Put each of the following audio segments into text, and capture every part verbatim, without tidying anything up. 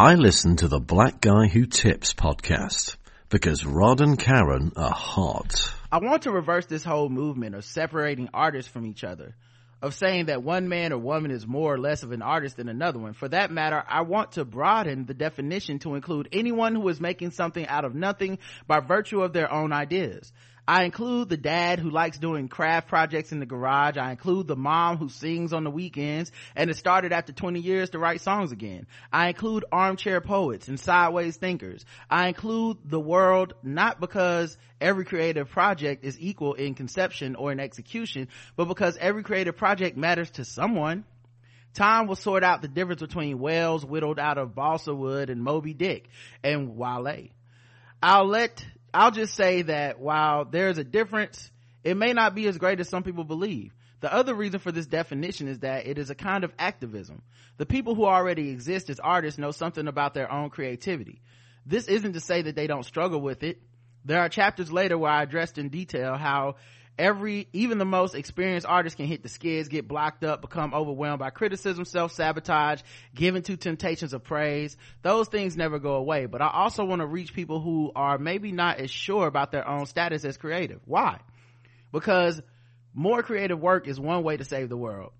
I listen to the Black Guy Who Tips podcast because Rod and Karen are hot. I want to reverse this whole movement of separating artists from each other, of saying that one man or woman is more or less of an artist than another one. For that matter, I want to broaden the definition to include anyone who is making something out of nothing by virtue of their own ideas. I include the dad who likes doing craft projects in the garage. I include the mom who sings on the weekends and has started after twenty years to write songs again. I include armchair poets and sideways thinkers. I include the world not because every creative project is equal in conception or in execution, but because every creative project matters to someone. Time will sort out the difference between whales whittled out of balsa wood and Moby Dick and Wale. I'll let I'll just say that while there's a difference, it may not be as great as some people believe. The other reason for this definition is that it is a kind of activism. The people who already exist as artists know something about their own creativity. This isn't to say that they don't struggle with it. There are chapters later where I addressed in detail how every even the most experienced artist can hit the skids, get blocked up, become overwhelmed by criticism, self-sabotage, given to temptations of praise. Those things never go away. But I also want to reach people who are maybe not as sure about their own status as creative. Why? Because more creative work is one way to save the world.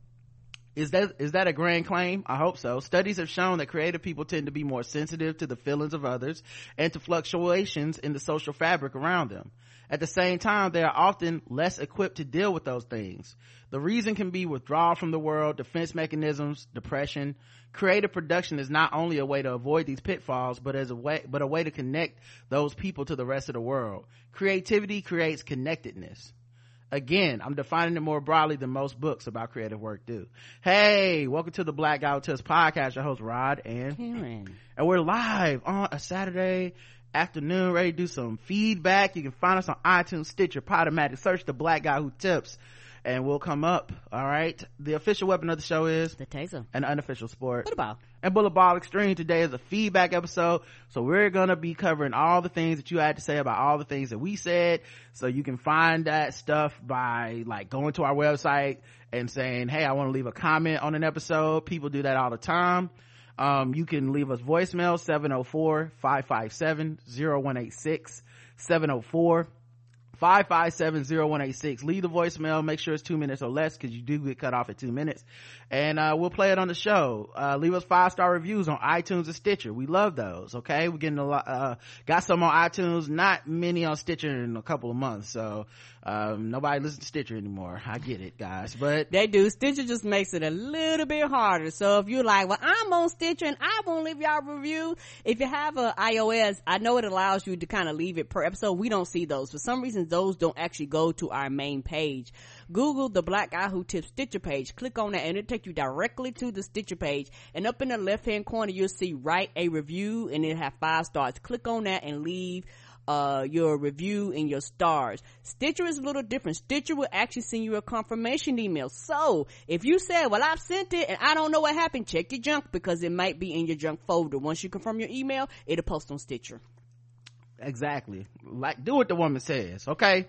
Is that is that a grand claim? I hope so. Studies have shown that creative people tend to be more sensitive to the feelings of others and to fluctuations in the social fabric around them. At the same time, they are often less equipped to deal with those things. The reason can be withdrawal from the world, defense mechanisms, depression. Creative production is not only a way to avoid these pitfalls, but as a way, but a way to connect those people to the rest of the world. Creativity creates connectedness. Again, I'm defining it more broadly than most books about creative work do. Hey, welcome to the Black Guy Who Tips podcast. Your host Rod and Karen. And we're live on a Saturday afternoon, ready to do some feedback. You can find us on iTunes, Stitcher, Podomatic. Search the Black Guy Who Tips and we'll come up. All right, the official weapon of the show is the taser, an unofficial sport, bullet ball. And Bullet Ball Extreme. Today is a feedback episode, so we're gonna be covering all the things that you had to say about all the things that we said. So you can find that stuff by like going to our website and saying, hey, I want to leave a comment on an episode. People do that all the time. Um, you can leave us voicemail seven oh four, five five seven, oh one eight six, seven oh four, five five seven, oh one eight six. Leave the voicemail. Make sure it's two minutes or less because you do get cut off at two minutes. And uh we'll play it on the show. Uh leave us five star reviews on iTunes and Stitcher. We love those. Okay, we're getting a lot, uh got some on iTunes, not many on Stitcher in a couple of months. So um nobody listens to Stitcher anymore. I get it, guys, but they do. Stitcher just makes it a little bit harder. So if you're like, well, I'm on Stitcher and I won't leave y'all a review, if you have a iOS, I know it allows you to kind of leave it per episode. We don't see those for some reason. Those don't actually go to our main page. Google the Black Guy Who Tips Stitcher page, click on that, and it'll take you directly to the Stitcher page. And up in the left hand corner you'll see write a review, and it'll have five stars. Click on that and leave uh your review and your stars. Stitcher is a little different. Stitcher will actually send you a confirmation email. So if you say, well, I've sent it and I don't know what happened, check your junk, because it might be in your junk folder. Once you confirm your email, it'll post on Stitcher. Exactly. Like, do what the woman says. Okay.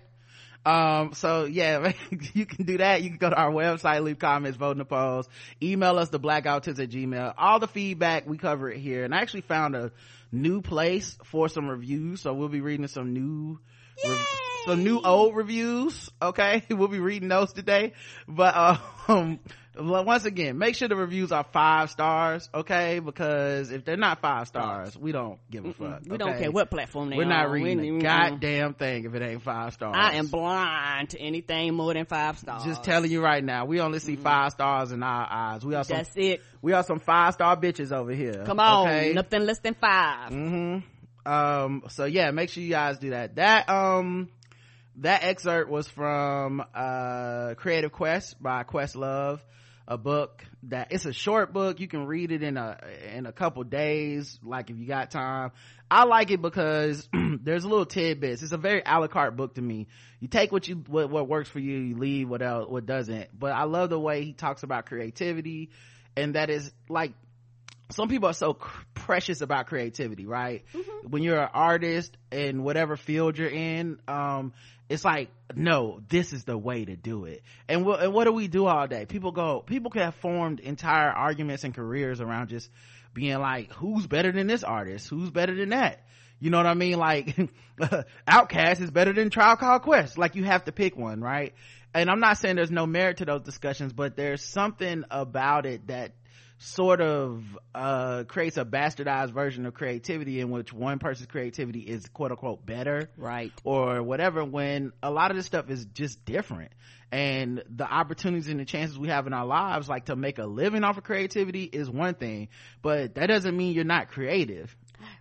Um, so yeah, you can do that. You can go to our website, leave comments, vote in the polls, email us the blackguywhotips at gmail. All the feedback, we cover it here. And I actually found a new place for some reviews, so we'll be reading some new re- some new old reviews. Okay, we'll be reading those today. But um once again, make sure the reviews are five stars, okay? Because if they're not five stars, we don't give a Mm-mm. fuck. Okay? We don't care what platform they We're on. not reading we, a we, goddamn thing if it ain't five stars. I am blind to anything more than five stars. Just telling you right now, we only see mm-hmm. five stars in our eyes. We are some, That's it. We are some five star bitches over here. Come on, okay? Nothing less than five. Mm-hmm. Um. So yeah, make sure you guys do that. That um. That excerpt was from uh Creative Quest by Questlove, a book that it's a short book. You can read it in a in a couple days, like if you got time. I like it because there's little tidbits. It's a very a la carte book to me. You take what you what, what works for you, you leave what else what doesn't. But I love the way he talks about creativity, and that is like, some people are so cr- precious about creativity, right? Mm-hmm. When you're an artist in whatever field you're in, um it's like, no, this is the way to do it. And, we'll, and what do we do all day? People go, people can have formed entire arguments and careers around just being like, who's better than this artist, who's better than that, you know what I mean? Like Outkast is better than Tribe Called Quest. Like, you have to pick one, right? And I'm not saying there's no merit to those discussions, but there's something about it that sort of uh creates a bastardized version of creativity in which one person's creativity is quote unquote better, right, or whatever, when a lot of this stuff is just different. And the opportunities and the chances we have in our lives, like to make a living off of creativity, is one thing, but that doesn't mean you're not creative,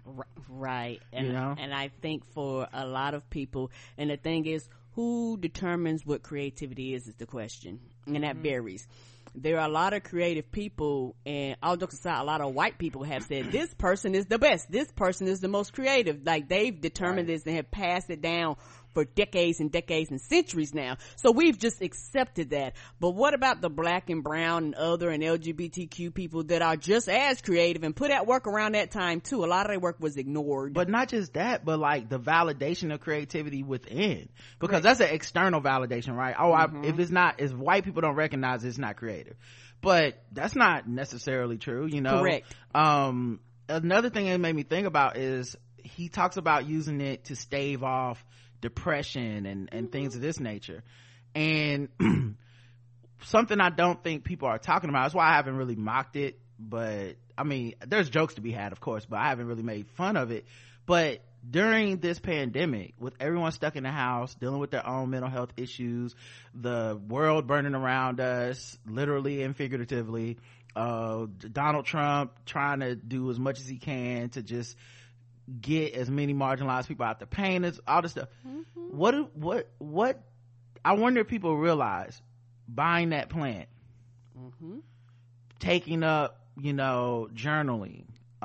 right? And, you know, and I think for a lot of people, and the thing is, who determines what creativity is is the question, and that mm-hmm. varies. There are a lot of creative people, and all jokes aside, a lot of white people have said this person is the best, this person is the most creative. Like, they've determined right. this and have passed it down for decades and decades and centuries now. So we've just accepted that. But what about the black and brown and other and L G B T Q people that are just as creative and put at work around that time too? A lot of their work was ignored. But not just that, but like the validation of creativity within, because right. that's an external validation, right? Oh, mm-hmm. I, if it's not, if white people don't recognize it, it's not creative. But that's not necessarily true, you know? Correct. Um, another thing that made me think about is he talks about using it to stave off depression and and mm-hmm. things of this nature, and something I don't think people are talking about. That's why I haven't really mocked it, but I mean, there's jokes to be had, of course, but I haven't really made fun of it. But during this pandemic, with everyone stuck in the house dealing with their own mental health issues, the world burning around us literally and figuratively, uh Donald Trump trying to do as much as he can to just get as many marginalized people out the pain, as all this stuff. Mm-hmm. What, what, what, I wonder if people realize buying that plant, mm-hmm. taking up, you know, journaling,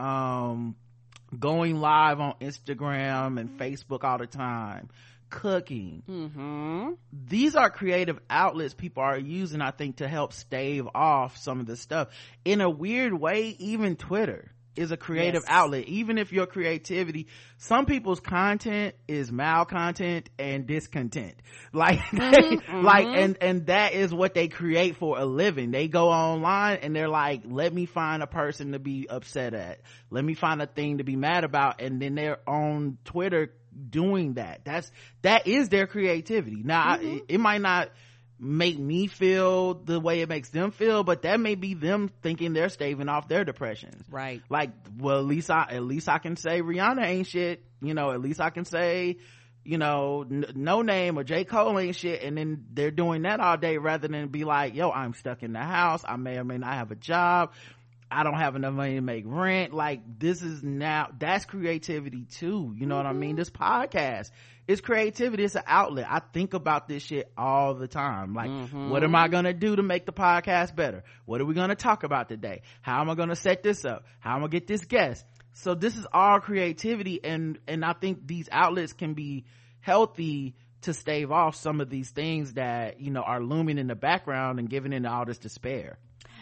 um, going live on Instagram and Facebook all the time, cooking. Mm-hmm. These are creative outlets people are using, I think, to help stave off some of this stuff. In a weird way, even Twitter is a creative yes. outlet. Even if your creativity, some people's content is malcontent and discontent, like mm-hmm. like and and that is what they create for a living. They go online and they're like, let me find a person to be upset at, let me find a thing to be mad about, and then they're on Twitter doing that. That's that is their creativity. Now mm-hmm. I, it might not make me feel the way it makes them feel, but that may be them thinking they're staving off their depressions, right? Like, well, at least I at least I can say Rihanna ain't shit, you know, at least I can say, you know, n- No Name or J. Cole ain't shit, and then they're doing that all day rather than be like, yo, I'm stuck in the house, I may or may not have a job, I don't have enough money to make rent. Like, this is now, that's creativity too, you know mm-hmm. what I mean? This podcast, it's creativity, it's an outlet. I think about this shit all the time. Like, mm-hmm. what am I gonna do to make the podcast better? What are we gonna talk about today? How am I gonna set this up? How am I gonna get this guest? So this is all creativity, and and I think these outlets can be healthy to stave off some of these things that, you know, are looming in the background and giving into all this despair.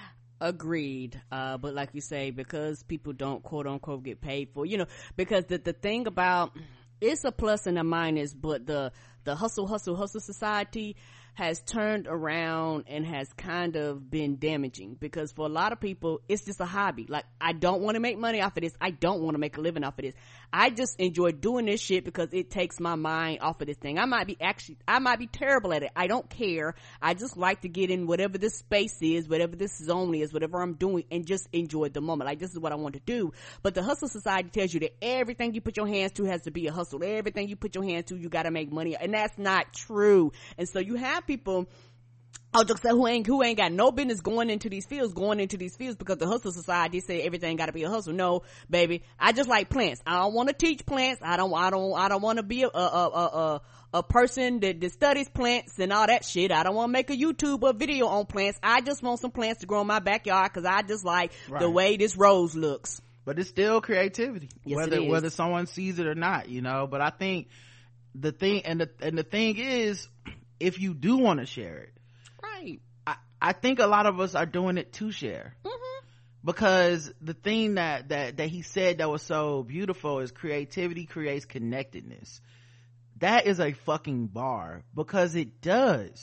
Agreed. Uh, but like you say, because people don't quote unquote get paid for, you know, because the, the thing about, it's a plus and a minus, but the, the hustle, hustle, hustle society has turned around and has kind of been damaging, because for a lot of people, it's just a hobby. Like, I don't want to make money off of this. I don't want to make a living off of this. I just enjoy doing this shit because it takes my mind off of this thing. I might be actually, I might be terrible at it. I don't care. I just like to get in whatever this space is, whatever this zone is, whatever I'm doing, and just enjoy the moment. Like, this is what I want to do. But the hustle society tells you that everything you put your hands to has to be a hustle. Everything you put your hands to, you got to make money. And that's not true. And so you have people, I'll just say, who ain't who ain't got no business going into these fields, going into these fields because the hustle society say everything got to be a hustle. No, baby, I just like plants. I don't want to teach plants. I don't. I don't. I don't want to be a a a a, a person that, that studies plants and all that shit. I don't want to make a YouTube or video on plants. I just want some plants to grow in my backyard because I just like right. the way this rose looks. But it's still creativity, yes, whether it is. whether someone sees it or not, you know. But I think the thing and the and the thing is, if you do want to share it, right, I, I think a lot of us are doing it to share, mm-hmm. because the thing that that that he said that was so beautiful is creativity creates connectedness. That is a fucking bar, because it does.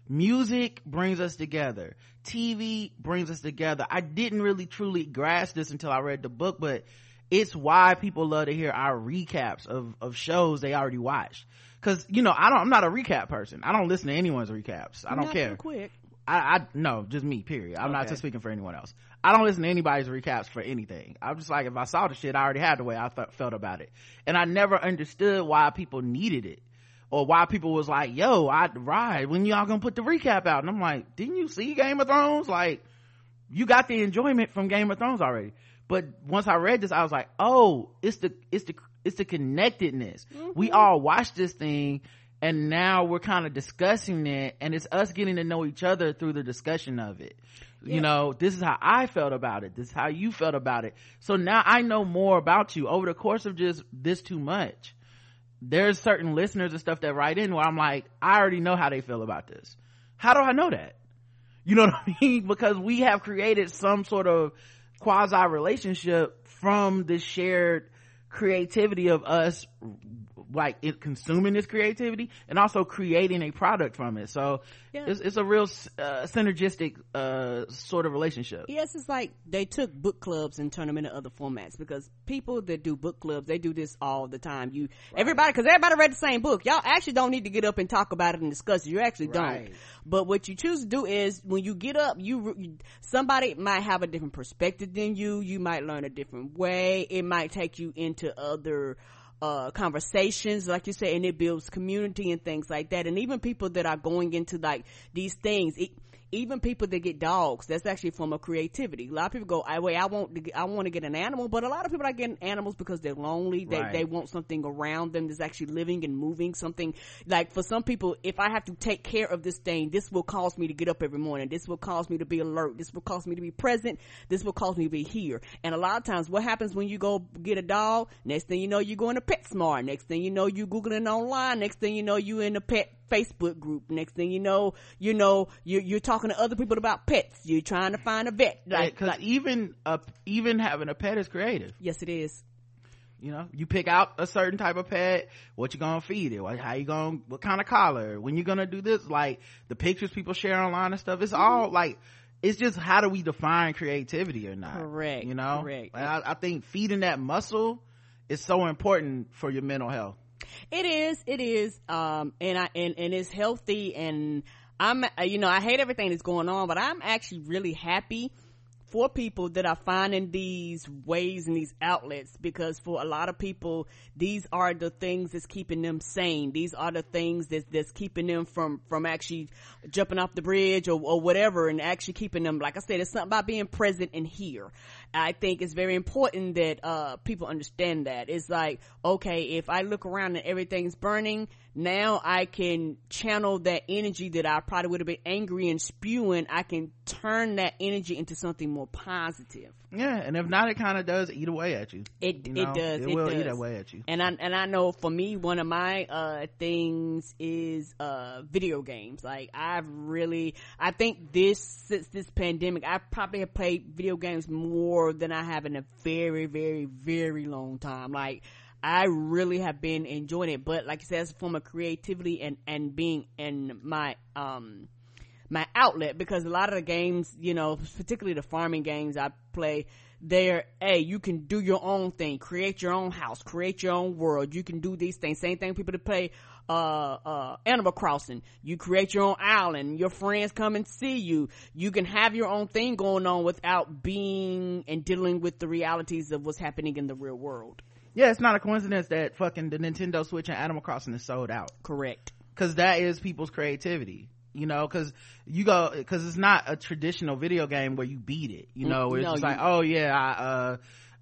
music brings us together, T V brings us together. I didn't really truly grasp this until I read the book, but it's why people love to hear our recaps of of shows they already watched. Because, you know, I don't I'm not a recap person. I don't listen to anyone's recaps. I don't not care. Quick. I, I no, just me, period. I'm okay. Not just speaking for anyone else. I don't listen to anybody's recaps for anything. I'm just like, if I saw the shit, I already had the way I th- felt about it. And I never understood why people needed it. Or why people was like, yo, I'd ride when y'all gonna put the recap out. And I'm like, didn't you see Game of Thrones? Like, you got the enjoyment from Game of Thrones already. But once I read this, I was like, oh, it's the it's the it's the connectedness. Mm-hmm. We all watched this thing, and now we're kind of discussing it, and it's us getting to know each other through the discussion of it. Yeah. You know, this is how I felt about it. This is how you felt about it. So now I know more about you over the course of just this too much. There's certain listeners and stuff that write in where I'm like, I already know how they feel about this. How do I know that? You know what I mean? Because we have created some sort of quasi relationship from the shared creativity of us, like it consuming this creativity and also creating a product from it. So yeah. it's, it's a real uh, synergistic uh, sort of relationship. Yes, it's like they took book clubs and turned them into other formats, because people that do book clubs, they do this all the time. You right. everybody, because everybody read the same book. Y'all actually don't need to get up and talk about it and discuss it. You actually right. don't. But what you choose to do is, when you get up, you somebody might have a different perspective than you. You might learn a different way. It might take you into other uh conversations, like you said, and it builds community and things like that. And even people that are going into like these things, it, even people that get dogs, that's actually a form of creativity. A lot of people go, I wait, I want to get, I want to get an animal, but a lot of people are getting animals because they're lonely. They right. they want something around them that's actually living and moving. Something like, for some people, if I have to take care of this thing, this will cause me to get up every morning. This will cause me to be alert. This will cause me to be present. This will cause me to be here. And a lot of times, what happens when you go get a dog? Next thing you know, you're going to PetSmart. Next thing you know, you Googling online. Next thing you know, you in a pet Facebook group. Next thing you know, you know, you're, you're talking to other people about pets. You're trying to find a vet. Like, because like, even a, even having a pet is creative. Yes, it is. You know, you pick out a certain type of pet, what you gonna feed it, what, how you gonna, what kind of collar, when you gonna do this, like the pictures people share online and stuff. It's mm-hmm. all like, it's just, how do we define creativity or not? Correct. You know, correct. Like, I, I think feeding that muscle is so important for your mental health. It is, it is, um, and I, and, and it's healthy, and I'm, you know, I hate everything that's going on, but I'm actually really happy for people that are finding these ways and these outlets, because for a lot of people, these are the things that's keeping them sane. These are the things that's, that's keeping them from, from actually jumping off the bridge or, or whatever, and actually keeping them, like I said, it's something about being present and here. I think it's very important that, uh, people understand that. It's like, okay, if I look around and everything's burning, now I can channel that energy that I probably would have been angry and spewing. I can turn that energy into something more positive. Yeah, and if not, it kind of does eat away at you. It you know? it does. It, it will does. eat away at you. And I and I know for me, one of my uh things is uh video games. Like, I've really, I think this since this pandemic, I probably have played video games more than I have in a very, very, very long time. Like, I really have been enjoying it. But like I said, it's a form of creativity and and being in my um my outlet, because a lot of the games, you know, particularly the farming games I play, they're, hey, you can do your own thing, create your own house, create your own world. You can do these things. Same thing people that play uh uh Animal Crossing. You create your own island, your friends come and see you. You can have your own thing going on without being and dealing with the realities of what's happening in the real world. Yeah, it's not a coincidence that fucking the Nintendo Switch and Animal Crossing is sold out. Correct. Because that is people's creativity. You know, because you go, because it's not a traditional video game where you beat it. You know, where it's no, just you, like, oh yeah, I, uh,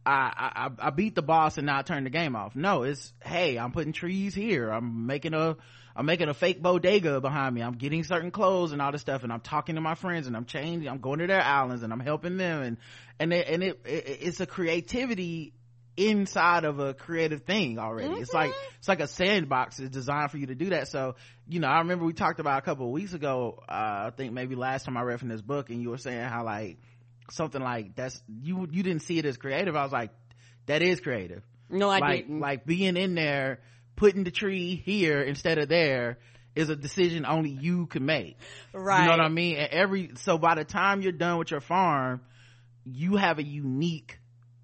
I, I, I beat the boss and now I turn the game off. No, it's, hey, I'm putting trees here. I'm making a, I'm making a fake bodega behind me. I'm getting certain clothes and all this stuff, and I'm talking to my friends, and I'm changing, I'm going to their islands, and I'm helping them, and, and it, and it, it it's a creativity inside of a creative thing already. Mm-hmm. It's like, it's like a sandbox is designed for you to do that. So, you know, I remember we talked about a couple of weeks ago, uh, I think maybe last time I read from this book, and you were saying how like something like that's, you, you didn't see it as creative. I was like, that is creative. No, I like, didn't. Like being in there, putting the tree here instead of there is a decision only you can make. Right. You know what I mean? And every, so by the time you're done with your farm, you have a unique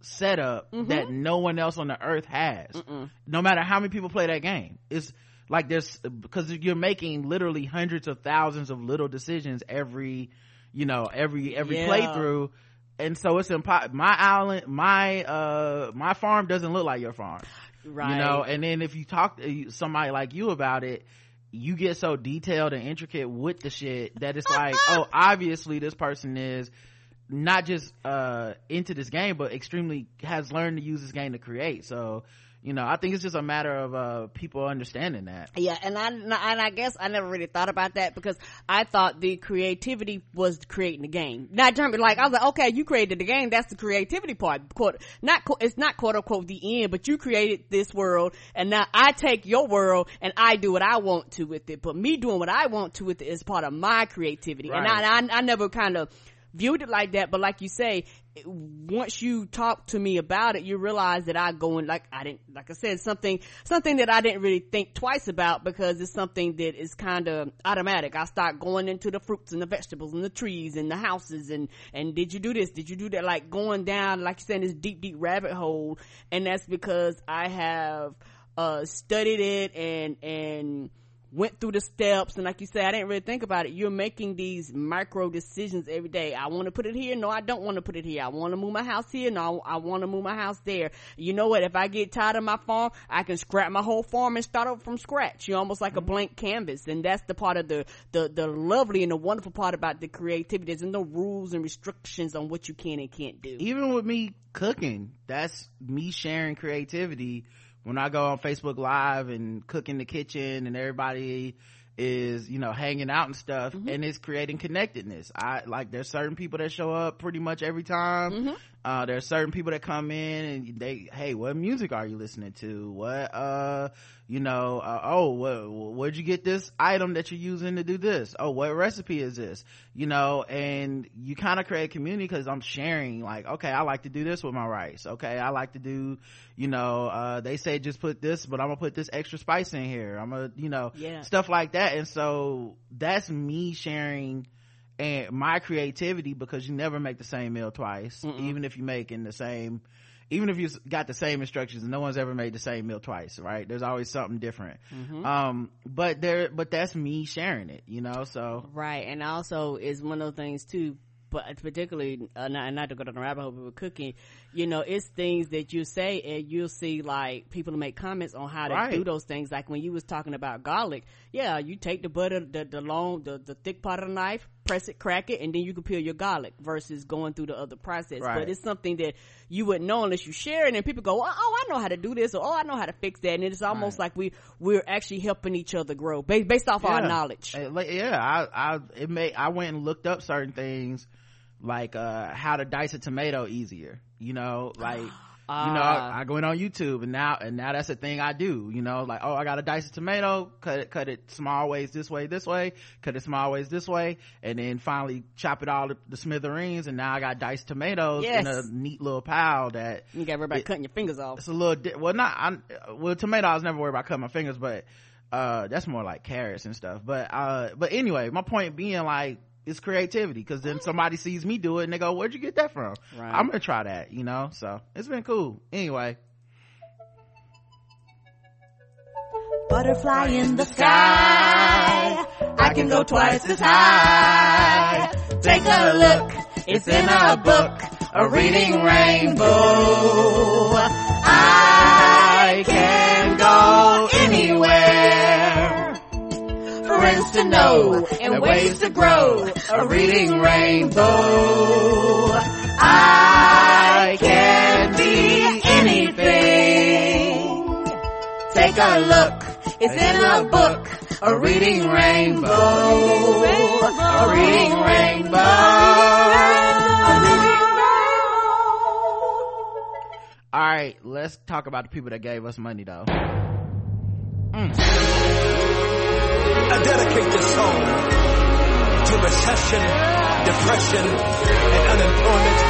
setup mm-hmm. that no one else on the earth has. Mm-mm. No matter how many people play that game. It's like there's, because you're making literally hundreds of thousands of little decisions every, you know, every, every yeah. playthrough. And so it's impo- my island, my, uh, my farm doesn't look like your farm. Right. You know, and then if you talk to somebody like you about it, you get so detailed and intricate with the shit that it's like, oh, obviously this person is not just uh into this game, but extremely has learned to use this game to create. So, you know, I think it's just a matter of uh people understanding that. Yeah, and I and I guess I never really thought about that, because I thought the creativity was creating the game. Not term like I was like, okay, you created the game, that's the creativity part. Quote, not it's not quote unquote the end, but you created this world, and now I take your world and I do what I want to with it. But me doing what I want to with it is part of my creativity, right. and I, I I never kind of viewed it like that. But like you say, once you talk to me about it, you realize that I go in, like I didn't, like I said, something something that I didn't really think twice about, because it's something that is kind of automatic. I start going into the fruits and the vegetables and the trees and the houses, and and did you do this, did you do that, like going down, like you said, this deep deep rabbit hole. And that's because I have uh studied it and and went through the steps, and like you said, I didn't really think about it. You're making these micro decisions every day. I want to put it here, no I don't want to put it here. I want to move my house here, no I want to move my house there. You know what, if I get tired of my farm, I can scrap my whole farm and start over from scratch. You're almost like mm-hmm. a blank canvas. And that's the part of the the the lovely and the wonderful part about the creativity. There's no rules and restrictions on what you can and can't do. Even with me cooking, that's me sharing creativity. When I go on Facebook Live and cook in the kitchen and everybody is, you know, hanging out and stuff, mm-hmm. and it's creating connectedness. I like, there's certain people that show up pretty much every time. Mm-hmm. Uh, there's certain people that come in and they, hey, what music are you listening to? What, uh, you know, uh, oh, what, where'd you get this item that you're using to do this? Oh, what recipe is this? You know, and you kind of create community, because I'm sharing, like, okay, I like to do this with my rice. Okay, I like to do, you know, uh, they say just put this, but I'm gonna put this extra spice in here. I'm gonna, you know, yeah. stuff like that. And so that's me sharing and my creativity, because you never make the same meal twice. Mm-mm. Even if you make in the same, even if you got the same instructions, no one's ever made the same meal twice, right? There's always something different. Mm-hmm. um but there but that's me sharing it, you know. So right. And also is one of those things too, but particularly uh, not, not to go down the rabbit hole with cooking, you know, it's things that you say and you'll see like people make comments on how to right. do those things. Like when you was talking about garlic, yeah, you take the butter, the the long the, the thick part of the knife, press it, crack it, and then you can peel your garlic, versus going through the other process. Right. But it's something that you wouldn't know unless you share it, and people go, oh, I know how to do this, or oh, I know how to fix that. And it's almost right. like we we're actually helping each other grow based, based off yeah. our knowledge. Yeah, I I it made I went and looked up certain things, like uh how to dice a tomato easier, you know, like uh, you know, I, I go in on YouTube, and now and now that's a thing I do, you know, like, oh, I gotta dice a tomato, cut it cut it small ways this way this way cut it small ways this way, and then finally chop it all to the smithereens, and now I got diced tomatoes yes. in a neat little pile that you got to worry about it, cutting your fingers off. It's a little di- well not I, well tomato I was never worried about cutting my fingers, but uh that's more like carrots and stuff. But uh but anyway, my point being, like, it's creativity, because then somebody sees me do it and they go, where'd you get that from? Right. I'm gonna try that, you know. So it's been cool. Anyway, butterfly in the sky, I can go twice as high. Take a look, it's in a book, a reading rainbow. I can go anywhere, friends to know and ways to grow, a reading rainbow. I can be anything. Take a look, it's in a book, a reading rainbow, a reading rainbow. All right, let's talk about the people that gave us money, though. Mm. I dedicate this song to recession, depression, and unemployment.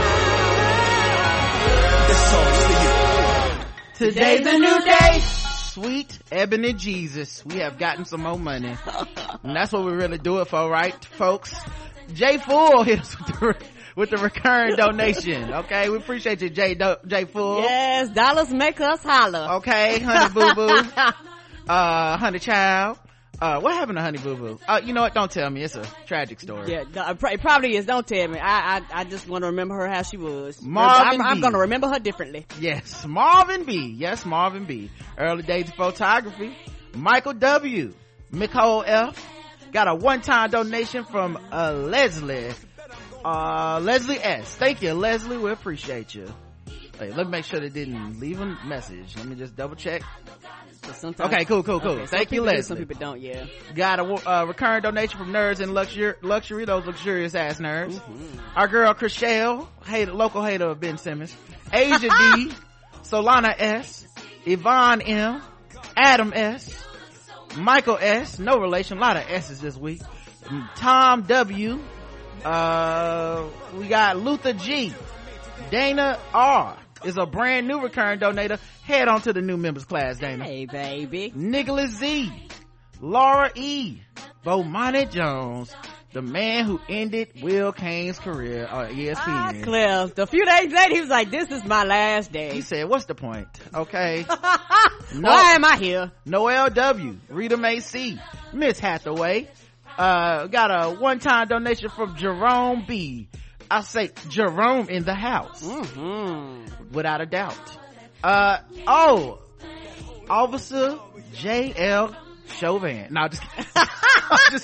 This song's for you. Today's a new day. Sweet Ebony Jesus. We have gotten some more money. And that's what we really do it for, right, folks? J Fool hit us with the, with the recurring donation. Okay, we appreciate you, J Do- J Fool. Yes, dollars make us holler. Okay, Honey Boo Boo. uh, Honey Child. Uh, what happened to Honey Boo Boo? Uh, you know what? Don't tell me. It's a tragic story. Yeah, no, it probably is. Don't tell me. I I, I just want to remember her how she was. Marvin I'm, I'm B. going to remember her differently. Yes, Marvin B. Yes, Marvin B. Early days of photography. Michael W. Nicole F. Got a one-time donation from uh, Leslie. Uh, Leslie S. Thank you, Leslie. We appreciate you. Wait, let me make sure they didn't leave a message. Let me just double check. Okay, cool, cool, cool. Okay, Thank you, Leslie. Some people don't, yeah. Got a uh, recurring donation from Nerds and Luxury, luxury those luxurious ass nerds. Mm-hmm. Our girl, Chriselle, hater, local hater of Ben Simmons. Asia D. Solana S. Yvonne M. Adam S. Michael S. No relation. A lot of S's this week. Tom W. Uh, we got Luther G. Dana R. is a brand new recurring donator. Head on to the new members class, Dana. Hey, baby. Nicholas Z. Laura E. Bomani Jones. The man who ended Will Kane's career on E S P N. Ah, Cliff. A few days later, he was like, this is my last day. He said, what's the point? Okay. No, why am I here? Noel W. Rita Mae C. Miss Hathaway. Uh, got a one-time donation from Jerome B. I say Jerome in the house. Mm-hmm. Without a doubt. Uh, oh, Officer J L Chauvin. No, just, just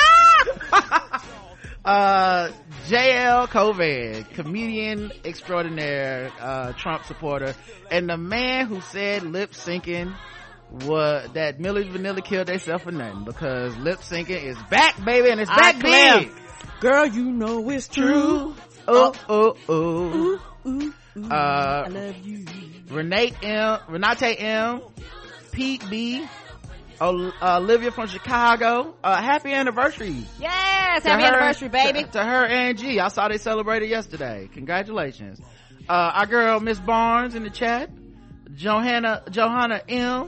uh, J L Chauvin, comedian extraordinaire, uh, Trump supporter, and the man who said lip syncing was that Milli Vanilli killed herself for nothing, because lip syncing is back, baby, and it's back big. Girl, you know it's true. Oh, oh, oh. Ooh, ooh, ooh, Uh, I love you. Renee M, Renate M, Pete B, Ol- uh, Olivia from Chicago. Uh, happy anniversary. Yes, to happy her- anniversary, baby. To, to her and G. I saw they celebrated yesterday. Congratulations. Uh, our girl Miss Barnes in the chat. Johanna, Johanna M.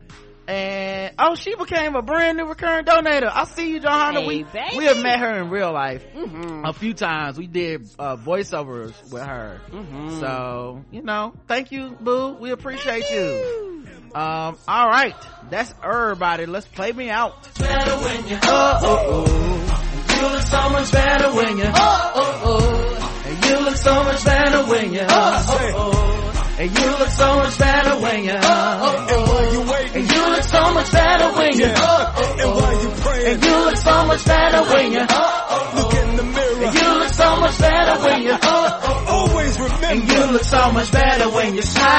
And oh, she became a brand new recurring donator. I see you, Johanna. Hey, we baby. we have met her in real life Mm-hmm. a few times. We did uh, voiceovers with her. Mm-hmm. So you know, thank you, boo. We appreciate you. Um, all right, that's everybody. Let's play me out. Better when you oh oh oh. You look so much better when you oh oh oh. And you look so much better when you oh oh oh. And you look so much better when you oh oh oh. And you look so much better when you oh oh oh. And while you praying, and you look so much better when you oh oh oh. Look in the mirror. And you look so much better when you oh oh oh. Always remember. And you look so much better when you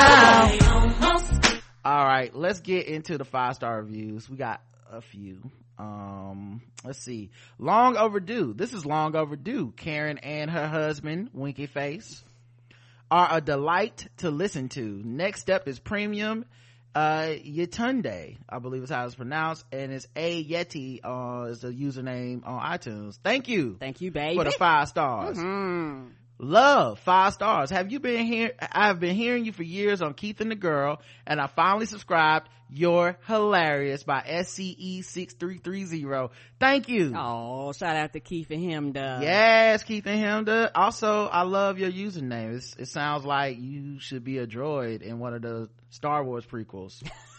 smile. All right, let's get into the five star reviews. We got a few. Um, let's see. Long overdue. This is long overdue. Karen and her husband, Winky Face, are a delight to listen to. Next up is Premium uh Yetunde, I believe is how it's pronounced, and it's A Yeti uh is the username on iTunes. Thank you. Thank you, baby. For the five stars. Mm-hmm. Love, five stars. Have you been here? I've been hearing you for years on Keith and the Girl, and I finally subscribed. You're hilarious by S C E six three three zero. Thank you. Oh, shout out to Keith and him, duh. Yes, Keith and him, duh. Also, I love your username. It's, it sounds like you should be a droid in one of the Star Wars prequels.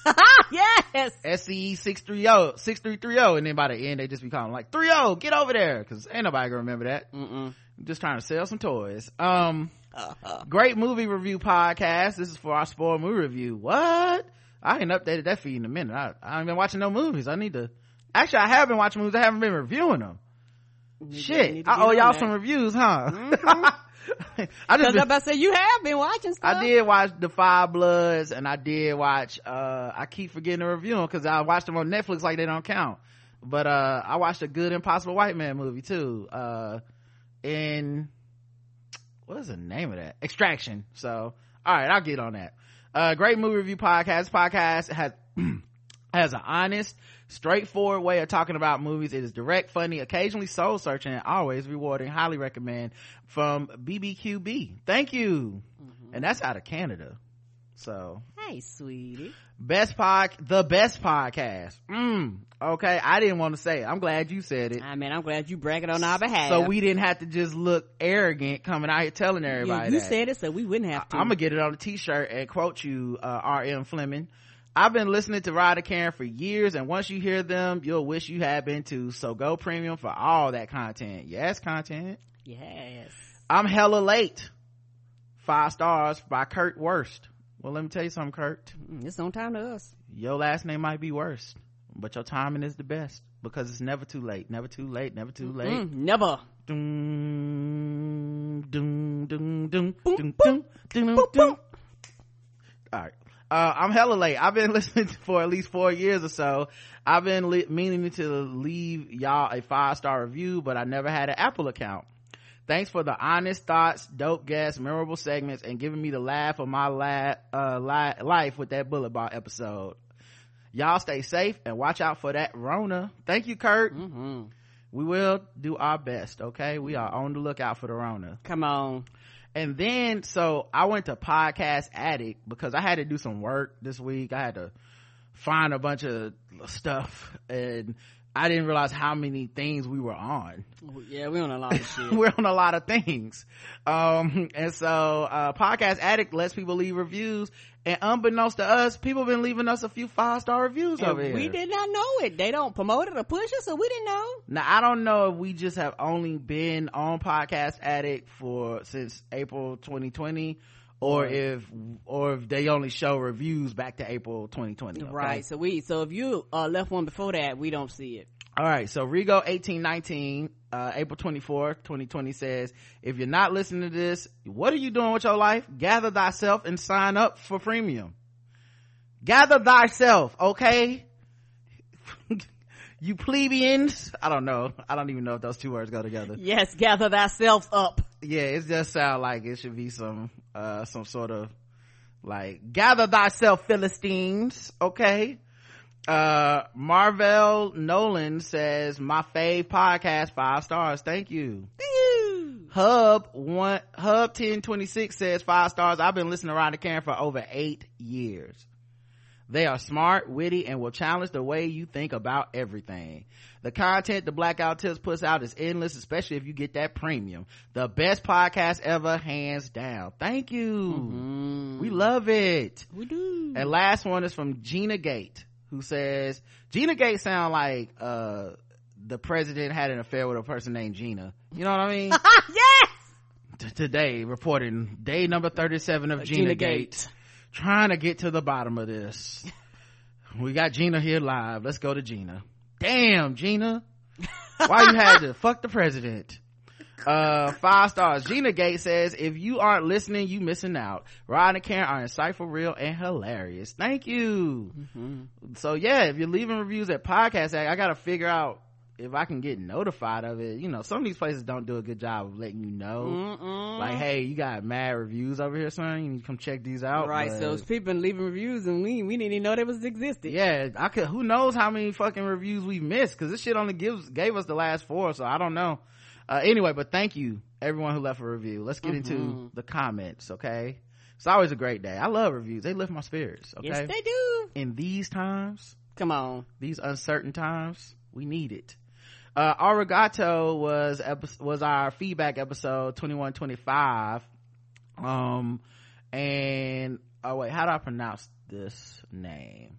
Yes. S C E six three zero, six three three zero, and then by the end they just be calling like three zero, get over there, because ain't nobody gonna remember that. Mm-mm. Just trying to sell some toys. Um, Uh-huh. great movie review podcast. This is for our spoiled movie review. What? I ain't updated that feed in a minute. I, I ain't been watching no movies. I need to. Actually, I have been watching movies. I haven't been reviewing them. You Shit, need to I get owe on y'all that. some reviews, huh? Mm-hmm. I just Cause been, I'm about to say you have been watching stuff. I did watch The Five Bloods, and I did watch. uh I keep forgetting to review them because I watched them on Netflix like they don't count. But uh I watched a good Impossible White Man movie too. Uh, in what is the name of that? Extraction. So, all right, I'll get on that. Uh, great movie review podcast. This podcast has has an honest, straightforward way of talking about movies. It is direct, funny, occasionally soul searching, and always rewarding. Highly recommend from B B Q B. Thank you. Mm-hmm. And that's out of Canada. So, hey, sweetie. Best pod, the best podcast. Mm, okay, I didn't want to say it. I'm glad you said it. I mean, I'm glad you bragging on our behalf. So we didn't have to just look arrogant coming out here telling everybody you, you that. said it, so we wouldn't have to. I, I'm gonna get it on a t-shirt and quote you, uh, R M Fleming. I've been listening to Rod and Karen for years, and once you hear them, you'll wish you had been too. So go premium for all that content. Yes, content. Yes. I'm hella late. Five stars by Kurt Worst. Well, let me tell you something, Kurt. It's on time to us. Your last name might be worst, but your timing is the best because it's never too late. Never too late. Never too late. Mm, never. Doom, doom, doom, doom, doom, doom, doom, doom. All right. Uh, I'm hella late. I've been listening for at least four years or so. I've been li- meaning to leave y'all a five star review, but I never had an Apple account. Thanks for the honest thoughts, dope guests, memorable segments, and giving me the laugh of my la- uh, li- life with that bullet ball episode. Y'all stay safe and watch out for that Rona. Thank you, Kurt. Mm-hmm. We will do our best, okay? We are on the lookout for the Rona. Come on. And then, so I went to Podcast Addict because I had to do some work this week. I had to find a bunch of stuff, and I didn't realize how many things we were on. Yeah, we're on a lot of shit. We're on a lot of things. Um, and so, uh, Podcast Addict lets people leave reviews, and unbeknownst to us, people have been leaving us a few five-star reviews and over here. We did not know it. They don't promote it or push it, so we didn't know. Now, I don't know if we just have only been on Podcast Addict for, since April twenty twenty, or right. if or if they only show reviews back to April twenty twenty. Okay? Right. So we so if you uh left one before that, we don't see it. All right. So Rigo eighteen nineteen, uh April twenty-fourth, twenty twenty says, if you're not listening to this, what are you doing with your life? Gather thyself and sign up for premium. Gather thyself, okay? You plebeians. I don't know. I don't even know if those two words go together. Yes, gather thyself up. Yeah, it just sounds like it should be some uh some sort of like gather thyself, Philistines, okay? uh Marvel Nolan says, my fave podcast, five stars. Thank you. Hub one Hub ten twenty-six says, five stars. I've been listening to Rod and Karen for over eight years. They are smart, witty, and will challenge the way you think about everything. The content the Blackout Tips puts out is endless, especially if you get that premium. The best podcast ever, hands down. Thank you. Mm-hmm. We love it. We do. And last one is from Gina Gate, who says, Gina Gate sound like uh the president had an affair with a person named Gina. You know what I mean? Yes. T- today, reporting day number thirty-seven of Gina, Gina Gate. Gate. Trying to get to the bottom of this. We got Gina here live. Let's go to Gina. Damn, Gina. Why you had to fuck the president? Uh, five stars. Gina Gate says, if you aren't listening, you missing out. Rod and Karen are insightful, real, and hilarious. Thank you. Mm-hmm. So yeah, if you're leaving reviews at Podcast Act, I gotta figure out if I can get notified of it. You know, some of these places don't do a good job of letting you know. Mm-mm. Like, hey, you got mad reviews over here, son, you need to come check these out. Right. But, so people been leaving reviews and we we didn't even know they was existed. Yeah, I could, who knows how many fucking reviews we missed, because this shit only gives gave us the last four, so I don't know. Uh anyway, but thank you everyone who left a review. Let's get mm-hmm. into the comments. Okay, it's always a great day. I love reviews, they lift my spirits. Okay, yes they do. In these times, come on, these uncertain times, we need it. Uh, Arigato was, epi- was our feedback episode twenty-one twenty-five. Um, and, oh wait, how do I pronounce this name?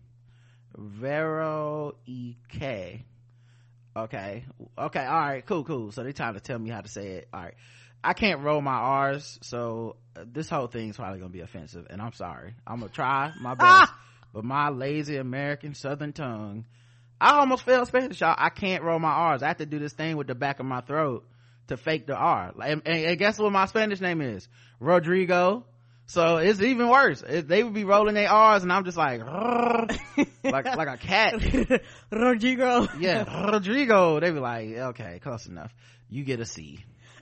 Vero E K. Okay. Okay. All right. Cool. Cool. So they trying to tell me how to say it. All right. I can't roll my R's, so uh, this whole thing's probably gonna be offensive, and I'm sorry. I'm gonna try my best, ah! But my lazy American Southern tongue, I almost failed Spanish, y'all. I can't roll my R's. I have to do this thing with the back of my throat to fake the R. And, and guess what my Spanish name is? Rodrigo. So it's even worse. It, they would be rolling their R's and I'm just like, like, like a cat. Rodrigo. Yeah, Rodrigo. They be like, okay, close enough. You get a C.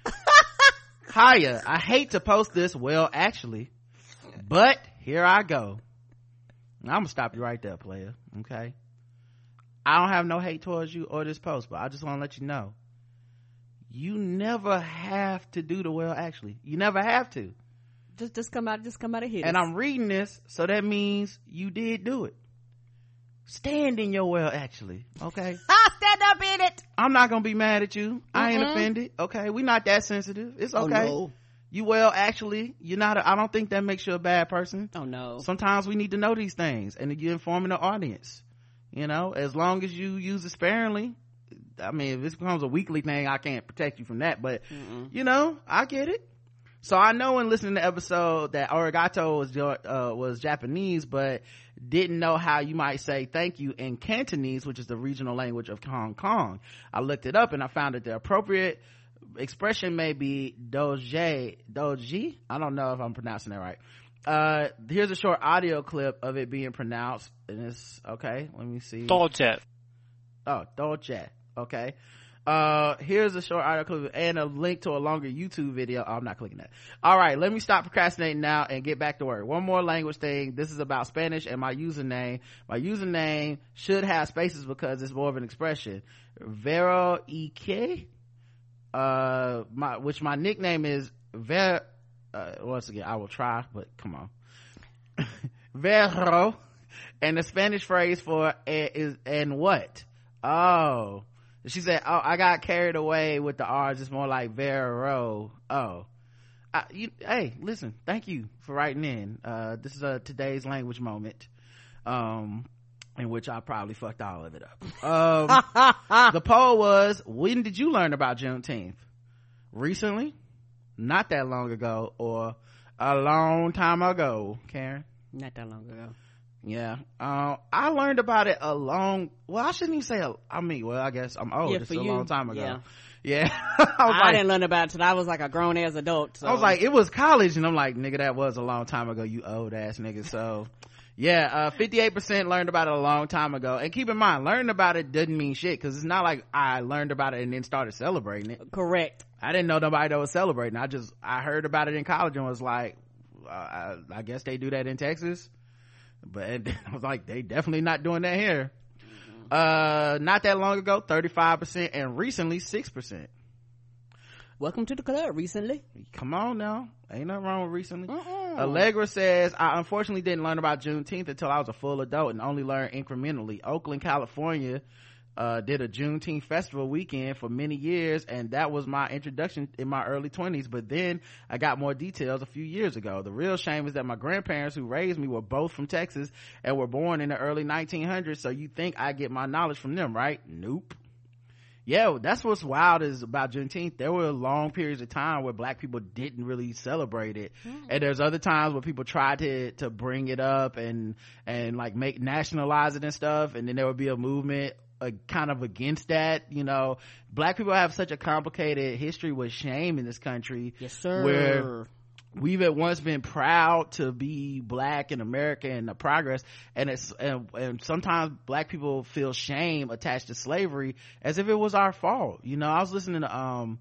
Hiya, I hate to post this, well, actually, but here I go. I'm gonna stop you right there, player. Okay? I don't have no hate towards you or this post, but I just want to let you know, you never have to do the well actually. You never have to. Just, just come out, just come out and hit And us. I'm reading this, so that means you did do it. Stand in your well, actually. Okay. I'll stand up in it. I'm not gonna be mad at you. I ain't Mm-mm. offended. Okay. We not that sensitive. It's okay. Oh, no. You well, actually, you're not, a, I don't think that makes you a bad person. Oh no. Sometimes we need to know these things and you're informing the audience. You know, as long as you use it sparingly. I mean, if this becomes a weekly thing, I can't protect you from that, but Mm-mm. you know, I get it. So I know in listening to the episode that Arigato was, uh, was Japanese, but didn't know how you might say thank you in Cantonese, which is the regional language of Hong Kong. I looked it up and I found that the appropriate expression may be doji, doji. I don't know if I'm pronouncing that right. Uh, here's a short audio clip of it being pronounced, and it's, okay, let me see. Doje. Oh, doje. Okay. Uh, here's a short article and a link to a longer YouTube video. Oh, I'm not clicking that. All right, let me stop procrastinating now and get back to work. One more language thing. This is about Spanish and my username. My username should have spaces because it's more of an expression. Vero Ike. Uh, my, which my nickname is Ver, uh, once again, I will try, but come on. Vero. And the Spanish phrase for eh, is, and what? Oh. She said, oh, I got carried away with the R's. It's more like Vero. Oh. I, you, hey, listen, thank you for writing in. Uh, this is a today's language moment, um, in which I probably fucked all of it up. Um, the poll was, when did you learn about Juneteenth? Recently? Not that long ago, or a long time ago, Karen? Not that long ago. Yeah. Uh, I learned about it a long, well, I shouldn't even say, a, I mean, well, I guess I'm old. Yeah, it's for a you. long time ago. Yeah. Yeah. I was I like, didn't learn about it till I was like a grown ass adult. So. I was like, it was college, and I'm like, nigga, that was a long time ago, you old ass nigga. So, yeah, uh, fifty-eight percent learned about it a long time ago. And keep in mind, learning about it doesn't mean shit, because it's not like I learned about it and then started celebrating it. Correct. I didn't know nobody that was celebrating. I just, I heard about it in college and was like, uh, I, I guess they do that in Texas. But I was like, they definitely not doing that here. Uh, not that long ago, thirty-five percent, and recently six percent. Welcome to the club. Recently, come on now, ain't nothing wrong with recently. Mm-mm. Allegra says, I unfortunately didn't learn about Juneteenth until I was a full adult and only learned incrementally. Oakland, California, uh, did a Juneteenth festival weekend for many years, and that was my introduction in my early twenties. But then I got more details a few years ago. The real shame is that my grandparents who raised me were both from Texas and were born in the early nineteen hundreds, so you think I get my knowledge from them, right? Nope. Yeah, that's what's wild is about Juneteenth. There were long periods of time where black people didn't really celebrate it. Mm. And there's other times where people tried to, to bring it up and, and like make, nationalize it and stuff. And then there would be a movement uh, kind of against that. You know, black people have such a complicated history with shame in this country. Yes, sir. Where we've at once been proud to be black in America and the progress, and it's and, and sometimes black people feel shame attached to slavery as if it was our fault. You know, I was listening to um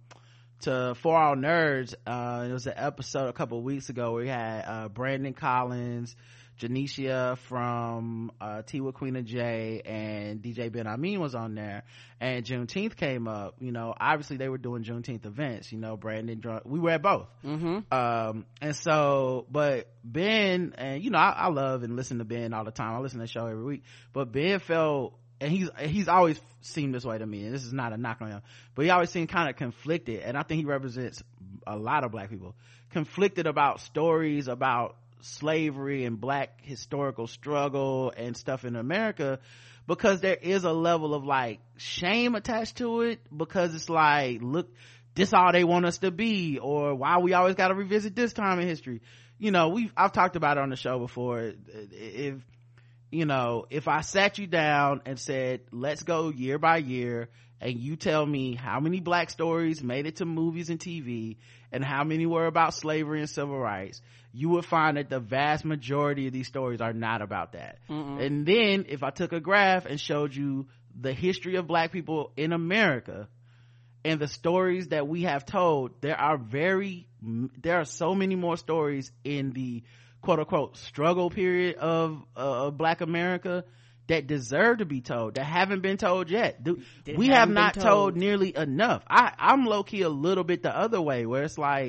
to For All Nerds. Uh it was an episode a couple of weeks ago where we had uh Brandon Collins, Janicia from uh Tiwa Queen of J, and D J Ben Amin was on there, and Juneteenth came up. You know, obviously they were doing Juneteenth events. You know, Brandon, we were at both. Mm-hmm. Um, and so, but Ben, and you know, I, I love and listen to Ben all the time. I listen to the show every week, but Ben felt, and he's he's always seemed this way to me, and this is not a knock on him, but he always seemed kind of conflicted, and I think he represents a lot of black people, conflicted about stories about slavery and black historical struggle and stuff in America, because there is a level of like shame attached to it, because it's like, look, this all they want us to be, or why we always got to revisit this time in history. You know, we've I've talked about it on the show before. If you know, if I sat you down and said, let's go year by year, and you tell me how many black stories made it to movies and T V and how many were about slavery and civil rights, you would find that the vast majority of these stories are not about that. Mm-mm. And then if I took a graph and showed you the history of black people in America and the stories that we have told, there are very there are so many more stories in the quote unquote struggle period of uh, black America that deserve to be told, that haven't been told yet. That we have not told. told nearly enough. I, I'm low-key a little bit the other way, where it's like,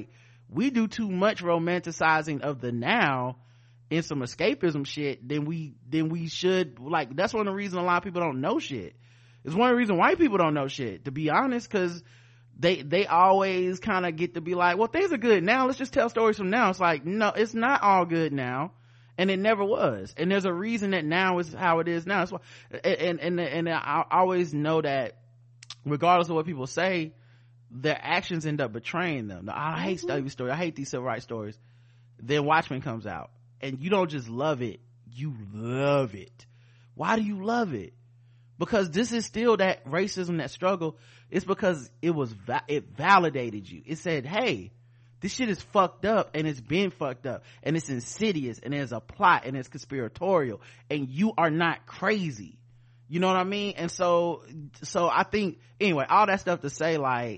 we do too much romanticizing of the now in some escapism shit than we than we should. Like, that's one of the reasons a lot of people don't know shit. It's one of the reasons white people don't know shit, to be honest, because they they always kind of get to be like, well, things are good now, let's just tell stories from now. It's like, no, it's not all good now, and it never was, and there's a reason that now is how it is now. That's why, and and and I always know that regardless of what people say, their actions end up betraying them. I hate mm-hmm. stories. I hate these civil rights stories. Then Watchmen comes out, and you don't just love it, you love it. Why do you love it? Because this is still that racism, that struggle. It's because it was va- it validated you. It said, hey, this shit is fucked up, and it's been fucked up, and it's insidious, and there's a plot, and it's conspiratorial, and you are not crazy. You know what I mean? And so so I think, anyway, all that stuff to say, like,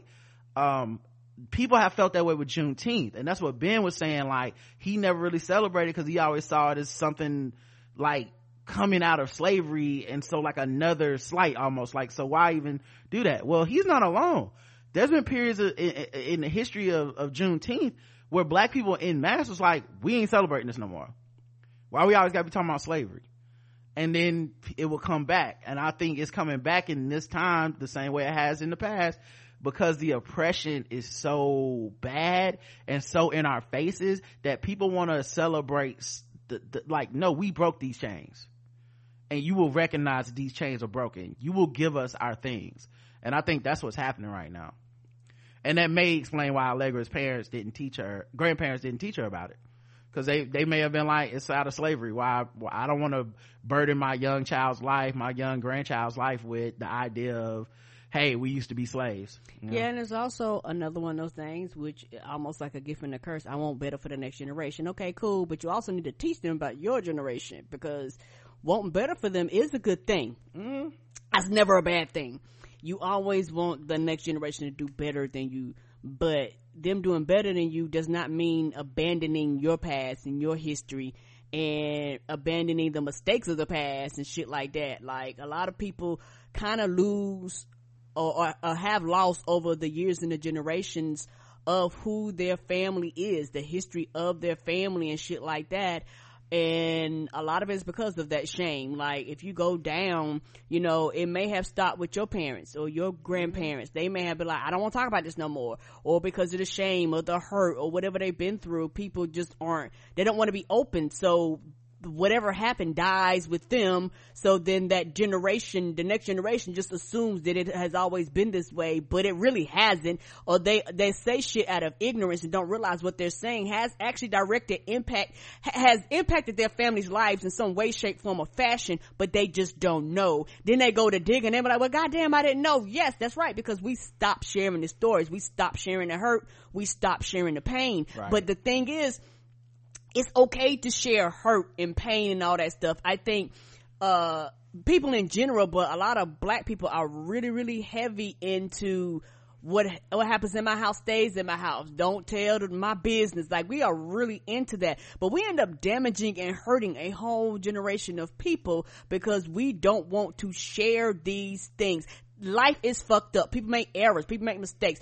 um people have felt that way with Juneteenth, and that's what Ben was saying. Like, he never really celebrated because he always saw it as something like coming out of slavery, and so like another slight, almost like, so why even do that? Well, he's not alone. There's been periods of, in, in the history of, of Juneteenth where black people in mass was like, we ain't celebrating this no more. Why we always gotta be talking about slavery? And then it will come back, and I think it's coming back in this time the same way it has in the past, because the oppression is so bad and so in our faces that people want to celebrate the, the, like, no, we broke these chains, and you will recognize that these chains are broken. You will give us our things. And I think that's what's happening right now, and that may explain why Allegra's parents didn't teach her, grandparents didn't teach her about it, because they they may have been like, it's out of slavery. Why? Well, I don't want to burden my young child's life, my young grandchild's life, with the idea of, hey, we used to be slaves. You know? Yeah, and there's also another one of those things, which almost like a gift and a curse. I want better for the next generation. Okay, cool, but you also need to teach them about your generation, because wanting better for them is a good thing. Mm, that's never a bad thing. You always want the next generation to do better than you, but them doing better than you does not mean abandoning your past and your history and abandoning the mistakes of the past and shit like that. Like, a lot of people kind of lose or, or, or have lost over the years and the generations of who their family is, the history of their family and shit like that. And a lot of it is because of that shame. Like, if you go down, you know, it may have stopped with your parents or your grandparents. They may have been like, I don't want to talk about this no more, or because of the shame or the hurt or whatever they've been through, people just aren't, they don't want to be open. So whatever happened dies with them. So then that generation, the next generation, just assumes that it has always been this way, but it really hasn't. Or they they say shit out of ignorance and don't realize what they're saying has actually directed impact has impacted their families' lives in some way, shape, form, or fashion, but they just don't know. Then they go to dig and they're like, well, goddamn, I didn't know. Yes, that's right, because we stopped sharing the stories, we stopped sharing the hurt, we stopped sharing the pain. Right. But the thing is, it's okay to share hurt and pain and all that stuff. I think uh people in general, but a lot of black people are really, really heavy into what what happens in my house stays in my house. Don't tell my business. Like, we are really into that, but we end up damaging and hurting a whole generation of people because we don't want to share these things. Life is fucked up. People make errors. People make mistakes.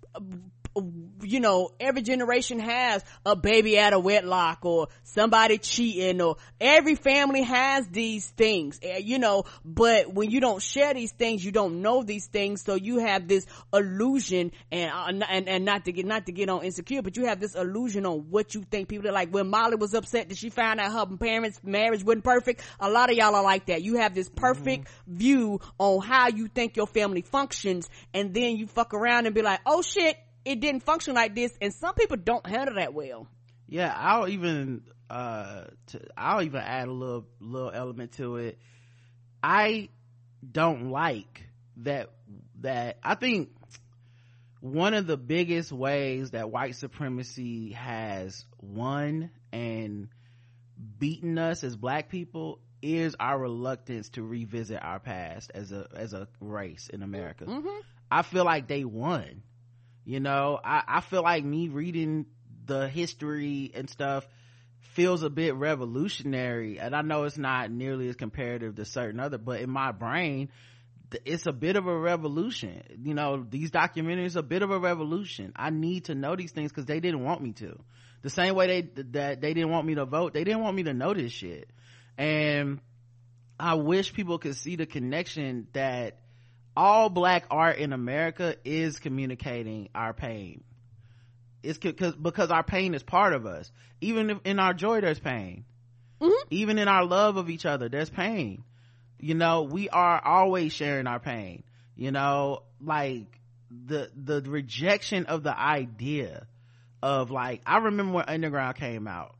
You know, every generation has a baby out of wedlock or somebody cheating, or every family has these things, you know, but when you don't share these things, you don't know these things. So you have this illusion, and, uh, and, and not to get, not to get on Insecure, but you have this illusion on what you think people are like. When Molly was upset that she found out her parents' marriage wasn't perfect, a lot of y'all are like that. You have this perfect mm-hmm. view on how you think your family functions, and then you fuck around and be like, oh shit, it didn't function like this. And some people don't handle that well. Yeah, I'll even uh to, I'll even add a little little element to it. I don't like that that I think one of the biggest ways that white supremacy has won and beaten us as black people is our reluctance to revisit our past as a as a race in America. Mm-hmm. I feel like they won. You know, I, I feel like me reading the history and stuff feels a bit revolutionary, and I know it's not nearly as comparative to certain other, but in my brain, it's a bit of a revolution. You know, these documentaries are a bit of a revolution. I need to know these things because they didn't want me to. The same way they that they didn't want me to vote, they didn't want me to know this shit. And I wish people could see the connection that all black art in America is communicating our pain. It's because because our pain is part of us. Even if in our joy there's pain. Mm-hmm. Even in our love of each other there's pain. You know, we are always sharing our pain. You know, like the the rejection of the idea of, like, I remember when Underground came out,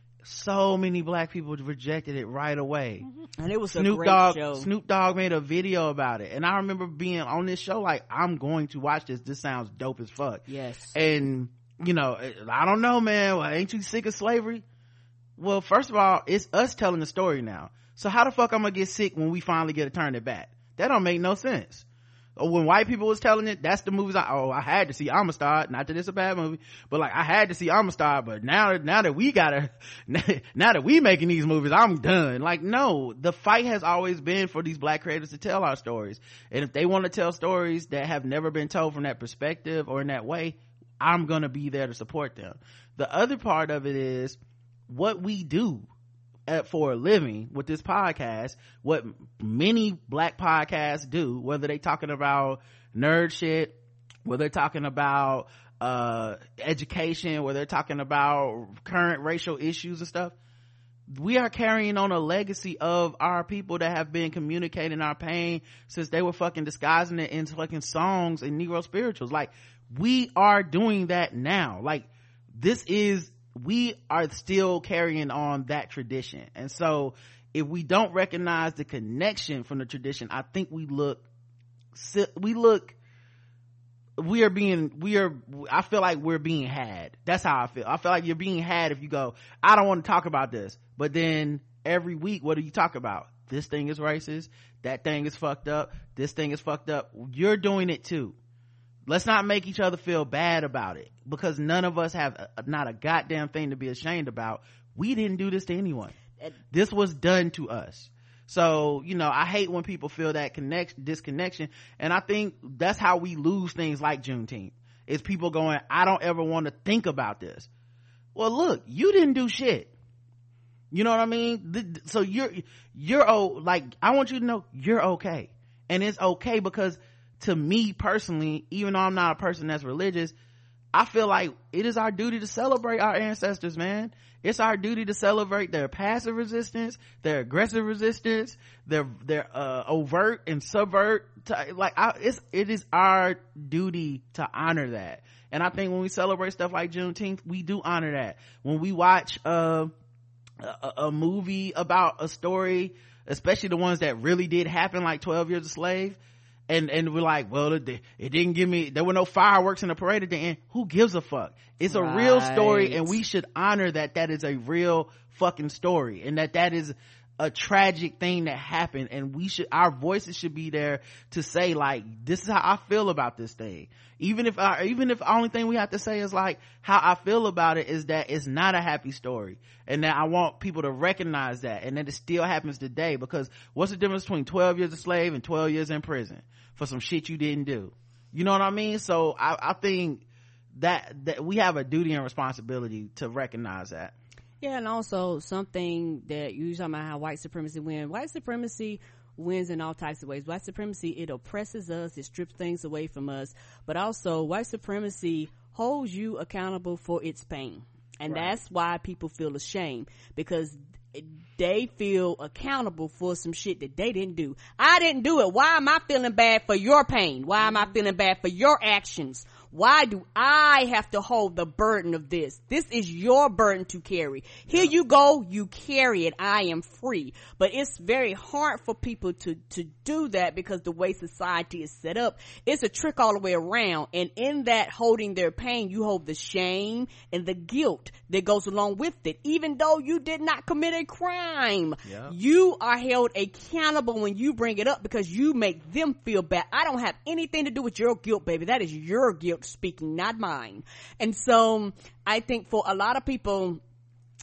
so many black people rejected it right away. Mm-hmm. And it was Snoop a great Dogg, show. Snoop Dogg made a video about it, and I remember being on this show like, I'm going to watch this. This sounds dope as fuck. Yes. And you know, I don't know, man. Well, ain't you sick of slavery? Well, first of all, it's us telling the story now. So how the fuck I'm gonna get sick when we finally get to turn it back? That don't make no sense. When white people was telling it, that's the movies I, oh, I had to see Amistad. Not that it's a bad movie, but like, I had to see Amistad, but now, now that we gotta, now that we making these movies, I'm done. Like, no, the fight has always been for these black creators to tell our stories. And if they want to tell stories that have never been told from that perspective or in that way, I'm gonna be there to support them. The other part of it is what we do At, for a living with this podcast, what many black podcasts do, whether they talking about nerd shit, whether they're talking about uh education, whether they're talking about current racial issues and stuff, we are carrying on a legacy of our people that have been communicating our pain since they were fucking disguising it in fucking songs and Negro spirituals. Like, we are doing that now. Like, this is we are still carrying on that tradition. And so if we don't recognize the connection from the tradition, I think we look we look we are being we are I feel like we're being had. That's how I feel. I feel like you're being had if you go, I don't want to talk about this, but then every week what do you talk about? This thing is racist, that thing is fucked up, this thing is fucked up. You're doing it too. Let's not make each other feel bad about it, because none of us have a, not a goddamn thing to be ashamed about. We didn't do this to anyone. This was done to us. So, you know, I hate when people feel that connection, disconnection. And I think that's how we lose things like Juneteenth. Is people going, I don't ever want to think about this. Well, look, you didn't do shit. You know what I mean? So you're, you're, oh, like, I want you to know you're okay. And it's okay because, to me personally, even though I'm not a person that's religious, I feel like it is our duty to celebrate our ancestors, man. It's our duty to celebrate their passive resistance, their aggressive resistance, their their uh overt and subvert. To, like, I, it's it is our duty to honor that. And I think when we celebrate stuff like Juneteenth, we do honor that. When we watch uh, a, a movie about a story, especially the ones that really did happen, like twelve Years a Slave, and and we're like, well, it, it didn't give me, there were no fireworks in the parade at the end. Who gives a fuck? It's a right. real story, and we should honor that that is a real fucking story, and that that is a tragic thing that happened, and we should, our voices should be there to say, like, this is how I feel about this thing. Even if our, even if the only thing we have to say is like, how I feel about it is that it's not a happy story, and that I want people to recognize that, and that it still happens today. Because what's the difference between twelve years a slave and twelve years in prison for some shit you didn't do? You know what I mean? So I, I think that that we have a duty and responsibility to recognize that. Yeah, and also something that you talking about how white supremacy wins. White supremacy wins in all types of ways. White supremacy, it oppresses us, it strips things away from us, but also white supremacy holds you accountable for its pain. And right. that's why people feel ashamed, because they feel accountable for some shit that they didn't do. I didn't do it. Why am I feeling bad for your pain? Why am I feeling bad for your actions? Why do I have to hold the burden of this? This is your burden to carry. Here you go, you carry it. I am free. But it's very hard for people to, to do that, because the way society is set up, it's a trick all the way around. And in that holding their pain, you hold the shame and the guilt that goes along with it. Even though you did not commit a crime, yeah. you are held accountable when you bring it up, because you make them feel bad. I don't have anything to do with your guilt, baby. That is your guilt speaking, not mine. And so I think for a lot of people,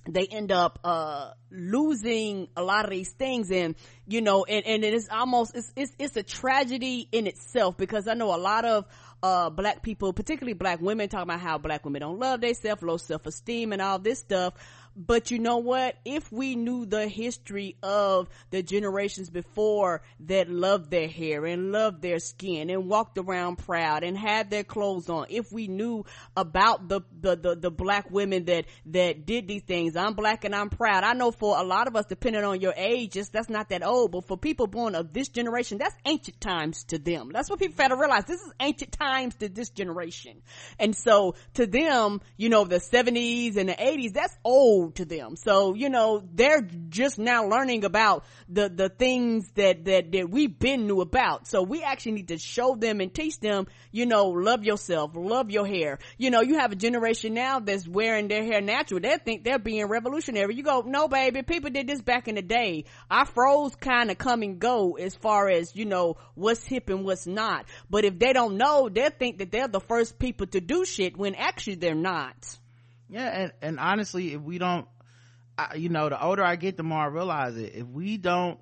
they end up uh losing a lot of these things, and you know, and, and it is almost it's, it's it's a tragedy in itself, because I know a lot of uh black people, particularly black women, talking about how black women don't love themselves, low self-esteem and all this stuff. But you know what? If we knew the history of the generations before that loved their hair and loved their skin and walked around proud and had their clothes on, if we knew about the, the, the, the black women that, that did these things, I'm black and I'm proud. I know for a lot of us, depending on your age, just, that's not that old, but for people born of this generation, that's ancient times to them. That's what people gotta realize. This is ancient times to this generation. And so to them, you know, the seventies and the eighties, that's old to them. So, you know, they're just now learning about the the things that that that we've been knew about. So we actually need to show them and teach them, you know, love yourself, love your hair. You know, you have a generation now that's wearing their hair natural. They think they're being revolutionary. You go, no baby, people did this back in the day. Afros kind of come and go as far as, you know, what's hip and what's not. But if they don't know, they'll think that they're the first people to do shit when actually they're not. Yeah, and, and honestly, if we don't, I, you know, the older I get, the more I realize it. If we don't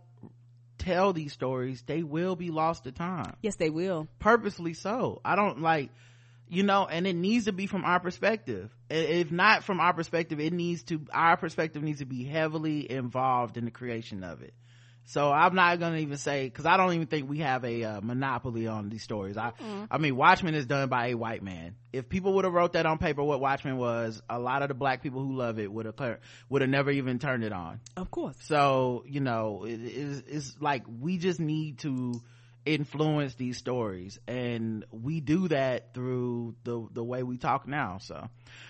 tell these stories, they will be lost to time. Yes, they will. Purposely so. I don't like, you know, and it needs to be from our perspective. If not from our perspective, it needs to, our perspective needs to be heavily involved in the creation of it. So I'm not gonna even say, because I don't even think we have a uh, monopoly on these stories. I, mm-hmm. I mean, Watchmen is done by a white man. If people would have wrote that on paper, what Watchmen was, a lot of the black people who love it would have would have never even turned it on. Of course. So you know, it, it's, it's like we just need to influence these stories, and we do that through the the way we talk now. So.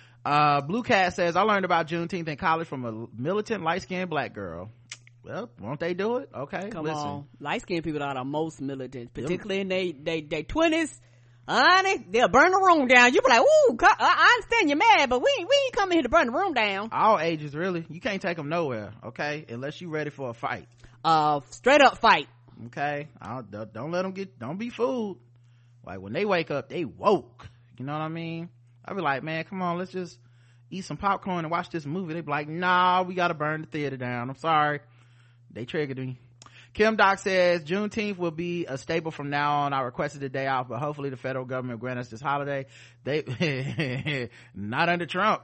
Uh, Blue Cat says, I learned about Juneteenth in college from a militant light-skinned black girl. Well, won't they do it? Okay, come listen. on. Light-skinned people are the most militant, particularly in they they they twenties. Honey, they'll burn the room down. You be like, ooh, I understand you're mad, but we ain't, we ain't coming here to burn the room down. All ages, really. You can't take them nowhere, okay? Unless you're ready for a fight. Uh, straight up fight. Okay? I'll, don't let them get, don't be fooled. Like, when they wake up, they woke. You know what I mean? I be like, man, come on, let's just eat some popcorn and watch this movie. They be like, nah, we gotta burn the theater down. I'm sorry. They triggered me. Kim Doc says Juneteenth will be a staple from now on. I requested a day off, but hopefully the federal government grant us this holiday. They not under Trump.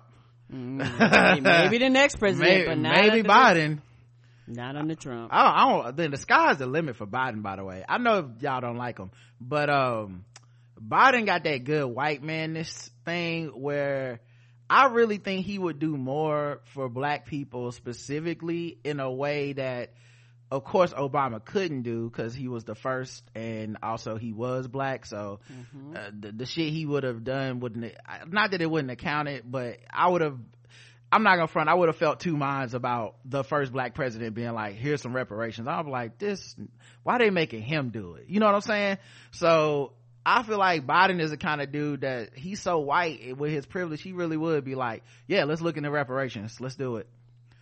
Mm, maybe the next president, maybe, but not maybe under Biden. This, not under Trump. I don't, I don't. Then the sky's the limit for Biden. By the way, I know y'all don't like him, but um, Biden got that good white man-ness thing where I really think he would do more for black people specifically in a way that, of course, Obama couldn't do because he was the first and also he was black. So mm-hmm. uh, the, the shit he would have done wouldn't, not that it wouldn't have counted, but I would have, I'm not gonna front, I would have felt two minds about the first black president being like, here's some reparations. I'm like, this, why they making him do it? You know what I'm saying? So I feel like Biden is the kind of dude that he's so white with his privilege, he really would be like, yeah, let's look into reparations. Let's do it.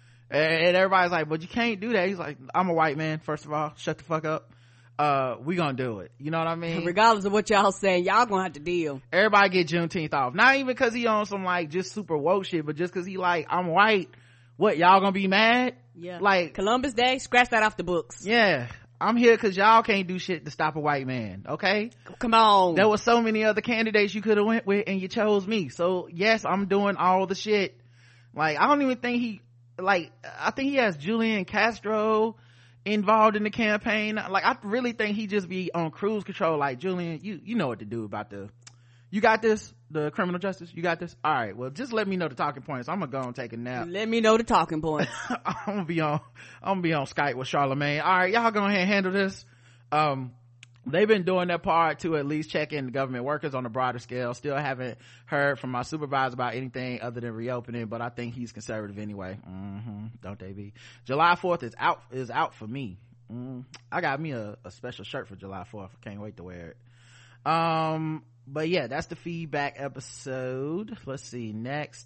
And everybody's like, but you can't do that. He's like, I'm a white man, first of all. Shut the fuck up. Uh, we gonna do it. You know what I mean? Regardless of what y'all saying, y'all gonna have to deal. Everybody get Juneteenth off. Not even because he on some like just super woke shit, but just because he like, I'm white. What, y'all gonna be mad? Yeah. Like Columbus Day, scratch that off the books. Yeah. I'm here because y'all can't do shit to stop a white man. Okay? Come on. There were so many other candidates you could have went with and you chose me. So yes, I'm doing all the shit. Like, I don't even think he, like, I think he has Julian Castro involved in the campaign. Like, I really think he just be on cruise control. Like, Julian, you you know what to do about the, you got this, the criminal justice, you got this. All right, well, just let me know the talking points. I'm gonna go and take a nap. Let me know the talking points. I'm gonna be on I'm gonna be on Skype with Charlamagne. All right, y'all go ahead and handle this. Um, they've been doing their part to at least check in the government workers on a broader scale. Still haven't heard from my supervisor about anything other than reopening, but I think he's conservative anyway. Mm-hmm. Don't they be? July fourth is out is out for me. Mm. I got me a, a special shirt for July fourth. I can't wait to wear it. Um, but yeah, that's the feedback episode. Let's see next.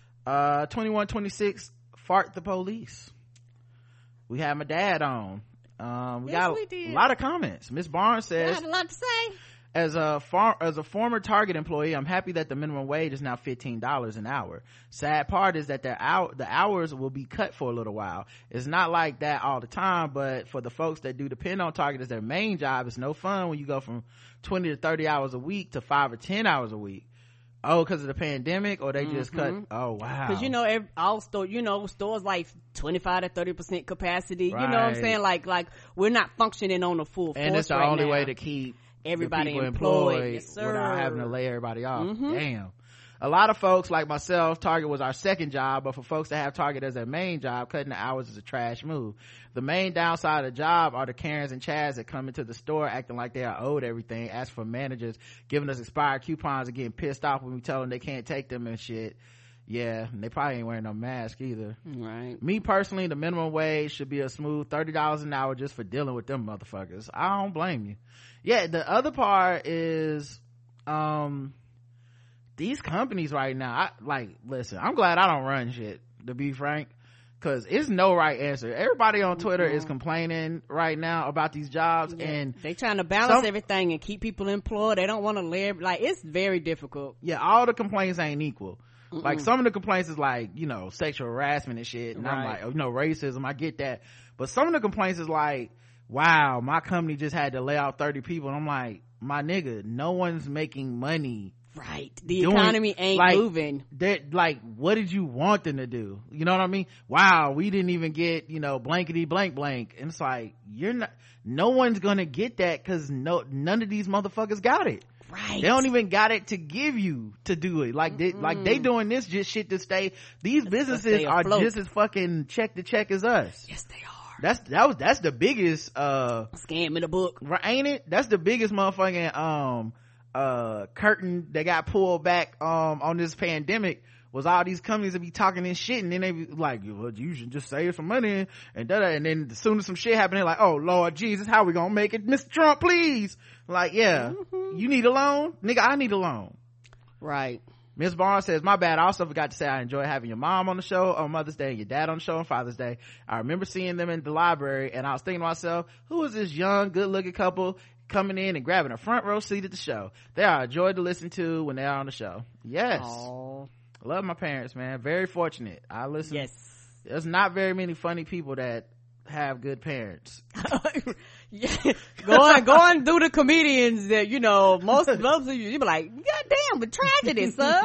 Uh, twenty-one twenty-six, fart the police. We had my dad on. Um, we yes, got we did. a lot of comments. Miss Barnes says, I had a lot to say. As a far, as a former Target employee, I'm happy that the minimum wage is now fifteen dollars an hour. Sad part is that their hour, the hours will be cut for a little while. It's not like that all the time, but for the folks that do depend on Target as their main job, it's no fun when you go from twenty to thirty hours a week to five or ten hours a week. Oh, because of the pandemic, or they mm-hmm. just cut? Oh, wow. Because you know, every, all store, you know, stores like twenty-five to thirty percent capacity. Right. You know what I'm saying? Like, like we're not functioning on the full force. And it's the right only now. way to keep everybody employed, employed yes, without having to lay everybody off. Mm-hmm. Damn. A lot of folks like myself, Target was our second job, but for folks that have Target as their main job, cutting the hours is a trash move. The main downside of the job are the Karens and Chads that come into the store acting like they are owed everything, ask for managers, giving us expired coupons and getting pissed off when we tell them they can't take them and shit. Yeah, and they probably ain't wearing no mask either. Right. Me personally, the minimum wage should be a smooth thirty dollars an hour just for dealing with them motherfuckers. I don't blame you. Yeah, the other part is, um, these companies right now, I, like, listen, I'm glad I don't run shit, to be frank, because it's no right answer. Everybody on Twitter mm-hmm. is complaining right now about these jobs, yeah. and they trying to balance some, everything and keep people employed. They don't want to live, like, it's very difficult. Yeah, all the complaints ain't equal. Mm-mm. Like, some of the complaints is like, you know, sexual harassment and shit, and right. I'm like, oh, you know, racism, I get that, but some of the complaints is like, wow, my company just had to lay off thirty people, and I'm like, my nigga, no one's making money. Right. The doing, economy ain't like, moving. That, like, what did you want them to do? You know what I mean? Wow, we didn't even get, you know, blankety blank blank. And it's like, you're not, no one's gonna get that because no, none of these motherfuckers got it. Right. They don't even got it to give you to do it. Like they, like they doing this just shit to stay. These businesses are just as fucking check to check as us. Yes, they are. That's, that was, that's the biggest, uh, scam in the book. Right, ain't it? That's the biggest motherfucking, um, uh curtain that got pulled back um on this pandemic, was all these companies that be talking this shit, and then they be like, well, you should just save some money and da and then as soon as some shit happened, they're like, oh Lord Jesus, how we gonna make it, Mister Trump, please? Like, yeah, mm-hmm. you need a loan, nigga, I need a loan. Right. Miss Barnes says, my bad, I also forgot to say I enjoy having your mom on the show on Mother's Day and your dad on the show on Father's Day. I remember seeing them in the library, and I was thinking to myself, who is this young good looking couple coming in and grabbing a front row seat at the show? They are a joy to listen to when they're on the show. Yes. Aww. Love my parents, man. Very fortunate. I listen. Yes. There's not very many funny people that have good parents. Yeah. Go on, go on, do the comedians that, you know, most, most of you, you be like, God damn, but tragedy, sir.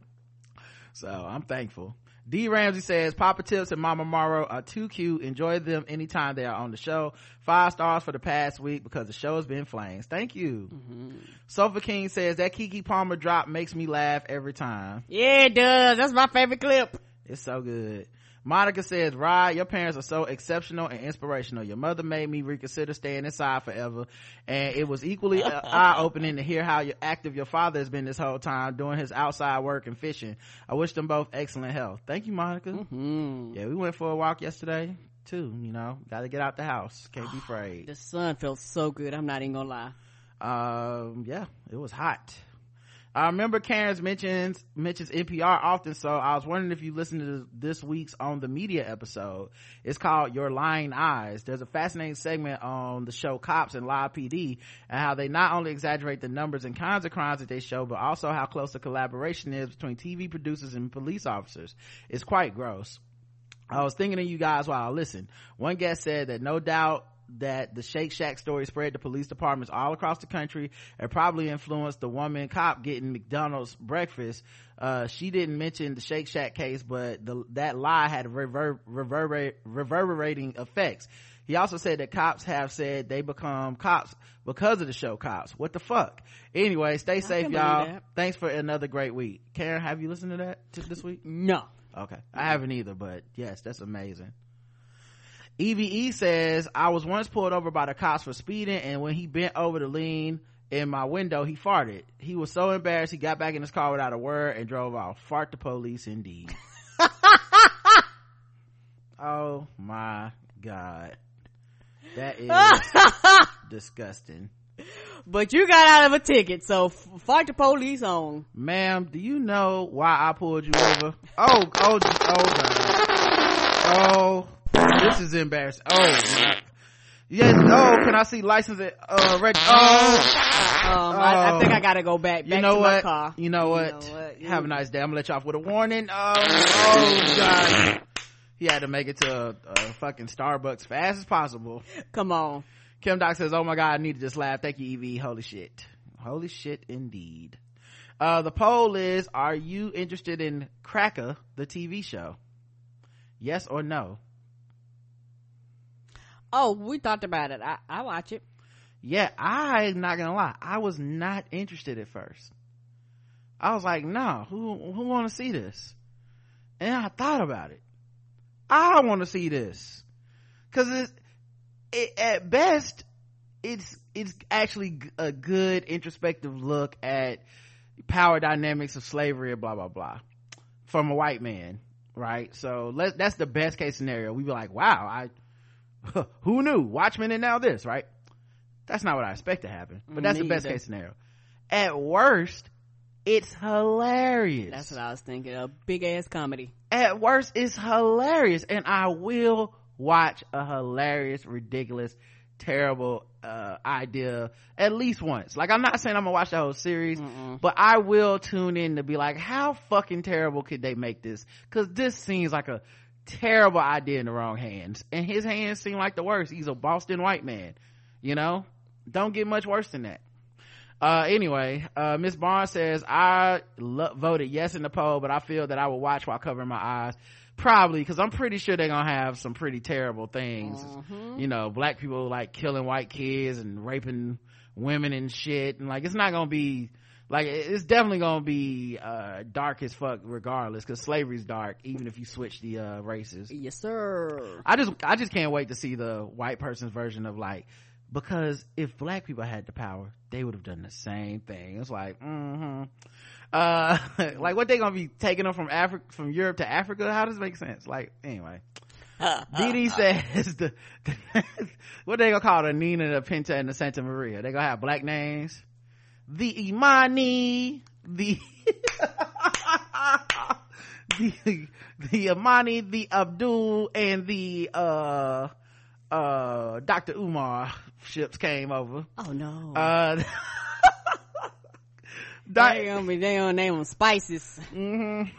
So I'm thankful. D Ramsey says, Papa Tips and Mama Morrow are too cute. Enjoy them anytime they are on the show. Five stars for the past week because the show has been flames. Thank you. Mm-hmm. Sofa King says, that Keke Palmer drop makes me laugh every time. Yeah, it does. That's my favorite clip. It's so good. Monica says, Rod, your parents are so exceptional and inspirational. Your mother made me reconsider staying inside forever, and it was equally eye-opening to hear how active your father has been this whole time doing his outside work and fishing. I wish them both excellent health. Thank you, Monica. Mm-hmm. Yeah, we went for a walk yesterday too. You know, gotta get out the house, can't be afraid. The sun felt so good, I'm not even gonna lie. Um yeah, it was hot. I remember Karen's mentions mentions N P R often, so I was wondering if you listened to this week's On the Media episode. It's called Your Lying Eyes. There's a fascinating segment on the show Cops and Live P D, and how they not only exaggerate the numbers and kinds of crimes that they show, but also how close the collaboration is between T V producers and police officers. It's quite gross. I was thinking of you guys while I listened. One guest said that no doubt that the Shake Shack story spread to police departments all across the country and probably influenced the woman cop getting McDonald's breakfast. Uh, she didn't mention the Shake Shack case, but the, that lie had rever- reverber- reverberating effects. He also said that cops have said they become cops because of the show Cops. What the fuck? Anyway, stay safe, y'all. Thanks for another great week. Karen, have you listened to that t- this week? No. Okay. I haven't either, but yes, that's amazing. E V E says, I was once pulled over by the cops for speeding, and when he bent over to lean in my window, he farted. He was so embarrassed he got back in his car without a word and drove off. Fart the police indeed. Oh my God. That is disgusting. But you got out of a ticket, so f- fart the police on. Ma'am, do you know why I pulled you over? Oh, oh, oh God. Oh, this is embarrassing. Oh my. Yes. Oh, can I see license it? Uh, reg- oh. Um, I, I think I gotta go back, back you know to what? my car. You know what? You know what? Have a nice day. I'm gonna let you off with a warning. Oh, oh God. He had to make it to a, a fucking Starbucks fast as possible. Come on. Kim Doc says, oh my God, I need to just laugh. Thank you, Evie. Holy shit. Holy shit indeed. Uh, the poll is, are you interested in Cracker, the T V show? Yes or no? Oh, we talked about it. I, I watch it. Yeah, I'm not gonna lie. I was not interested at first. I was like, no, who, who wanna see this? And I thought about it. I want to see this. Cause it's, it, at best, it's, it's actually a good introspective look at power dynamics of slavery and blah, blah, blah. From a white man, right? So let, that's the best case scenario. We'd be like, wow, I, who knew? Watchmen and now this, right? That's not what I expect to happen, but that's Me the best either. case scenario. At worst, it's hilarious. That's what I was thinking. A big ass comedy. At worst, it's hilarious, and I will watch a hilarious, ridiculous, terrible uh idea at least once. Like, I'm not saying I'm gonna watch the whole series, Mm-mm. but I will tune in to be like, how fucking terrible could they make this? Because this seems like a terrible idea in the wrong hands, and his hands seem like the worst. He's a Boston white man, you know? Don't get much worse than that. Uh anyway, uh Miss Barnes says, I lo- voted yes in the poll, but I feel that I will watch while covering my eyes. Probably, because I'm pretty sure they're gonna have some pretty terrible things. Mm-hmm. You know, black people like killing white kids and raping women and shit, and like, it's not gonna be like, it's definitely gonna be uh dark as fuck regardless, because slavery's dark even if you switch the uh races. Yes sir. I just I just can't wait to see the white person's version of, like, because if black people had the power, they would have done the same thing. It's like, mm-hmm. Uh, like, what they gonna be taking them from Africa, from Europe to Africa? How does it make sense? Like, anyway. D D says the, the what they gonna call the Nina, the Pinta, and the Santa Maria? They gonna have black names? The Imani, the the the Imani, the Abdul, and the uh uh Doctor Umar ships came over. Oh no. Uh they gonna be, they gonna name them Spices. Mm-hmm.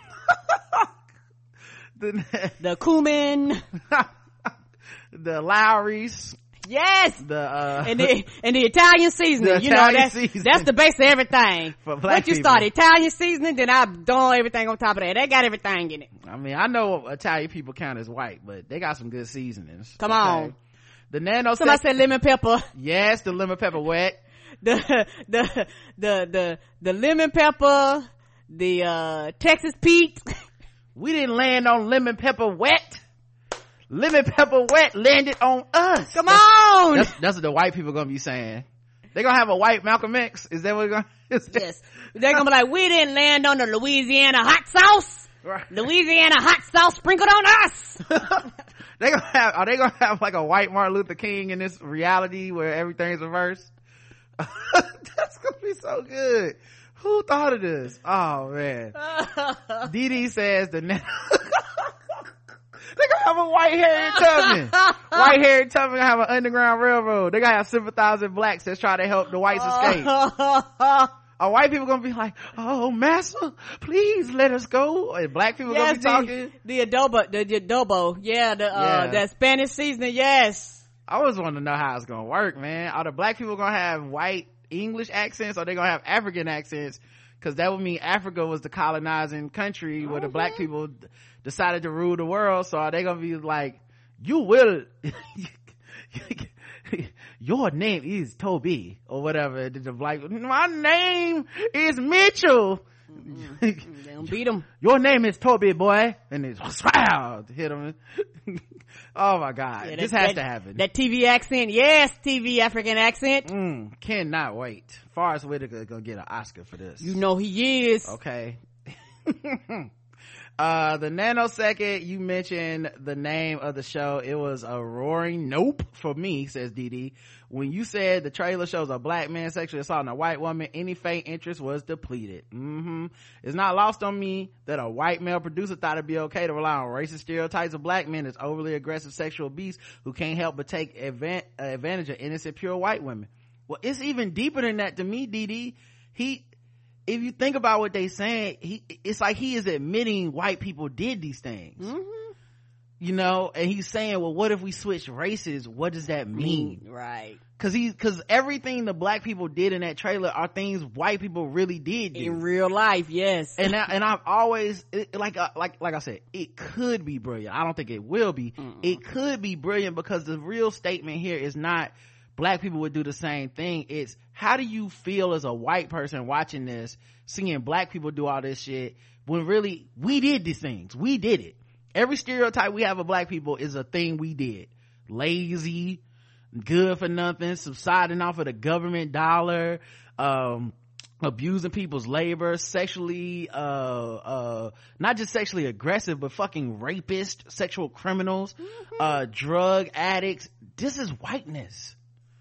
the, the cumin. The Lowrys. Yes. The uh and the and the Italian seasoning. The you Italian know that's seasoning. that's the base of everything. For black Once you people. start Italian seasoning, then I throw everything on top of that. They got everything in it. I mean, I know Italian people count as white, but they got some good seasonings. Come okay? on. The nano. Somebody said lemon pepper. Yes, the lemon pepper wet. The the the the the lemon pepper. The uh Texas Pete. We didn't land on lemon pepper wet. Lemon pepper wet landed on us. Come on. That's, that's what the white people gonna be saying. They're gonna have a white Malcolm X. Is that what we're gonna say? Yes. They're gonna be like, we didn't land on the Louisiana hot sauce. Right. Louisiana hot sauce sprinkled on us. They gonna have, are they gonna have like a white Martin Luther King in this reality where everything's reversed? That's gonna be so good. Who thought of this? Oh man. Dee says the ne- they gonna have a white Harriet Tubman. White Harriet Tubman gonna have an underground railroad. They gonna have sympathizing blacks that try to help the whites escape. Are white people gonna be like, oh massa, please let us go? And black people yes, gonna be talking? The, the adobo, the, the adobo, yeah, the uh, Yeah. that Spanish seasoning, yes. I always want to know how it's gonna work, man. Are the black people gonna have white English accents, or are they gonna have African accents? Because that would mean Africa was the colonizing country where Mm-hmm. the black people d- decided to rule the world. So are they gonna be like, you will your name is Toby or whatever? The black, my name is Mitchell. They gonna beat them. Your name is Toby, boy. And it's wow, hit him. Oh my god, Yeah, this that- has that- to happen. That T V accent, yes, T V African accent. Mm, cannot wait. Forrest Whitaker gonna get an Oscar for this. You know he is. Okay. Uh, the nanosecond you mentioned the name of the show, it was a roaring nope for me, says D D. When you said the trailer shows a black man sexually assaulting a white woman, any faint interest was depleted. Mm-hmm. It's not lost on me that a white male producer thought it'd be okay to rely on racist stereotypes of black men as overly aggressive sexual beasts who can't help but take advan- uh, advantage of innocent, pure white women. Well, it's even deeper than that to me, D D. He, if you think about what they saying, he, it's like he is admitting white people did these things. Mm-hmm. You know, and he's saying, well, what if we switch races? What does that mean? Right. Cause he, cause everything the black people did in that trailer are things white people really did do. In real life, yes. And I, and I've always, it, like, uh, like, like I said, it could be brilliant. I don't think it will be. Mm-mm. It could be brilliant because the real statement here is not black people would do the same thing. It's how do you feel as a white person watching this, seeing black people do all this shit when really we did these things. We did it. Every stereotype we have of black people is a thing we did. Lazy, good for nothing, subsiding off of the government dollar, um, abusing people's labor, sexually, uh, uh, not just sexually aggressive, but fucking rapists, sexual criminals, mm-hmm. uh, drug addicts. This is whiteness.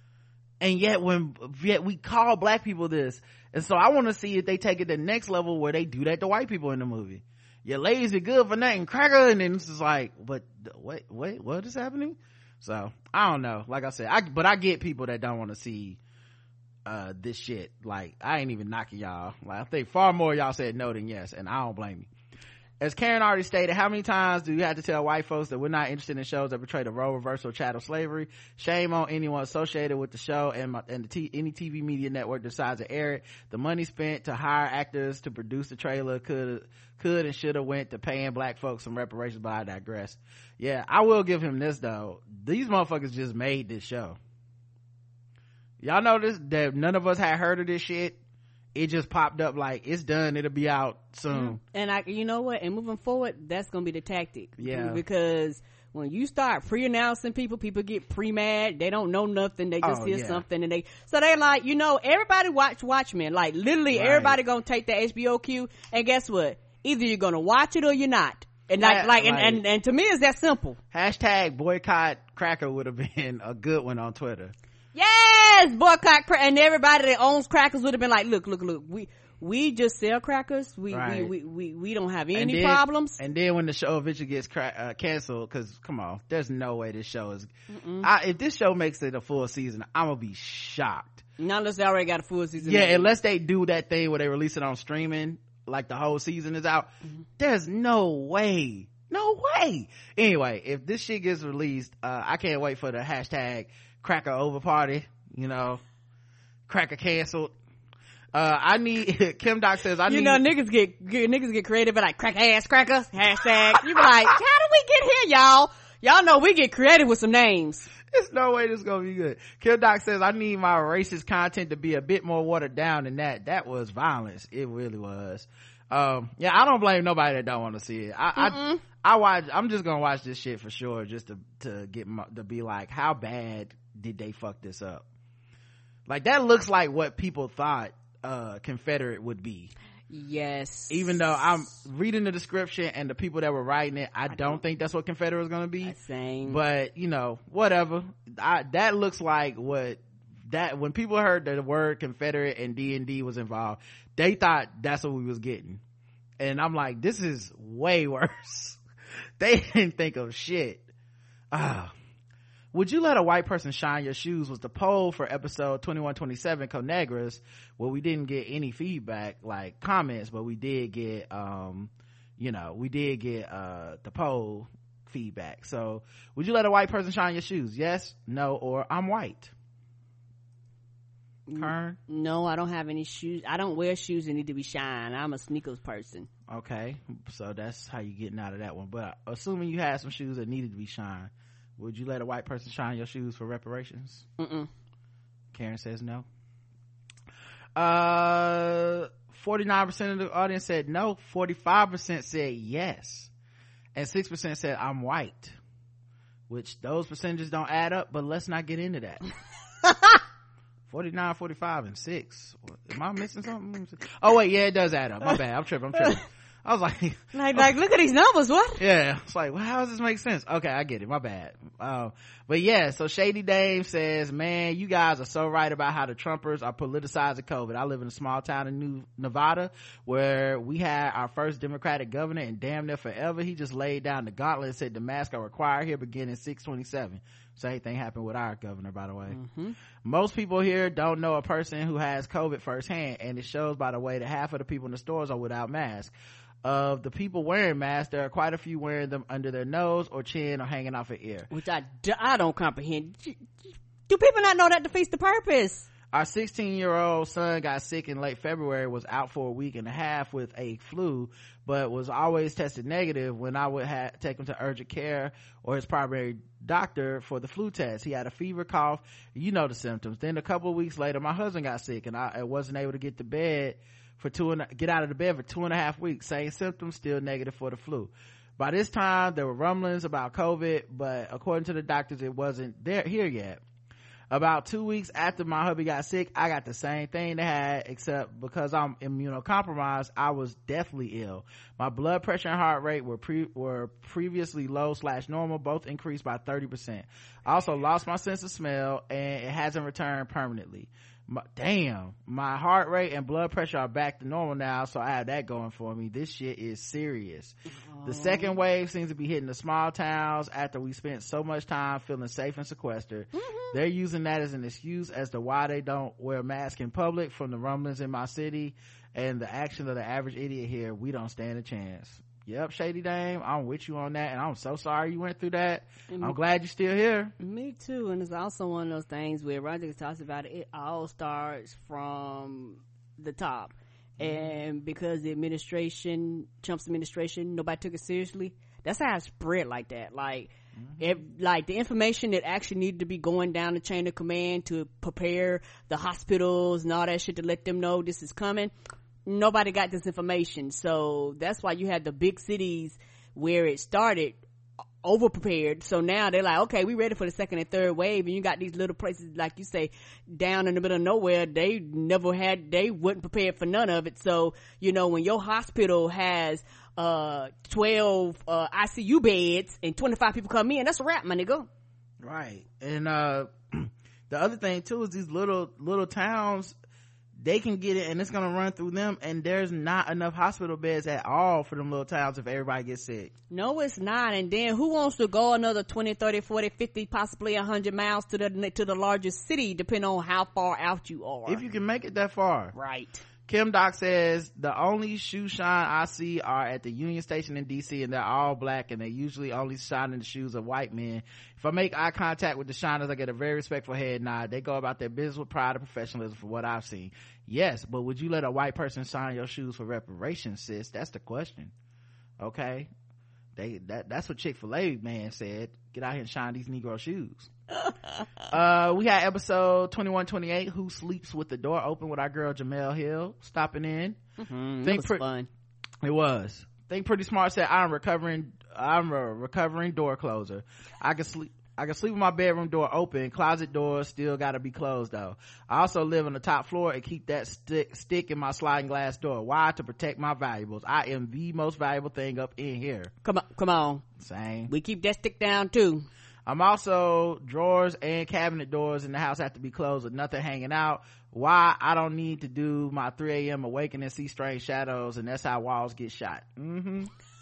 And yet when, yet we call black people this. And so I want to see if they take it to the next level where they do that to white people in the movie. You're lazy, good for nothing, cracker. And then it's just like, but wait, wait, what is happening? So I don't know. Like I said, I, but I get people that don't want to see, uh, this shit. Like, I ain't even knocking y'all. Like, I think far more y'all said no than yes. And I don't blame you. As Karen already stated, how many times do you have to tell white folks that we're not interested in shows that portray the role reversal of chattel slavery? Shame on anyone associated with the show and, my, and the t- any T V media network decides to air it. The money spent to hire actors to produce the trailer could could and should have went to paying black folks some reparations, but I digress. Yeah, I will give him this though. These motherfuckers just made this show. Y'all notice that none of us had heard of this shit? It just popped up like it's done, it'll be out soon. And I, you know what, and moving forward, that's gonna be the tactic. Yeah, because when you start pre-announcing people, people get pre-mad. They don't know nothing, they just oh, hear yeah. something, and they so they like, you know, everybody watch Watchmen. Like literally right. everybody gonna take the H B O cue, and guess what, either you're gonna watch it or you're not. And like, that, like, and, like and, and to me it's that simple. Hashtag boycott cracker would have been a good one on Twitter. Yes, boycott crack, and everybody that owns crackers would have been like, look, look, look, we we just sell crackers. We right. we, we we we don't have any and then, problems. And then when the show eventually gets cra- uh, canceled, because come on, there's no way this show is. I, if this show makes it a full season, I'm gonna be shocked. Not unless they already got a full season. Yeah, unless they do that thing where they release it on streaming, like the whole season is out. Mm-hmm. There's no way. No way. Anyway, if this shit gets released, uh, I can't wait for the hashtag cracker over party, you know, cracker canceled. Uh, I need, Kim Doc says, I you need. You know, niggas get, get, niggas get creative, but like, crack ass crackers, hashtag. You be like, how did we get here, y'all? Y'all know we get creative with some names. There's no way this is gonna be good. Kim Doc says, I need my racist content to be a bit more watered down than that. That was violence. It really was. Um, yeah, I don't blame nobody that don't want to see it. I, I, I watch, I'm just gonna watch this shit for sure, just to, to get my, to be like, how bad did they fuck this up? Like, that looks like what people thought, uh, Confederate would be. Yes. Even though I'm reading the description and the people that were writing it, I, I don't, don't think that's what Confederate was gonna be. Same. But, you know, whatever. I, that looks like what, that, when people heard that the word Confederate and D and D was involved, they thought that's what we was getting. And I'm like, this is way worse. They didn't think of shit. Ah. Would you let a white person shine your shoes was the poll for episode twenty-one twenty-seven Conegras, where we didn't get any feedback, like comments, but we did get, um, you know, we did get, uh, the poll feedback. So would you let a white person shine your shoes? Yes, no, or I'm white. Kern? No, I don't have any shoes. I don't wear shoes that need to be shined. I'm a sneakers person. Okay, so that's how you getting out of that one. But assuming you had some shoes that needed to be shined, would you let a white person shine your shoes for reparations? Mm-mm. Karen says no. Uh, forty-nine percent of the audience said no. forty-five percent said yes. And six percent said I'm white. Which those percentages don't add up, but let's not get into that. forty-nine, forty-five, and six. Am I missing something? Oh wait, yeah, it does add up. My bad. I'm tripping. I'm tripping. I was like, like, like, look at these numbers. What? Yeah. It's like, well, how does this make sense? Okay, I get it. My bad. Um, but yeah, so Shady Dame says, man, you guys are so right about how the Trumpers are politicizing COVID. I live in a small town in New Nevada where we had our first Democratic governor and damn near forever. He just laid down the gauntlet and said the masks are required here beginning six twenty-seven. Same thing happened with our governor, by the way. Mm-hmm. Most people here don't know a person who has COVID firsthand, and it shows by the way that half of the people in the stores are without masks. Of the people wearing masks, there are quite a few wearing them under their nose or chin or hanging off an ear. Which I, I don't comprehend. Do people not know that defeats the purpose? Our sixteen year old son got sick in late February, was out for a week and a half with a flu, but was always tested negative when I would ha- take him to urgent care or his primary doctor for the flu test. He had a fever, cough, you know the symptoms. Then a couple of weeks later, my husband got sick and I, I wasn't able to get to bed for two and get out of the bed for two and a half weeks. Same symptoms, still negative for the flu. By this time, there were rumblings about COVID, but according to the doctors, it wasn't there here yet. About two weeks after my hubby got sick, I got the same thing they had, except because I'm immunocompromised, I was deathly ill. My blood pressure and heart rate were pre- were previously low slash normal, both increased by thirty percent. I also lost my sense of smell, and it hasn't returned permanently. My, damn, my heart rate and blood pressure are back to normal now, so I have that going for me. This shit is serious. Aww. The second wave seems to be hitting the small towns after we spent so much time feeling safe and sequestered. Mm-hmm. They're using that as an excuse as to why they don't wear masks in public. From the rumblings in my city and the action of the average idiot here, we don't stand a chance. Yep, Shady Dame, I'm with you on that, and I'm so sorry you went through that. Mm-hmm. I'm glad you're still here. Me too. And it's also one of those things where Roger talks about it, it all starts from the top. Mm-hmm. And because the administration, Trump's administration, nobody took it seriously, that's how it spread like that. Like, mm-hmm. it, like the information that actually needed to be going down the chain of command to prepare the hospitals and all that shit to let them know this is coming, nobody got this information. So that's why you had the big cities where it started over prepared. So now they're like, okay, we ready for the second and third wave. And you got these little places, like you say, down in the middle of nowhere, they never had, they wasn't prepared for none of it. So, you know, when your hospital has uh twelve uh I C U beds and twenty-five people come in, that's a wrap, my nigga. Right. And uh the other thing too is these little little towns, they can get it and it's gonna run through them, and there's not enough hospital beds at all for them little towns if everybody gets sick. No, it's not. And then who wants to go another twenty, thirty, forty, fifty, possibly one hundred miles to the to the largest city, depending on how far out you are, if you can make it that far. Right. Kim Doc says the only shoe shine I see are at the Union Station in D C, and they're all black, and they usually only shine in the shoes of white men. If I make eye contact with the shiners, I get a very respectful head nod. They go about their business with pride and professionalism, for what I've seen. Yes, but would you let a white person shine your shoes for reparations, sis? That's the question. Okay, they that that's what Chick-fil-A man said. Get out here and shine these Negro shoes. uh we had episode twenty-one twenty-eight, Who Sleeps with the Door Open, with our girl Jamel Hill stopping in. Mm-hmm. Think was pre- fun. It was. Think Pretty Smart said, I'm recovering I'm a recovering door closer. I can sleep I can sleep with my bedroom door open. Closet doors still gotta be closed though. I also live on the top floor and keep that stick stick in my sliding glass door. Why? To protect my valuables. I am the most valuable thing up in here. Come on, come on. Same. We keep that stick down too. I'm also, drawers and cabinet doors in the house have to be closed with nothing hanging out. Why? I don't need to do my three a.m. awakening, see strange shadows, and that's how walls get shot. Mm-hmm.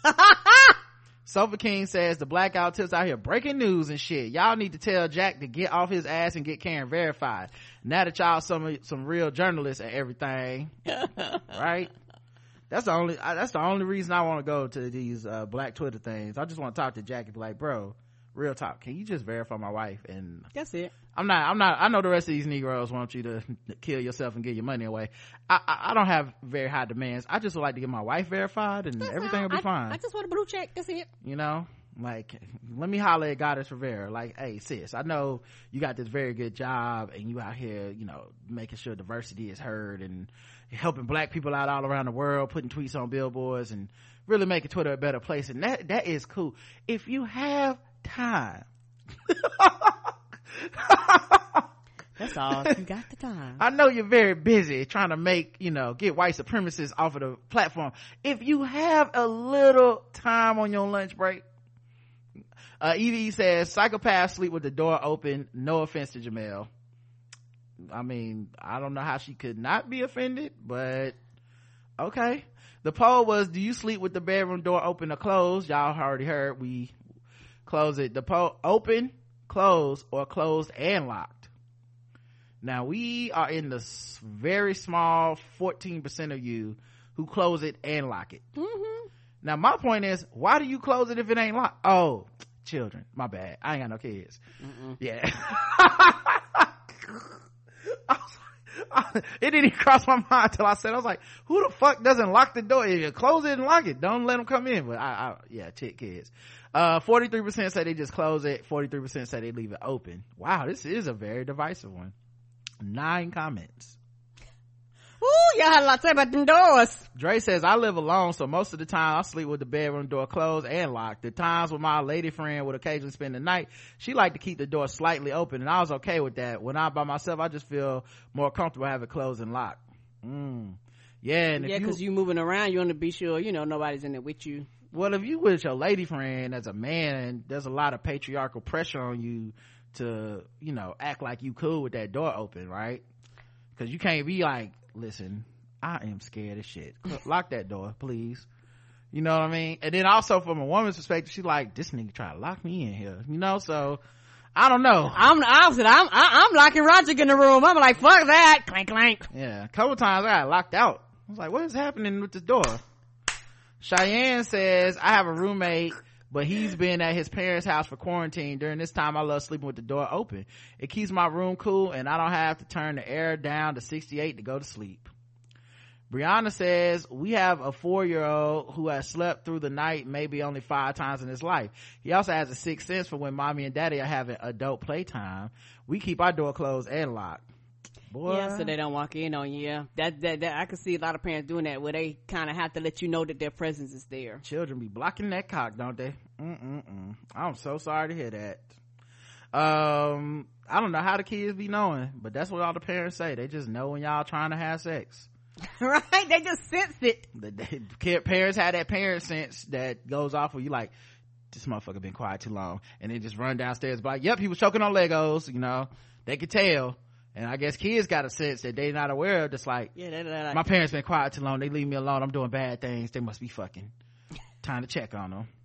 Sofa King says the blackout tips out here breaking news and shit. Y'all need to tell Jack to get off his ass and get Karen verified. Now that y'all some some real journalists and everything, right? That's the only that's the only reason I want to go to these uh, black Twitter things. I just want to talk to Jack and be like, bro, real talk, can you just verify my wife? And that's it. I'm not i'm not I know the rest of these Negroes want you to kill yourself and give your money away. i i, I don't have very high demands. I just would like to get my wife verified, and that's everything will be I, fine. I just want a blue check. That's it. You know, like, let me holler at Goddess Rivera, like, hey sis, I know you got this very good job and you out here, you know, making sure diversity is heard and helping black people out all around the world, putting tweets on billboards and really making Twitter a better place, and that that is cool. If you have time That's all. You got the time. I know you're very busy trying to make, you know, get white supremacists off of the platform. If you have a little time on your lunch break, uh, Evie says, psychopaths sleep with the door open. No offense to Jamel. I mean, I don't know how she could not be offended, but okay. The poll was, do you sleep with the bedroom door open or closed? Y'all already heard we close it. The poll, open, closed, or closed and locked. Now we are in the very small fourteen percent of you who close it and lock it. Mm-hmm. Now my point is, why do you close it if it ain't locked? Oh, children, my bad, I ain't got no kids. Mm-mm. Yeah. It didn't even cross my mind till I said, I was like, who the fuck doesn't lock the door? If you close it and lock it, don't let them come in. But I, I yeah, chick kids. Uh, forty-three percent say they just close it. forty-three percent say they leave it open. Wow, this is a very divisive one. Nine comments. Ooh, y'all had a lot to say about them doors. Dre says, I live alone, so most of the time I sleep with the bedroom door closed and locked. The times when my lady friend would occasionally spend the night, she liked to keep the door slightly open, and I was okay with that. When I'm by myself, I just feel more comfortable having it closed and locked. Mm. Yeah, and if yeah, because you, you moving around, you want to be sure, you know, nobody's in there with you. Well, if you with your lady friend as a man, there's a lot of patriarchal pressure on you to, you know, act like you cool with that door open, right? Because you can't be like, listen, I am scared as shit. Lock that door, please. You know what I mean? And then also from a woman's perspective, she's like, this nigga try to lock me in here, you know? So I don't know. I'm the opposite. I'm I, I'm locking Roger in the room. I'm like, fuck that. Clank clank. Yeah, a couple times I got locked out. I was like, what is happening with this door? Cheyenne says, I have a roommate, but he's been at his parents' house for quarantine. During this time, I love sleeping with the door open. It keeps my room cool, and I don't have to turn the air down to sixty-eight to go to sleep. Brianna says, we have a four-year-old who has slept through the night maybe only five times in his life. He also has a sixth sense for when mommy and daddy are having adult playtime. We keep our door closed and locked. Boy. Yeah, so they don't walk in on you. Yeah, that, that that I can see a lot of parents doing that, where they kind of have to let you know that their presence is there. Children be blocking that cock, don't they? Mm-mm-mm. I'm so sorry to hear that. Um, I don't know how the kids be knowing, but that's what all the parents say. They just know when y'all trying to have sex. Right? They just sense it. The, the parents have that parent sense that goes off where you like, this motherfucker been quiet too long, and then just run downstairs by, yep, he was choking on Legos. You know, they could tell. And I guess kids got a sense that they're not aware of. Just like, yeah, they're, they're like, my parents been quiet too long, they leave me alone, I'm doing bad things, they must be fucking. Time to check on them.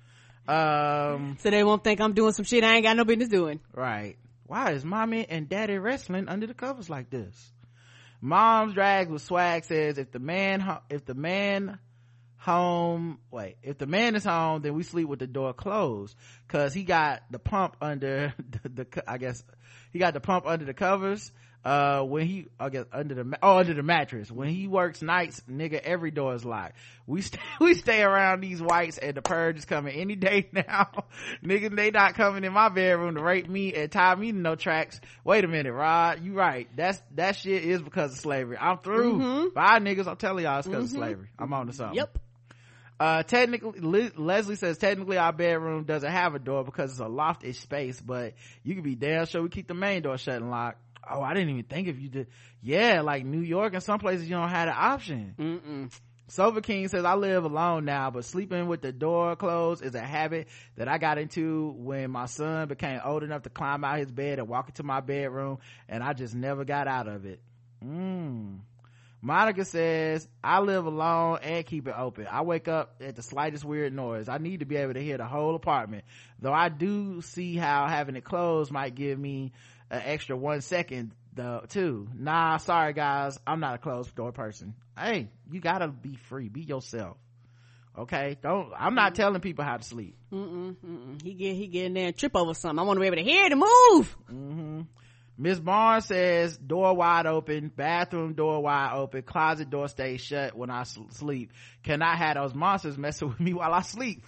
Um, so they won't think I'm doing some shit I ain't got no business doing. Right. Why is mommy and daddy wrestling under the covers like this? Mom's Drags with Swag says, if the man if the man home wait if the man is home, then we sleep with the door closed, because he got the pump under the, the I guess he got the pump under the covers. Uh, when he, I guess under the, oh, under the mattress. When he works nights, nigga, every door is locked. We stay, we stay around these whites, and the purge is coming any day now. Nigga, they not coming in my bedroom to rape me and tie me to no tracks. Wait a minute, Rod, you right. That's, that shit is because of slavery. I'm through. Mm-hmm. Bye, niggas. I'm telling y'all it's because mm-hmm. of slavery. I'm on to something. Yep. Uh, technically, Le- Leslie says, technically our bedroom doesn't have a door because it's a loftish space, but you can be damn sure we keep the main door shut and locked. Oh, I didn't even think if you did. Yeah, like New York and some places you don't have the option. Mm-mm. Silver King says, I live alone now, but sleeping with the door closed is a habit that I got into when my son became old enough to climb out his bed and walk into my bedroom, and I just never got out of it. Mm. Monica says, I live alone and keep it open. I wake up at the slightest weird noise. I need to be able to hear the whole apartment, though I do see how having it closed might give me an extra one second though too. Nah, sorry guys, I'm not a closed door person. Hey, you gotta be free, be yourself, okay? Don't, I'm not telling people how to sleep. Mm-mm, mm-mm. he get he get in there and trip over something. I want to be able to hear the move. Mm-hmm. Miss Barnes says, door wide open, bathroom door wide open, closet door stays shut when I sl- sleep. Cannot have those monsters messing with me while I sleep.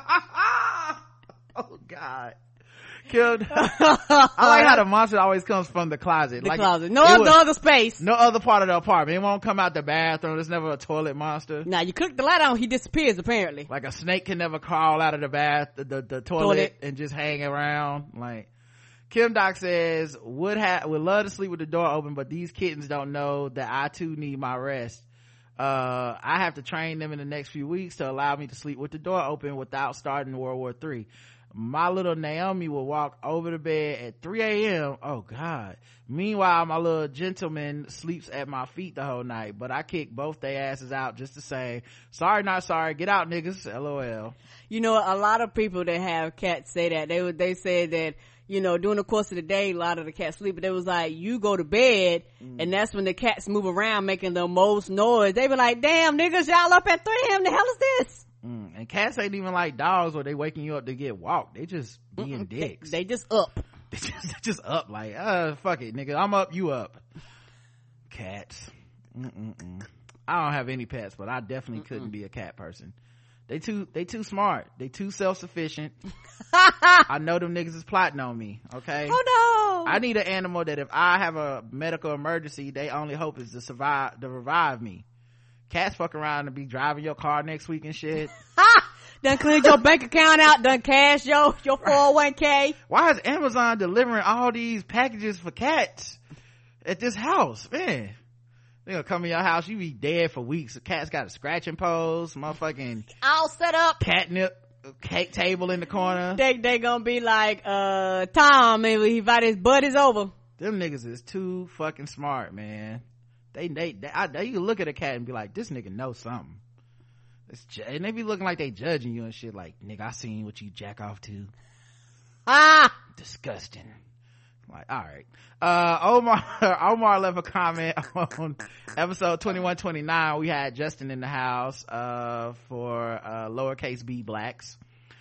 Oh God. Killed. I like how the monster always comes from the closet. The like closet. No other, other space. No other part of the apartment. It won't come out the bathroom. There's never a toilet monster. Now you click the light on, he disappears apparently. Like a snake can never crawl out of the bath, the, the, the toilet, toilet and just hang around. Like, Kim Doc says, would have, would love to sleep with the door open, but these kittens don't know that I too need my rest. Uh, I have to train them in the next few weeks to allow me to sleep with the door open without starting World War Three. My little Naomi will walk over the bed at three a.m. Oh God. Meanwhile, my little gentleman sleeps at my feet the whole night, but I kick both their asses out just to say, sorry, not sorry. Get out, niggas. LOL. You know, a lot of people that have cats say that. They would, they said that, you know, during the course of the day, a lot of the cats sleep, but it was like, you go to bed, mm. and that's when the cats move around making the most noise. They be like, damn, niggas, y'all up at three a.m. The hell is this? Mm. And cats ain't even like dogs where they waking you up to get walked. They just being Mm-mm. dicks. They, they just up. They just, they just up like, uh, fuck it, nigga. I'm up, you up. Cats. Mm-mm-mm. I don't have any pets, but I definitely Mm-mm. couldn't be a cat person. They too, they too smart. They too self-sufficient. I know them niggas is plotting on me. Okay. Oh no. I need an animal that if I have a medical emergency, they only hope is to survive, to revive me. Cats fuck around and be driving your car next week and shit. Done cleared your bank account out, done cash your, your four oh one k. Why is Amazon delivering all these packages for cats at this house? Man. They gonna come in your house, you be dead for weeks. The cat's got a scratching pose, motherfucking all set up, catnip cake table in the corner. They they gonna be like, uh, Tom, maybe he invite his buddies over. Them niggas is too fucking smart, man. They they, they, I, they you can look at a cat and be like, this nigga knows something. It's, and they be looking like they judging you and shit. Like, nigga, I seen what you jack off to. Ah, disgusting. Like, all right. Uh, Omar, Omar left a comment on episode twenty-one twenty-nine. We had Justin in the house, uh, for, uh, lowercase b blacks.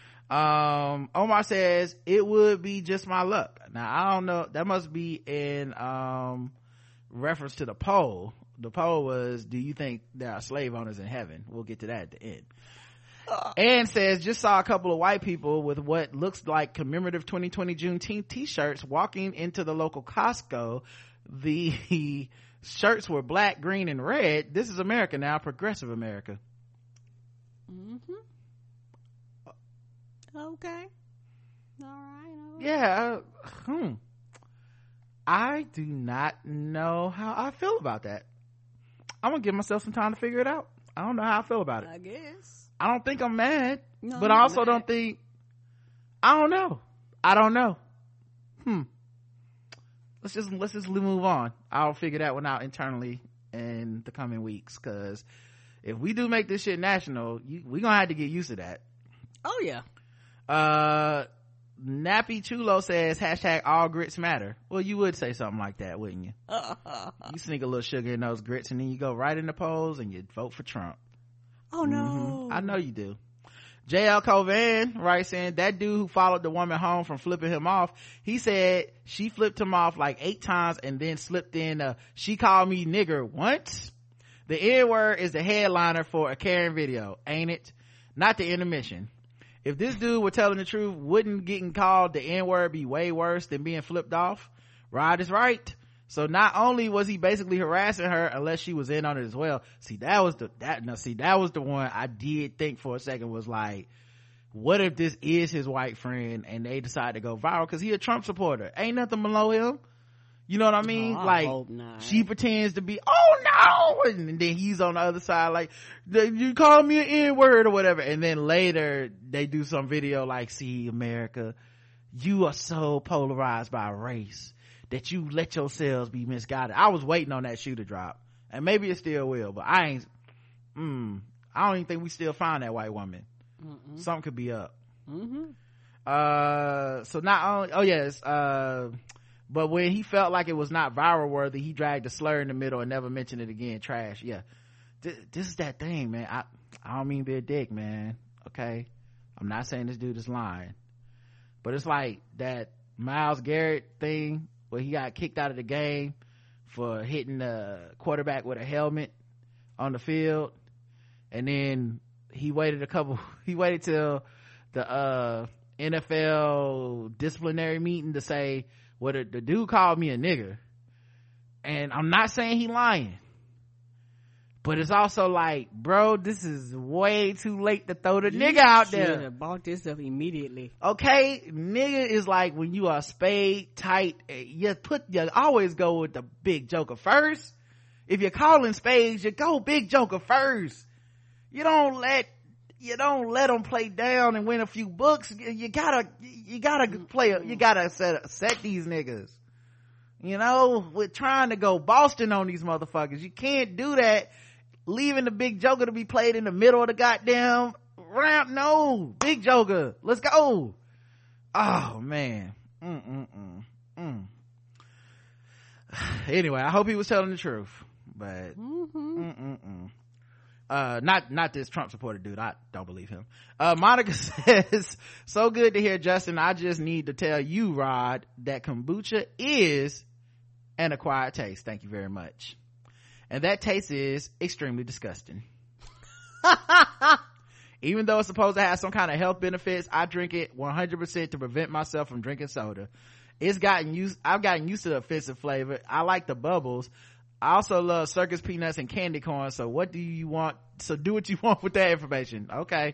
Um, Omar says, it would be just my luck. Now, I don't know. That must be in, um, reference to the poll. The poll was, do you think there are slave owners in heaven? We'll get to that at the end. And says, just saw a couple of white people with what looks like commemorative twenty twenty Juneteenth t-shirts walking into the local Costco. The shirts were black, green, and red. This is America now, progressive America. Mm-hmm. Okay. All right. All right. Yeah. Uh, hmm. I do not know how I feel about that. I'm gonna give myself some time to figure it out. I don't know how I feel about it. I guess. I don't think I'm mad, no, but I also mad. don't think, I don't know. I don't know. Hmm. Let's just, let's just move on. I'll figure that one out internally in the coming weeks. Cause if we do make this shit national, you, we gonna have to get used to that. Oh yeah. Uh, Nappy Chulo says hashtag all grits matter. Well, you would say something like that, wouldn't you? You sneak a little sugar in those grits and then you go right in the polls and you vote for Trump. Oh no. Mm-hmm. I know you do. J L Covan writes in, that dude who followed the woman home from flipping him off, he said she flipped him off like eight times and then slipped in a, she called me nigger once. The N-word is the headliner for a Karen video, ain't it? Not the intermission. If this dude were telling the truth, wouldn't getting called the N-word be way worse than being flipped off? Rod is right. So not only was he basically harassing her, unless she was in on it as well. See, that was the, that, no, see, that was the one I did think for a second was like, what if this is his white friend and they decide to go viral? Cause he a Trump supporter. Ain't nothing below him. You know what I mean? Oh, I like, hope not. She pretends to be, oh no! And then he's on the other side like, you call me an N-word or whatever. And then later they do some video like, see, America, you are so polarized by race that you let yourselves be misguided. I was waiting on that shoe to drop, and maybe it still will, but I ain't, mm, I don't even think we still find that white woman. Mm-mm. Something could be up. Mm-hmm. Uh, so not only, oh yes, uh, but when he felt like it was not viral worthy, he dragged a slur in the middle and never mentioned it again. Trash. Yeah. Th- this is that thing, man. I, I don't mean to be a dick, man. Okay. I'm not saying this dude is lying, but it's like that Myles Garrett thing where he got kicked out of the game for hitting the quarterback with a helmet on the field, and then he waited a couple he waited till the uh N F L disciplinary meeting to say, well, the, the dude called me a nigger, and I'm not saying he lying, but it's also like, bro, this is way too late to throw the you nigga out there. Have bought this up immediately. Okay, nigga is like when you are spade tight, you put you always go with the big joker first. If you're calling spades, you go big joker first. You don't let you don't let them play down and win a few books. You gotta you gotta play. You gotta set set these niggas. You know, we're trying to go Boston on these motherfuckers. You can't do that. Leaving the big joker to be played in the middle of the goddamn round. No, big joker. Let's go. Oh man. Mm-mm-mm. Mm. Anyway, I hope he was telling the truth, but mm-hmm. Mm-mm-mm. uh not not this Trump supporter dude. I don't believe him. uh Monica says, so good to hear, Justin. I just need to tell you, Rod, that kombucha is an acquired taste. Thank you very much. And that taste is extremely disgusting. Even though it's supposed to have some kind of health benefits, I drink it one hundred percent to prevent myself from drinking soda. It's gotten used, I've gotten used to the offensive flavor. I like the bubbles. I also love circus peanuts and candy corn. So what do you want? So do what you want with that information. Okay.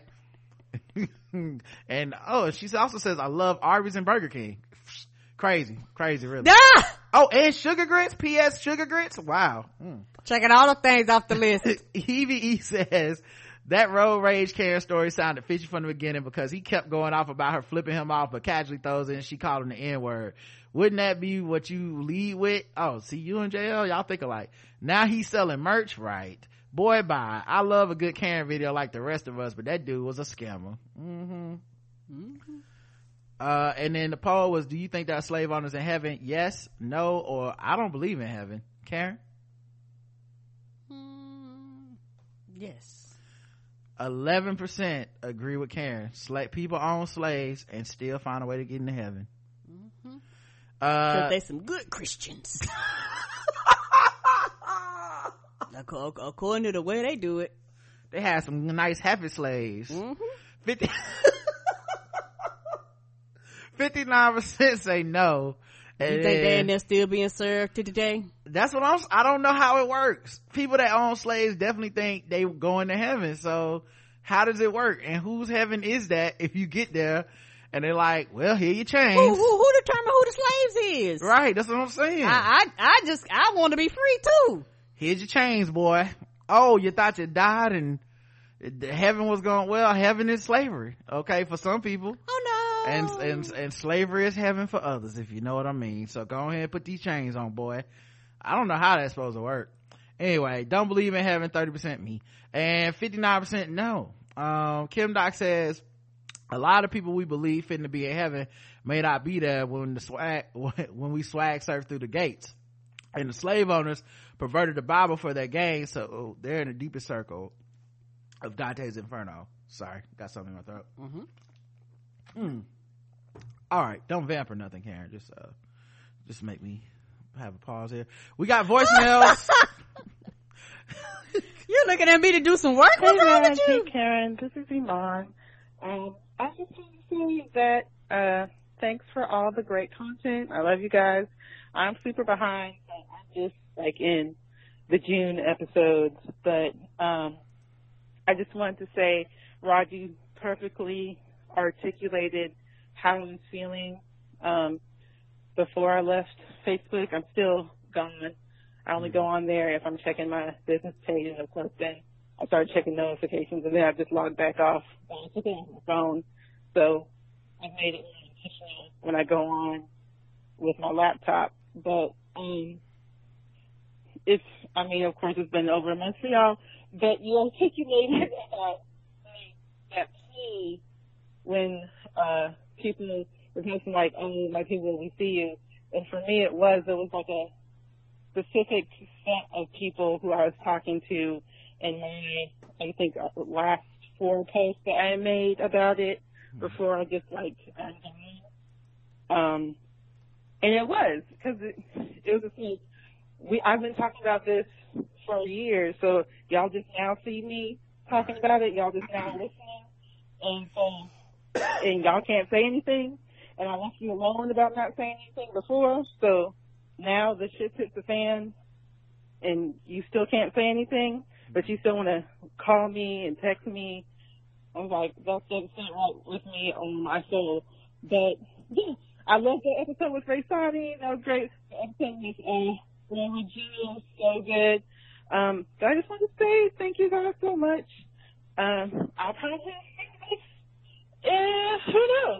And oh, she also says, I love Arby's and Burger King. Crazy, crazy, really. Ah! Oh, and sugar grits. P S sugar grits. Wow. Mm. Checking all the things off the list. E V E says that road rage Karen story sounded fishy from the beginning because he kept going off about her flipping him off, but casually throws in she called him the N-word. Wouldn't that be what you lead with? Oh, see, you and J L, y'all think alike. Now he's selling merch, right? Boy, bye. I love a good Karen video like the rest of us, but that dude was a scammer. Mm-hmm. Mm-hmm. Uh, and then the poll was, do you think that slave owners in heaven? Yes, no, or I don't believe in heaven. Karen? Mm, yes. eleven percent agree with Karen. Sla- people own slaves and still find a way to get into heaven. Mm-hmm. Uh, they're some good Christians. According to the way they do it. They had some nice happy slaves. Mm-hmm. fifty fifty-nine percent say no. You think they and they're still being served to today? That's what I'm, I don't know how it works. People that own slaves definitely think they going to heaven. So how does it work? And whose heaven is that if you get there and they're like, well, here you chains. Who, who, who determine who the slaves is? Right. That's what I'm saying. I, I, I just, I want to be free too. Here's your chains, boy. Oh, you thought you died and heaven was going, well, heaven is slavery. Okay. For some people. Oh no. And, and and slavery is heaven for others, if you know what I mean. So go ahead and put these chains on, boy. I don't know how that's supposed to work. Anyway, don't believe in heaven, thirty percent me. And fifty-nine percent no. Um, Kim Doc says, a lot of people we believe fitting to be in heaven may not be there when the swag, when we swag surf through the gates. And the slave owners perverted the Bible for their gain, so they're in the deepest circle of Dante's Inferno. Sorry, got something in my throat. Mm-hmm. Mm. All right, don't vamp or nothing, Karen. Just uh just make me have a pause here. We got voicemails. You're looking at me to do some work. Hey, What's wrong with you? Hey Karen, this is Iman. Um I just want to say that uh thanks for all the great content. I love you guys. I'm super behind, so I'm just like in the June episodes, but um I just wanted to say, Rod, you perfectly articulated how I was feeling um, before I left Facebook. I'm still gone. I only go on there if I'm checking my business page, and of course then I started checking notifications, and then I just logged back off. I took it on my phone, so I made it intentional when I go on with my laptop. But um, it's, I mean, of course it's been over a month for y'all, but you articulated that, that plea when uh people were talking like, oh, my people, we see you. And for me, it was, it was like a specific set of people who I was talking to in my, I think, last four posts that I made about it before I just, like, um, and it was, because it, it was just like, we, I've been talking about this for years, so y'all just now see me talking about it, y'all just now listening, and so, and y'all can't say anything, and I left you alone about not saying anything before, so now the shit hits the fan, and you still can't say anything. but you still want to call me and text me. I was like, that doesn't sit right with me on my soul. But yeah, I love the episode with Ray Sani. That was great. The episode with uh, Reverend Jill, so good. Um, so I just want to say thank you guys so much. Um, I'll probably yeah, who knows?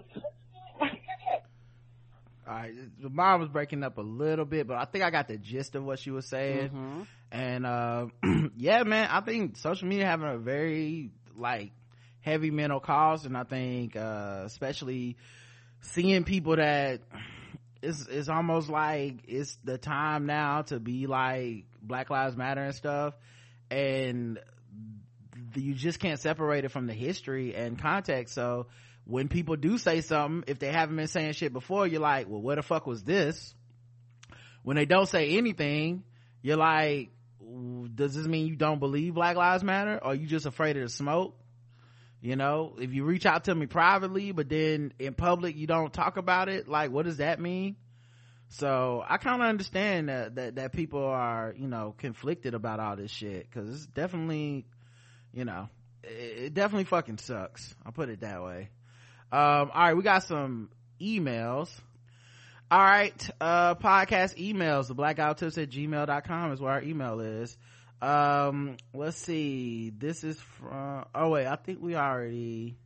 All right, the mom was breaking up a little bit, but I think I got the gist of what she was saying. Mm-hmm. And uh yeah, man, I think social media having a very like heavy mental cost, and I think uh especially seeing people that it's it's almost like it's the time now to be like Black Lives Matter and stuff, and you just can't separate it from the history and context. So when people do say something, if they haven't been saying shit before, you're like, well, where the fuck was this? When they don't say anything, you're like, does this mean you don't believe Black Lives Matter, or are you just afraid of the smoke? You know, if you reach out to me privately but then in public you don't talk about it, like, what does that mean? So I kind of understand that, that that people are, you know, conflicted about all this shit, because it's definitely, you know, it, it definitely fucking sucks. I'll put it that way. Um all right, we got some emails. All right, uh podcast emails, the blackout tips at gmail dot com is where our email is. Um let's see, this is from, oh wait, I think we already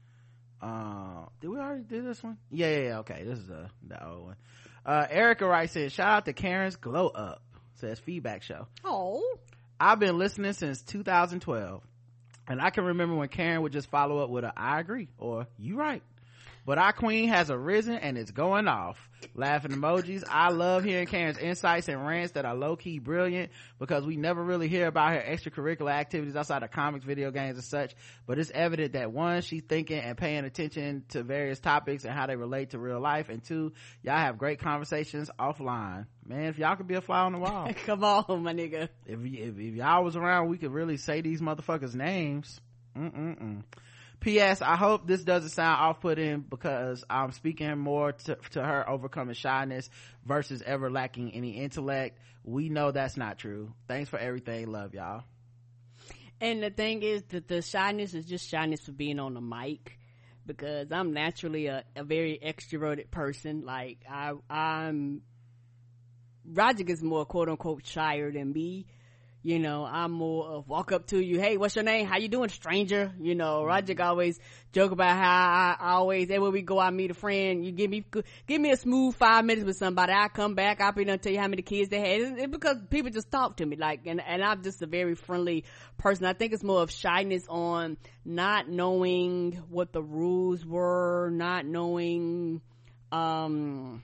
uh did we already do this one? Yeah, yeah, yeah, okay, this is the the old one. uh Erica writes in, shout out to Karen's Glow Up, says feedback show. Oh, I've been listening since two thousand twelve, and I can remember when Karen would just follow up with a I agree or you right, but our queen has arisen and it's going off. Laughing emojis. I love hearing Karen's insights and rants that are low-key brilliant, because we never really hear about her extracurricular activities outside of comics, video games, and such. But it's evident that one, she's thinking and paying attention to various topics and how they relate to real life, and two, y'all have great conversations offline. Man, if y'all could be a fly on the wall. come on, my nigga. If, if, if y'all was around, we could really say these motherfuckers' names. Mm-mm-mm. P S. I hope this doesn't sound off-putting, because I'm speaking more to, to her overcoming shyness versus ever lacking any intellect. We know that's not true. Thanks for everything. Love y'all. And the thing is that the shyness is just shyness for being on the mic, because I'm naturally a, a very extroverted person. Like I, I'm, Roger is more quote unquote shyer than me. You know, I'm more of walk up to you, hey, what's your name? How you doing, stranger? You know, Roger always joke about how I always, everywhere we go, I meet a friend. You give me, give me a smooth five minutes with somebody. I come back, I'll be done tell you how many kids they had. It's, it's because people just talk to me, like, and, and I'm just a very friendly person. I think it's more of shyness on not knowing what the rules were, not knowing, um,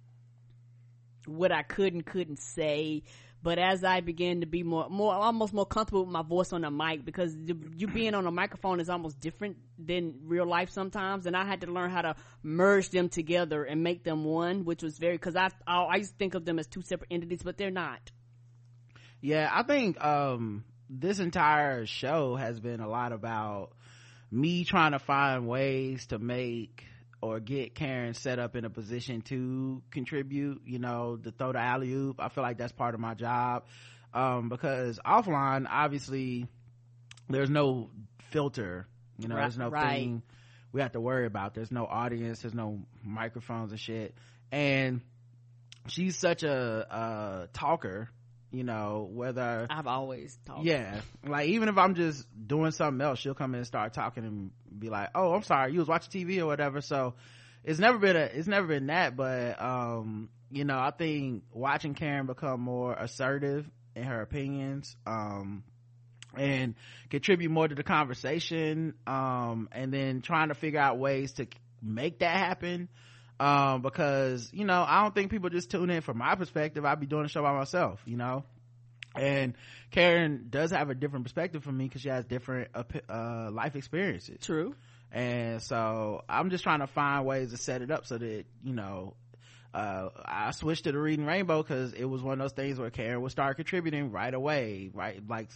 what I could and couldn't say. But as I began to be more, more, almost more comfortable with my voice on the mic, because you being on a microphone is almost different than real life sometimes. And I had to learn how to merge them together and make them one, which was very, cause I, I, I used to think of them as two separate entities, but they're not. Yeah, I think, um, this entire show has been a lot about me trying to find ways to make or get Karen set up in a position to contribute, you know, to throw the alley-oop. I feel like that's part of my job. Um, because offline, obviously, there's no filter, you know, right, there's no right. thing we have to worry about. There's no audience, there's no microphones and shit. And she's such a, a talker, you know, whether I've always talked. Yeah. Like, even if I'm just doing something else, she'll come in and start talking and be like, oh, I'm sorry, you was watching T V or whatever. So it's never been a, it's never been that, but, um, you know, I think watching Karen become more assertive in her opinions, um, and contribute more to the conversation, um, and then trying to figure out ways to make that happen. Um, because, you know, I don't think people just tune in from my perspective. I'd be doing the show by myself, you know, and Karen does have a different perspective from me because she has different, uh, life experiences. True. And so I'm just trying to find ways to set it up so that, you know, uh, I switched to the Reading Rainbow because it was one of those things where Karen would start contributing right away, right? Like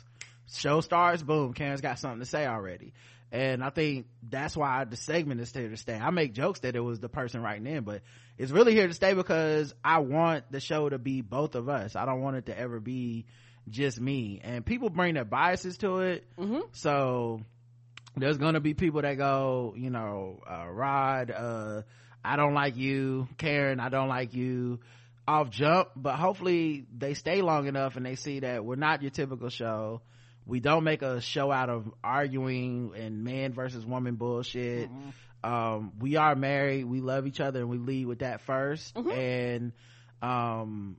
show starts, boom, Karen's got something to say already. And I think that's why the segment is here to stay. I make jokes that it was the person writing in, but it's really here to stay because I want the show to be both of us. I don't want it to ever be just me. And people bring their biases to it. Mm-hmm. So there's gonna be people that go, you know, uh, Rod, uh, I don't like you. Karen, I don't like you. Off jump, but hopefully they stay long enough and they see that we're not your typical show. We don't make a show out of arguing and man versus woman bullshit. Mm-hmm. Um, we are married. We love each other and we lead with that first. Mm-hmm. And, um,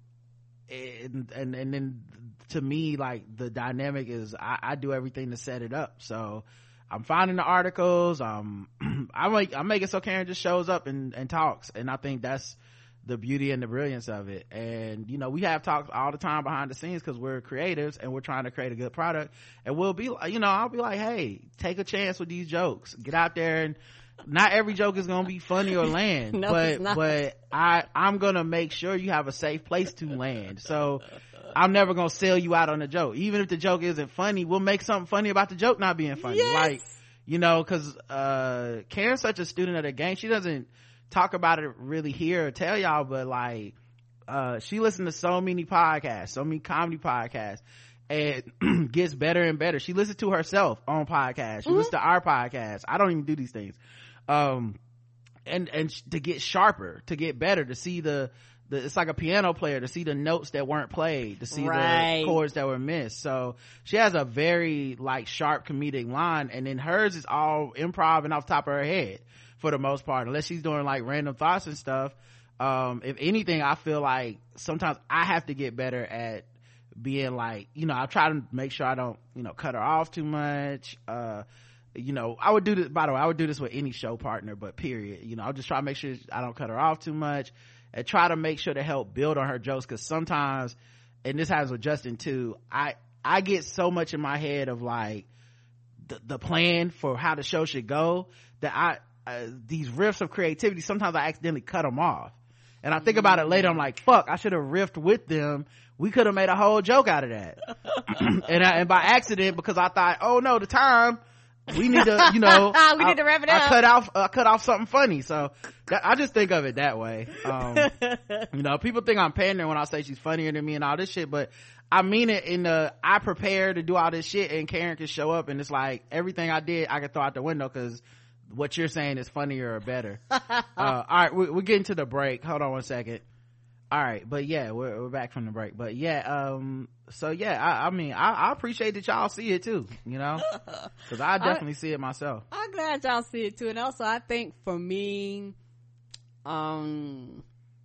and, and, and then to me, like the dynamic is I, I do everything to set it up. So I'm finding the articles. Um, I make, I make it so Karen just shows up and, and talks. And I think that's the beauty and the brilliance of it. And you know, we have talks all the time behind the scenes because we're creatives and we're trying to create a good product. And we'll be, you know, I'll be like, hey, take a chance with these jokes. Get out there, and not every joke is gonna be funny or land. no, but but I I'm gonna make sure you have a safe place to land. So I'm never gonna sell you out on a joke. Even if the joke isn't funny, we'll make something funny about the joke not being funny. Yes. Like, you know, because uh Karen's such a student of the game. She doesn't talk about it really here or tell y'all, but like uh she listens to so many podcasts, so many comedy podcasts, and gets better and better. She listens to herself on podcasts. She mm-hmm. listens to our podcast. I don't even do these things. Um and and to get sharper, to get better, to see the the it's like a piano player, to see the notes that weren't played, to see right. the chords that were missed. So she has a very like sharp comedic line, and then hers is all improv and off the top of her head for the most part, unless she's doing like random thoughts and stuff. Um if anything, I feel like sometimes I have to get better at being like, you know, I try to make sure I don't, you know, cut her off too much. uh you know, I would do this, by the way, I would do this with any show partner, but period, you know, I'll just try to make sure I don't cut her off too much and try to make sure to help build on her jokes. Because sometimes, and this happens with Justin too, i i get so much in my head of like the, the plan for how the show should go that I Uh, these riffs of creativity, sometimes I accidentally cut them off, and I think about it later. I'm like, fuck, I should have riffed with them. We could have made a whole joke out of that. and I, and by accident, because I thought, oh no, the time we need to, you know, we I, need to wrap it up. I cut off, I cut off something funny. So that, I just think of it that way. Um, you know, people think I'm pandering when I say she's funnier than me and all this shit, but I mean it in the, I prepare to do all this shit and Karen can show up and it's like everything I did, I can throw out the window because what you're saying is funnier or better. uh, all right, we, we're getting to the break. Hold on one second. All right, but yeah, we're, we're back from the break. But yeah, um, so yeah, I, I mean, I, I appreciate that y'all see it too, you know, because I definitely I, see it myself. I'm glad y'all see it too, and also I think for me, um,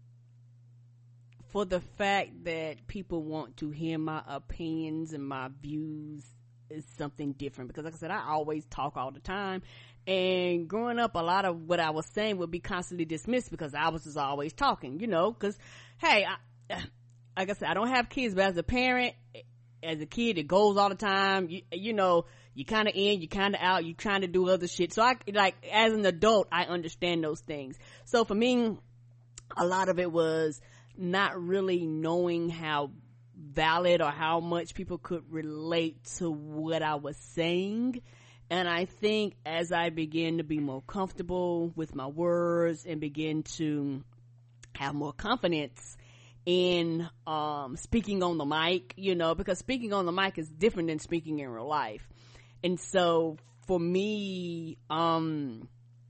for the fact that people want to hear my opinions and my views is something different, because like I said, I always talk all the time. And growing up, a lot of what I was saying would be constantly dismissed because I was just always talking, you know, because, hey, I, like I said, I don't have kids, but as a parent, as a kid, it goes all the time. You, you know, you kind of in, you kind of out, you trying to do other shit. So I, like, as an adult, I understand those things. So for me, a lot of it was not really knowing how valid or how much people could relate to what I was saying. And I think as I begin to be more comfortable with my words and begin to have more confidence in um, speaking on the mic, you know, because speaking on the mic is different than speaking in real life. And so for me, um,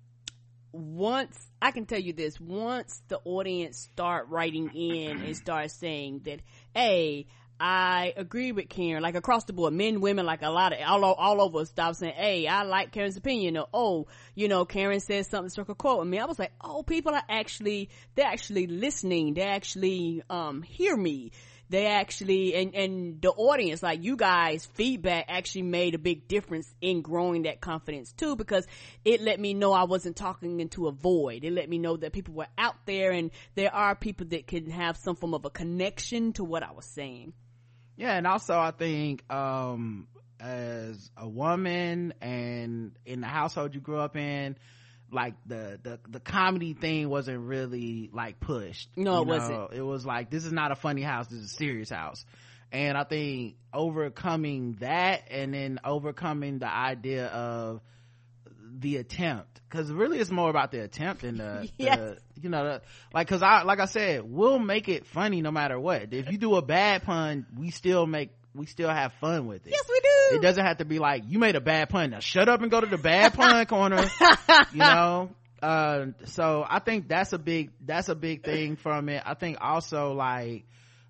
once, I can tell you this, once the audience start writing in and start saying that, hey, I agree with Karen, like across the board, men, women, like a lot of, all, all over stop saying, hey, I like Karen's opinion, or, oh, you know, Karen says something, struck a quote with me. I was like, oh, people are actually, they're actually listening. They actually, um, hear me. They actually, and, and the audience, like you guys, feedback actually made a big difference in growing that confidence too, because it let me know I wasn't talking into a void. It let me know that people were out there and there are people that can have some form of a connection to what I was saying. Yeah, and also I think um as a woman and in the household you grew up in, like the the the comedy thing wasn't really like pushed. No, it know? wasn't. It was like, this is not a funny house, this is a serious house. And I think overcoming that, and then overcoming the idea of the attempt, because really it's more about the attempt than the, yes. the you know, the, like, because I like I said, we'll make it funny no matter what. If you do a bad pun, we still make we still have fun with it. Yes, we do. It doesn't have to be like, you made a bad pun, now shut up and go to the bad pun corner. You know, uh so I think that's a big that's a big thing from it. I think also, like,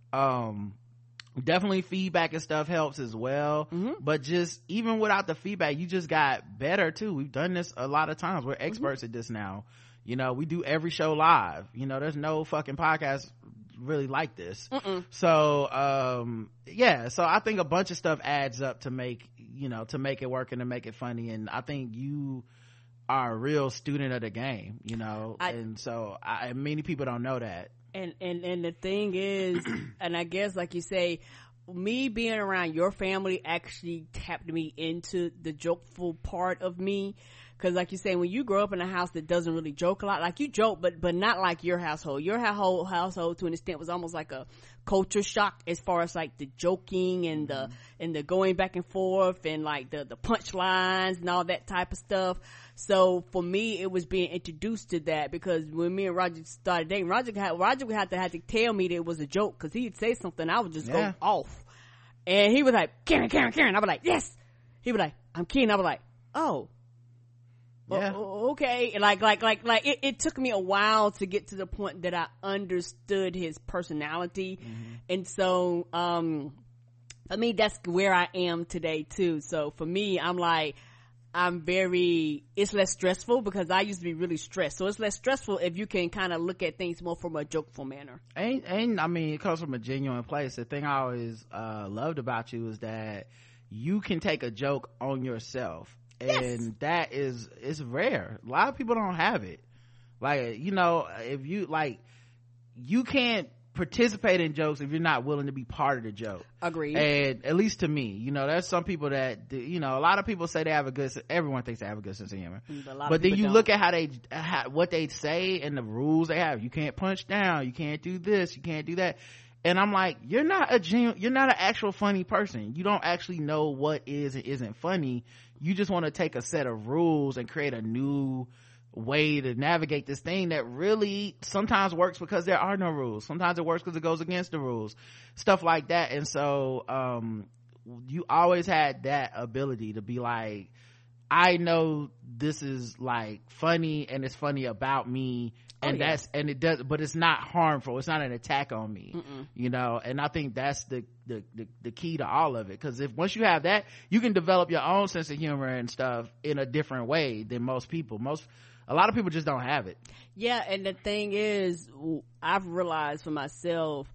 um definitely feedback and stuff helps as well. Mm-hmm. But just even without the feedback, you just got better too. We've done this a lot of times. We're experts mm-hmm. at this now. You know, we do every show live. You know, there's no fucking podcast really like this. Mm-mm. So um yeah, so I think a bunch of stuff adds up to make, you know, to make it work and to make it funny. And I think you are a real student of the game, you know. I, and so I, many people don't know that. And, and, and the thing is, and I guess like you say, me being around your family actually tapped me into the jokeful part of me. Cause like you say, when you grow up in a house that doesn't really joke a lot, like you joke, but, but not like your household. Your whole household to an extent was almost like a culture shock as far as like the joking and the, mm-hmm. and the going back and forth and like the, the punchlines and all that type of stuff. So for me, it was being introduced to that, because when me and Roger started dating, Roger had, Roger would have to have to tell me that it was a joke, cause he'd say something, I would just yeah. go off. And he was like, Karen, Karen, Karen. I was like, yes. He was like, I'm Keen. I was like, oh. Yeah. Oh, okay. Like, like, like, like it, it took me a while to get to the point that I understood his personality. Mm-hmm. And so, um, for me, that's where I am today too. So for me, I'm like, I'm very, it's less stressful, because I used to be really stressed. So it's less stressful if you can kind of look at things more from a jokeful manner. And, and I mean, it comes from a genuine place. The thing I always, uh, loved about you is that you can take a joke on yourself. And yes. that is, it's rare. A lot of people don't have it. Like, you know, if you, like, you can't participate in jokes if you're not willing to be part of the joke. Agreed. And at least to me, you know, there's some people that, you know, a lot of people say they have a good, everyone thinks they have a good sense of humor. But then you don't. Look at how they, how, what they say and the rules they have. You can't punch down. You can't do this. You can't do that. And I'm like, you're not a genuine, you're not an actual funny person. You don't actually know what is and isn't funny. You just want to take a set of rules and create a new way to navigate this thing that really sometimes works because there are no rules. Sometimes it works because it goes against the rules, stuff like that. And so um you always had that ability to be like, I know this is like funny and it's funny about me, and oh, yeah. that's and it does, but it's not harmful. It's not an attack on me. Mm-mm. You know. And I think that's the the the, the key to all of it, because if once you have that, you can develop your own sense of humor and stuff in a different way than most people. Most a lot of people just don't have it. Yeah. And the thing is, I've realized for myself,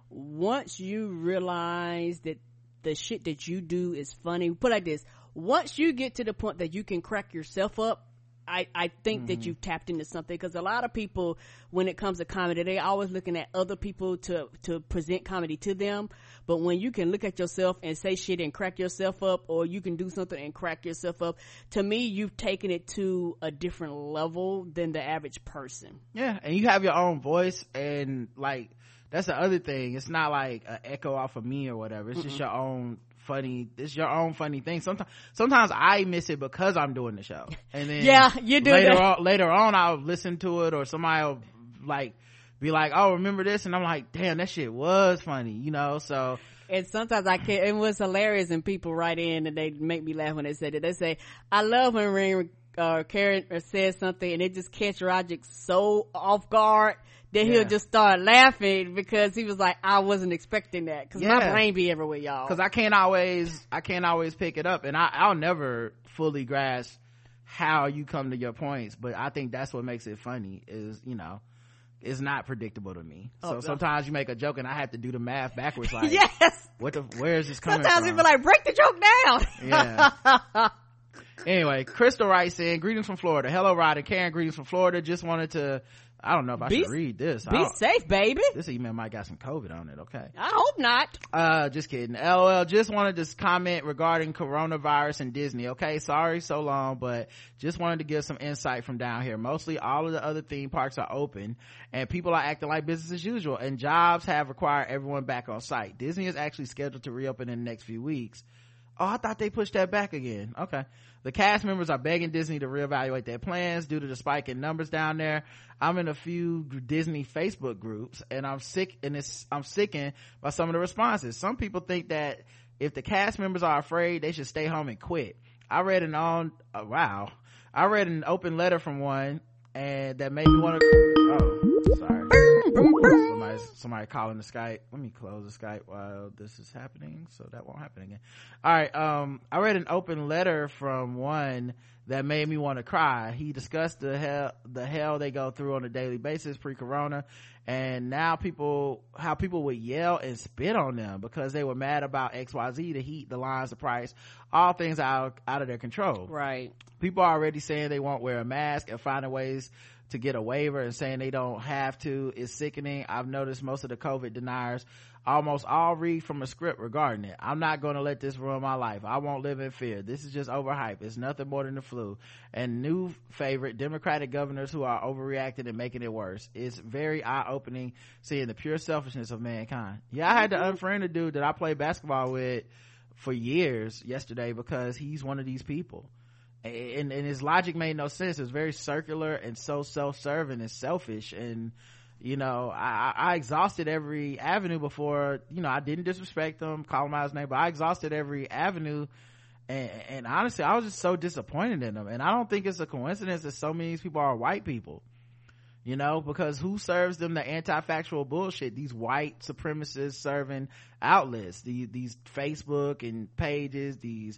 once you realize that the shit that you do is funny, put it like this, once you get to the point that you can crack yourself up, I, I think mm-hmm. that you've tapped into something. Because a lot of people, when it comes to comedy, they always looking at other people to to present comedy to them. But when you can look at yourself and say shit and crack yourself up, or you can do something and crack yourself up, to me, you've taken it to a different level than the average person. Yeah, and you have your own voice, and like that's the other thing. It's not like an echo off of me or whatever. It's Mm-mm. just your own funny, it's your own funny thing. Sometimes sometimes I miss it because I'm doing the show, and then yeah, you do later that. on later on I'll listen to it, or somebody will like be like, oh, remember this, and I'm like, damn, that shit was funny, you know. So and sometimes I can't, it was hilarious, and people write in and they make me laugh when they say that. They say, I love when Ring uh Karen says something and it just catch Roger so off guard that yeah. he'll just start laughing, because he was like, I wasn't expecting that, because yeah. my brain be everywhere, y'all. Because I can't always, I can't always pick it up, and I, I'll never fully grasp how you come to your points. But I think that's what makes it funny. Is, you know, it's not predictable to me. So oh, sometimes you make a joke and I have to do the math backwards. Like, yes, what the, where is this coming sometimes from? Sometimes people like, break the joke down. Yeah. Anyway, Crystal writes in, greetings from Florida. Hello, Rod and Karen. Greetings from Florida. Just wanted to I don't know if I be, should read this. Be safe, baby. This email might got some COVID on it. Okay. I hope not. Uh, just kidding. L O L, just wanted to comment regarding coronavirus and Disney. Okay. Sorry so long, but just wanted to give some insight from down here. Mostly all of the other theme parks are open and people are acting like business as usual, and jobs have required everyone back on site. Disney is actually scheduled to reopen in the next few weeks. Oh, I thought they pushed that back again. Okay. The cast members are begging Disney to reevaluate their plans due to the spike in numbers down there. I'm in a few Disney Facebook groups and I'm sick and it's, I'm sickened by some of the responses. Some people think that if the cast members are afraid, they should stay home and quit. I read an on, uh, wow. I read an open letter from one and that made me want to, oh, sorry. Somebody, somebody calling the Skype. Let me close the Skype while this is happening so that won't happen again. All right. Um, I read an open letter from one that made me want to cry. He discussed the hell, the hell they go through on a daily basis pre-corona, and now people, how people would yell and spit on them because they were mad about X Y Z, the heat, the lines, the price, all things out, out of their control. Right. People are already saying they won't wear a mask and finding ways to get a waiver and saying they don't have to is sickening. I've noticed most of the COVID deniers almost all read from a script regarding it. I'm not going to let this ruin my life. I won't live in fear. This is just overhype. It's nothing more than the flu. And new favorite Democratic governors who are overreacting and making it worse. It's very eye-opening seeing the pure selfishness of mankind. Yeah, I had to unfriend a dude that I played basketball with for years yesterday because he's one of these people. And, and his logic made no sense. It was very circular and so self-serving and selfish. And, you know, I, I exhausted every avenue before, you know, I didn't disrespect him, call him out his name, but I exhausted every avenue. And, and honestly, I was just so disappointed in him. And I don't think it's a coincidence that so many people are white people, you know, because who serves them the anti-factual bullshit? These white supremacists serving outlets, these, these Facebook and pages, these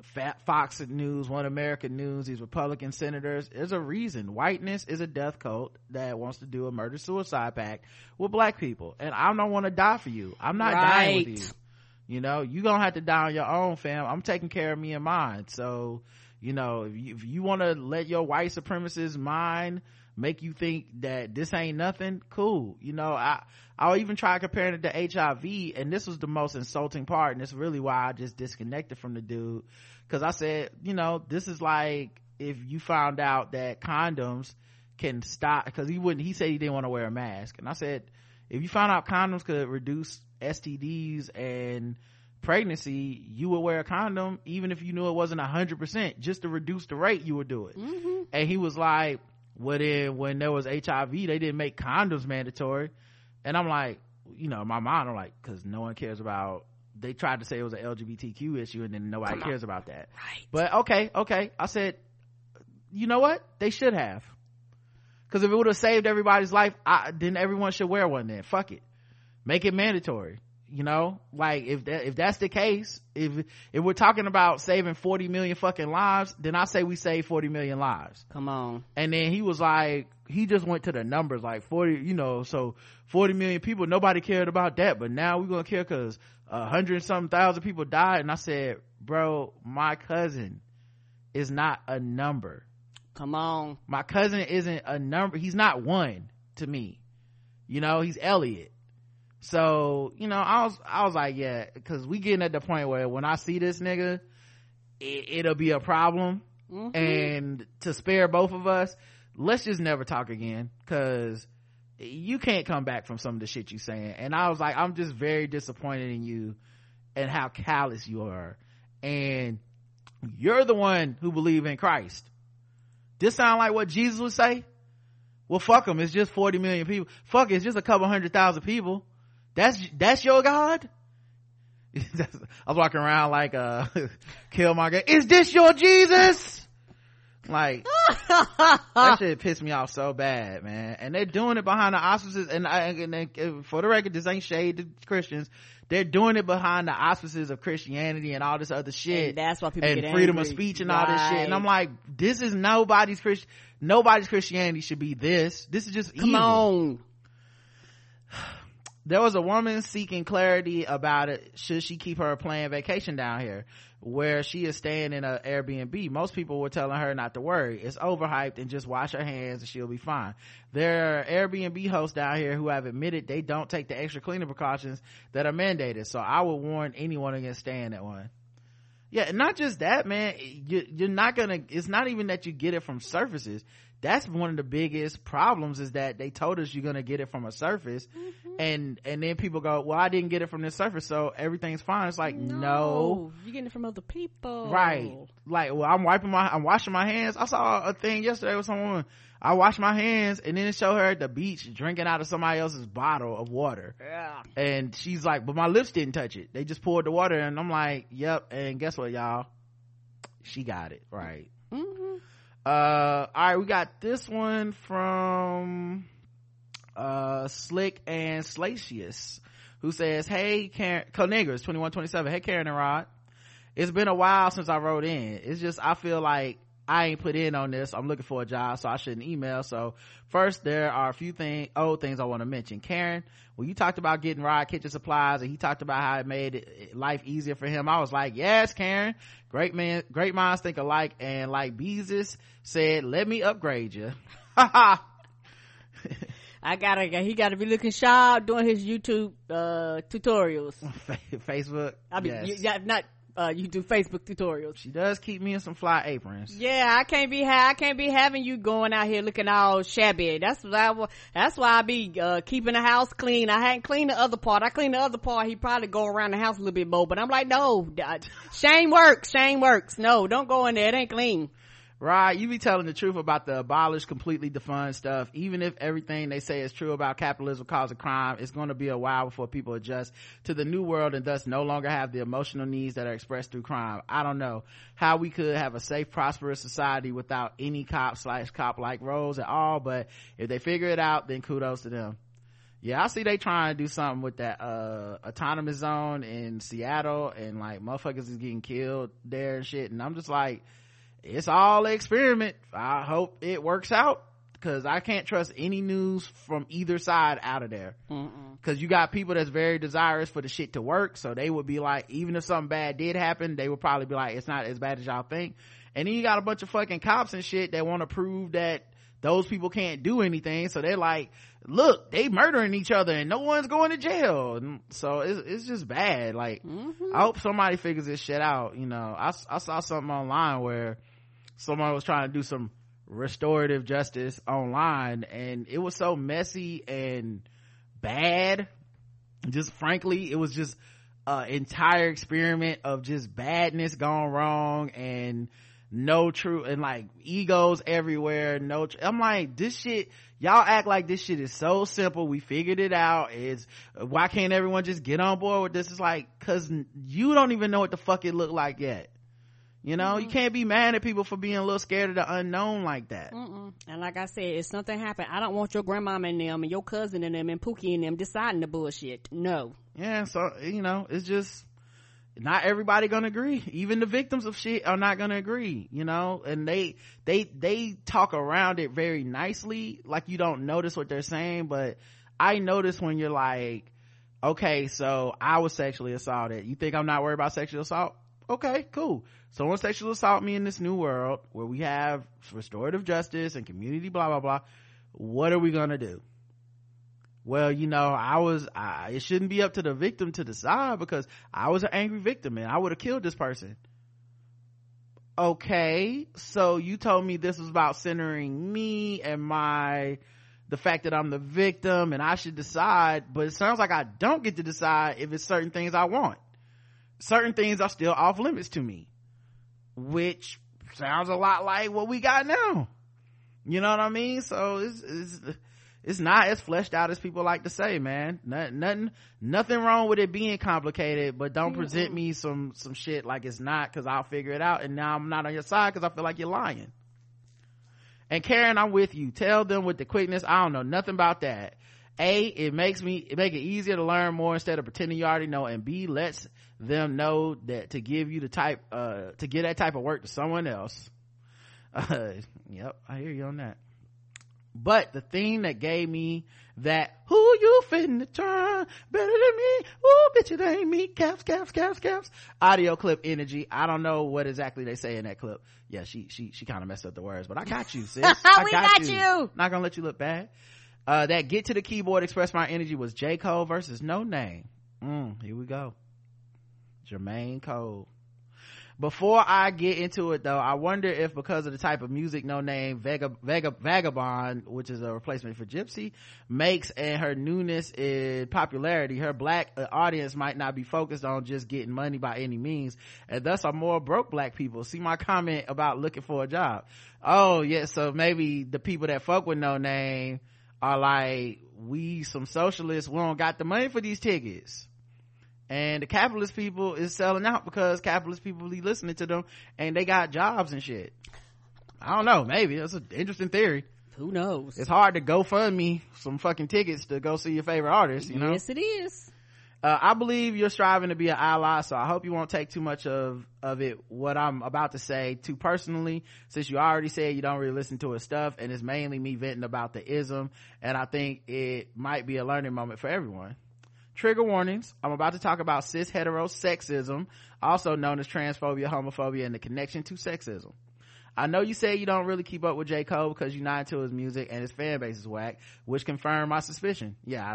Fox News, One America News, these Republican senators. There's a reason. Whiteness is a death cult that wants to do a murder suicide pact with black people, and I don't want to die for you. I'm not right. dying with you. You know, you gonna have to die on your own, fam. I'm taking care of me and mine. So, you know, if you, if you want to let your white supremacist mind make you think that this ain't nothing, cool. You know, I I'll even try comparing it to H I V, and this was the most insulting part, and it's really why I just disconnected from the dude, because I said, you know, this is like if you found out that condoms can stop, because he wouldn't, he said he didn't want to wear a mask, and I said, if you found out condoms could reduce S T Ds and pregnancy, you would wear a condom even if you knew it wasn't a hundred percent, just to reduce the rate you would do it. Mm-hmm. And he was like, well then when there was H I V they didn't make condoms mandatory. And I'm like, you know, my mind, I'm like, because no one cares about, they tried to say it was an L G B T Q issue and then nobody cares about that. Right. But okay, okay. I said, you know what? They should have. Because if it would have saved everybody's life, I, then everyone should wear one then. Fuck it. Make it mandatory. You know, like if that, if that's the case, if if we're talking about saving forty million fucking lives, then I say we save forty million lives. Come on. And then he was like, he just went to the numbers, like forty, you know, so forty million people, nobody cared about that, but now we're gonna care because a hundred and something thousand people died. And I said, bro, my cousin is not a number. Come on. My cousin isn't a number. He's not one to me. You know, he's Elliot. So, you know, I was, I was like, yeah, cause we getting at the point where when I see this nigga, it, it'll be a problem. Mm-hmm. And to spare both of us, let's just never talk again, cause you can't come back from some of the shit you saying. And I was like, I'm just very disappointed in you and how callous you are. And you're the one who believe in Christ. This sound like what Jesus would say? Well, fuck them. It's just forty million people. Fuck it. It's just a couple hundred thousand people. That's, that's your God? I was walking around like, uh, kill my God. Is this your Jesus? Like, that shit pissed me off so bad, man. And they're doing it behind the auspices, and, I, and, and for the record, this ain't shade to Christians. They're doing it behind the auspices of Christianity and all this other shit. And that's why people and get freedom angry. of speech and right. all this shit. And I'm like, this is nobody's Christ, nobody's Christianity should be this. This is just Come evil. on. there was a woman seeking clarity about it. Should she keep her planned vacation down here where she is staying in an Airbnb? Most people were telling her not to worry. It's overhyped and just wash her hands and she'll be fine. There are Airbnb hosts down here who have admitted they don't take the extra cleaning precautions that are mandated. So I would warn anyone against staying at one. Yeah, not just that, man. You, you're not gonna, it's not even that you get it from surfaces. That's one of the biggest problems, is that they told us you're gonna get it from a surface, mm-hmm. and and then people go, well, I didn't get it from this surface, so everything's fine. It's like, no, no. You're getting it from other people, right? Like, well, I'm wiping my, I'm washing my hands. I saw a thing yesterday with someone. I washed my hands, and then it showed her at the beach drinking out of somebody else's bottle of water. Yeah. And she's like, but my lips didn't touch it. They just poured the water, and I'm like, yep. And guess what, y'all? She got it right. Mm-hmm. Uh, all right, we got this one from uh Slick and Slacius, who says, hey Karen, Conegers twenty-one twenty-seven, hey Karen and Rod, it's been a while since I wrote in. It's just I feel like I ain't put in on this. I'm looking for a job, so I shouldn't email. So first, there are a few thing old things I want to mention. Karen, when you talked about getting Rod kitchen supplies and he talked about how it made it, life easier for him, I was like, yes, Karen, great man, great minds think alike. And like Beezus said, let me upgrade you. I gotta, he gotta be looking sharp doing his YouTube uh tutorials. Facebook. I mean, yes. you, yeah, not uh you do Facebook tutorials. She does keep me in some fly aprons. Yeah, I can't be ha- I can't be having you going out here looking all shabby. That's what I that's why I be uh keeping the house clean. I hadn't cleaned the other part. I cleaned the other part. He probably go around the house a little bit more, but I'm like, no, Shane works. Shane works. No, don't go in there. It ain't clean. Right, you be telling the truth about the abolish, completely defund stuff. Even if everything they say is true about capitalism causing crime, it's going to be a while before people adjust to the new world and thus no longer have the emotional needs that are expressed through crime. I don't know how we could have a safe, prosperous society without any cop slash cop like roles at all, but if they figure it out, then kudos to them. Yeah, I see they trying to do something with that uh autonomous zone in Seattle, and like motherfuckers is getting killed there and shit, and I'm just like, it's all an experiment. I hope it works out, because I can't trust any news from either side out of there. Because you got people that's very desirous for the shit to work, so they would be like, even if something bad did happen, they would probably be like, it's not as bad as y'all think. And then you got a bunch of fucking cops and shit that want to prove that those people can't do anything, so they're like, look, they murdering each other and no one's going to jail. And so it's, it's just bad. Like, mm-hmm. I hope somebody figures this shit out. You know, I, I saw something online where someone was trying to do some restorative justice online, and it was so messy and bad. Just frankly, it was just an entire experiment of just badness gone wrong, and no true, and like egos everywhere. No tr- I'm like, this shit, y'all act like this shit is so simple, we figured it out. It's, why can't everyone just get on board with this? It's like, cause you don't even know what the fuck it looked like yet. You know, mm-hmm. You can't be mad at people for being a little scared of the unknown like that. Mm-mm. And like I said, if something happened, I don't want your grandmama and them and your cousin and them and Pookie and them deciding the bullshit. No. Yeah, so, you know, it's just, not everybody gonna agree. Even the victims of shit are not gonna agree, you know, and they, they, they talk around it very nicely, like you don't notice what they're saying, but I notice when you're like, okay, so I was sexually assaulted. You think I'm not worried about sexual assault? Okay, cool. Someone sexually assault me in this new world where we have restorative justice and community blah blah blah. What are we gonna do? Well, you know, I was I, it shouldn't be up to the victim to decide, because I was an angry victim and I would have killed this person. Okay, so you told me this was about centering me and my the fact that I'm the victim and I should decide, but it sounds like I don't get to decide if it's certain things I want. Certain things are still off limits to me, which sounds a lot like what we got now. You know what I mean? So it's it's, it's not as fleshed out as people like to say, man. Nothing, nothing, nothing wrong with it being complicated, but don't mm-hmm. present me some some shit like it's not, because I'll figure it out, and now I'm not on your side because I feel like you're lying. And Karen, I'm with you. Tell them with the quickness, I don't know nothing about that. A, it makes me it make it easier to learn more instead of pretending you already know, and B, lets them know that to give you the type uh to give that type of work to someone else. Uh, yep, I hear you on that. But the thing that gave me that who you finna turn better than me, ooh bitch it ain't me, caps caps caps caps audio clip energy. I don't know what exactly they say in that clip. Yeah, she she she kind of messed up the words, but I got you, sis. I we got, got you. you Not gonna let you look bad. Uh that get to the keyboard, express my energy was J. Cole versus No Name. Mm, here we go. Jermaine Cole. Before I get into it though, I wonder if because of the type of music No Name Vega, Vega, Vagabond, which is a replacement for Gypsy, makes and her newness in popularity, her black audience might not be focused on just getting money by any means, and thus are more broke black people. See my comment about looking for a job. Oh yeah, so maybe the people that fuck with No Name are like, we some socialists, we don't got the money for these tickets. And the capitalist people is selling out because capitalist people be listening to them and they got jobs and shit. I don't know, maybe that's an interesting theory. Who knows? It's hard to GoFundMe some fucking tickets to go see your favorite artist, you know? Yes it is. uh, I believe you're striving to be an ally, so I hope you won't take too much of of it what I'm about to say too personally, since you already said you don't really listen to his stuff, and it's mainly me venting about the ism, and I think it might be a learning moment for everyone. Trigger warnings. I'm about to talk about cis hetero sexism, also known as transphobia, homophobia, and the connection to sexism. I know you say you don't really keep up with J. Cole because you're not into his music and his fan base is whack, which confirmed my suspicion. Yeah,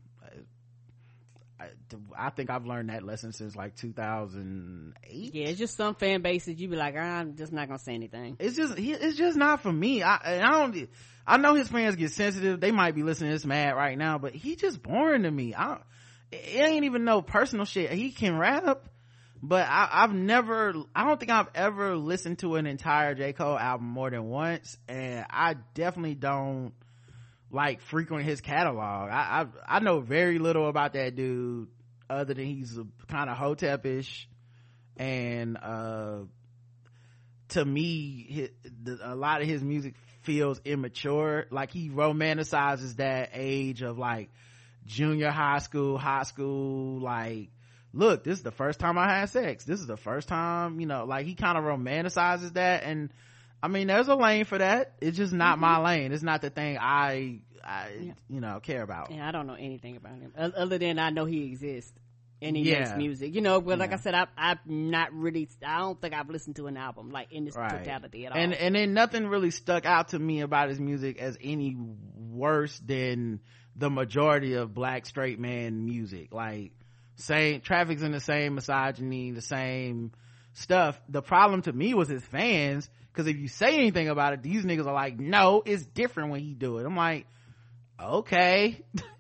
I, I, I think I've learned that lesson since like two thousand eight. Yeah, it's just some fan bases you be like, I'm just not gonna say anything. It's just, it's just not for me. I, I don't, I know his fans get sensitive. They might be listening to this mad right now, but he just boring to me. I don't, it ain't even no personal shit. He can rap, but I, I've never, I don't think I've ever listened to an entire J. Cole album more than once, and I definitely don't like frequent his catalog. I, I, I know very little about that dude other than he's kind of Hotep-ish, and uh, to me, his, the, a lot of his music feels immature. Like he romanticizes that age of like junior high school, high school, like, look, this is the first time I had sex, this is the first time, you know, like he kind of romanticizes that. And I mean, there's a lane for that. It's just not mm-hmm. my lane. It's not the thing I I yeah. you know care about. Yeah, I don't know anything about him other than I know he exists and he yeah. makes music, you know, but like yeah. I said, I, I'm not really, I don't think I've listened to an album like in this right. totality at all. And and then nothing really stuck out to me about his music as any worse than the majority of black straight man music. Like, same traffic's in the same misogyny, the same stuff. The problem to me was his fans, because if you say anything about it, these niggas are like, no, it's different when he do it. I'm like, okay.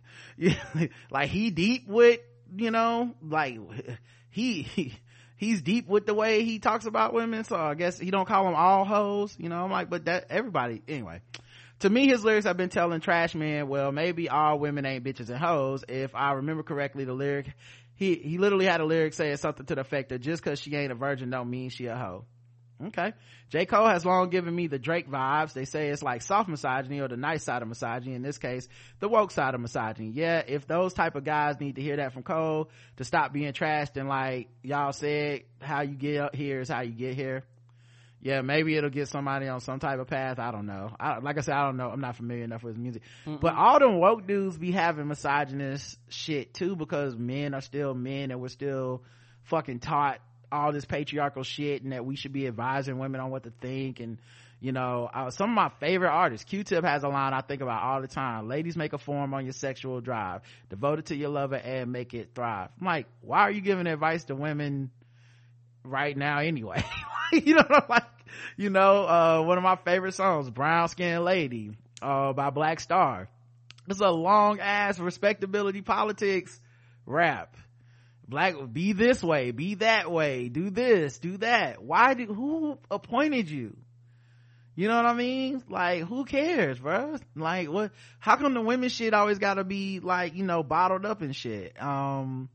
Like he deep with, you know, like he, he he's deep with the way he talks about women, so I guess he don't call them all hoes, you know. I'm like, but that everybody anyway. To me, his lyrics have been telling trash men, well, maybe all women ain't bitches and hoes. If I remember correctly, the lyric, he, he literally had a lyric saying something to the effect that just cause she ain't a virgin don't mean she a hoe. Okay. J. Cole has long given me the Drake vibes. They say it's like soft misogyny or the nice side of misogyny. In this case, the woke side of misogyny. Yeah, if those type of guys need to hear that from Cole to stop being trashed and like y'all said, how you get here is how you get here. Yeah, maybe it'll get somebody on some type of path. I don't know. I, like I said, I don't know. I'm not familiar enough with his music. Mm-mm. But all them woke dudes be having misogynist shit too, because men are still men and we're still fucking taught all this patriarchal shit and that we should be advising women on what to think. And, you know, uh, some of my favorite artists, Q-Tip has a line I think about all the time. Ladies, make a form on your sexual drive. Devote it to your lover and make it thrive. I'm like, why are you giving advice to women right now anyway? You know, like, you know, uh, one of my favorite songs, Brown Skin Lady, uh, by Black Star. It's a long ass respectability politics rap. Black, be this way, be that way, do this, do that. Why did, who appointed you? You know what I mean? Like, who cares, bro? Like, what, how come the women shit always gotta be like, you know, bottled up and shit? Um,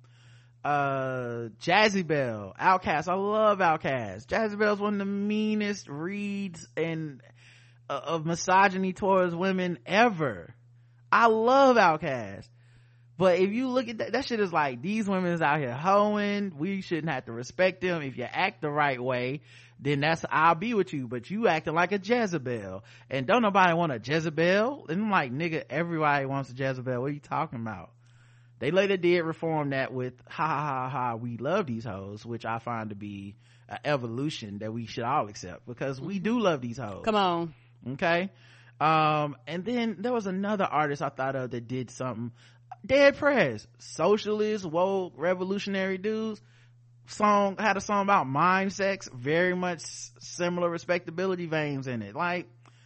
uh Jazzy Belle, Outkast. I love Outkast. Jazzy Belle's one of the meanest reads and uh, of misogyny towards women ever. I love Outkast, But if you look at that, that shit is like, these women is out here hoeing. We shouldn't have to respect them. If you act the right way, then that's, I'll be with you. But you acting like a Jezebel. And don't nobody want a Jezebel. And I'm like, nigga, everybody wants a Jezebel. What are you talking about? They later did reform that with, ha ha ha ha, we love these hoes, which I find to be an evolution that we should all accept, because we do love these hoes. Come on. Okay. Um, and then there was another artist I thought of that did something. Dead Prez, socialist, woke, revolutionary dudes. Song had a song about mind sex, very much similar respectability veins in it. Like,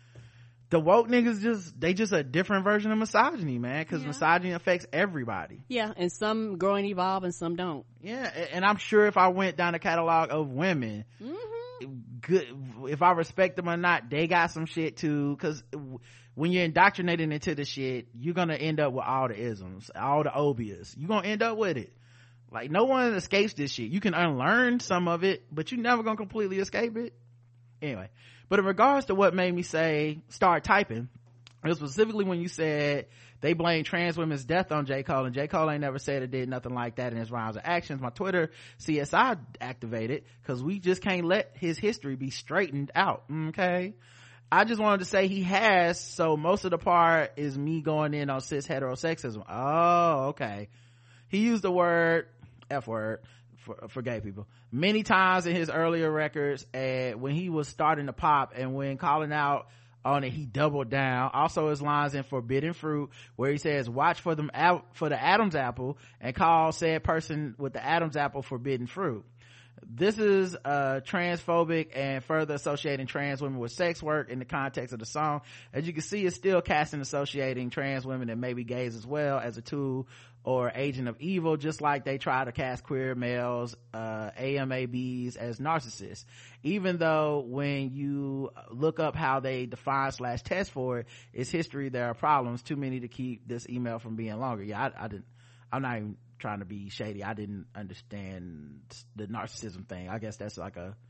the woke niggas just, they just a different version of misogyny, man, because yeah. misogyny affects everybody. Yeah, and some grow and evolve and some don't. Yeah, and I'm sure if I went down the catalog of women, mm-hmm. good, if I respect them or not, they got some shit too, because when you're indoctrinated into the shit, you're gonna end up with all the isms, all the obias. You're gonna end up with it. Like, no one escapes this shit. You can unlearn some of it, but you're never gonna completely escape it. Anyway, but in regards to what made me say start typing, it was specifically when you said they blame trans women's death on J. Cole, and J. Cole ain't never said or did nothing like that in his rhymes or actions. My Twitter C S I activated, because we just can't let his history be straightened out. Okay, I just wanted to say he has, so most of the part is me going in on cis heterosexism. Oh, okay. He used the word F word for, for gay people many times in his earlier records, and when he was starting to pop, and when calling out on it, he doubled down. Also his lines in Forbidden Fruit, where he says, watch for them for the Adam's apple, and call said person with the Adam's apple forbidden fruit. This is uh transphobic and further associating trans women with sex work in the context of the song. As you can see, it's still casting associating trans women and maybe gays as well as a tool or agent of evil, just like they try to cast queer males, uh A M A Bs as narcissists. Even though when you look up how they define slash test for it, it's history, there are problems, too many to keep this email from being longer. Yeah, I, I didn't, I'm not even trying to be shady. I didn't understand the narcissism thing. I guess that's like a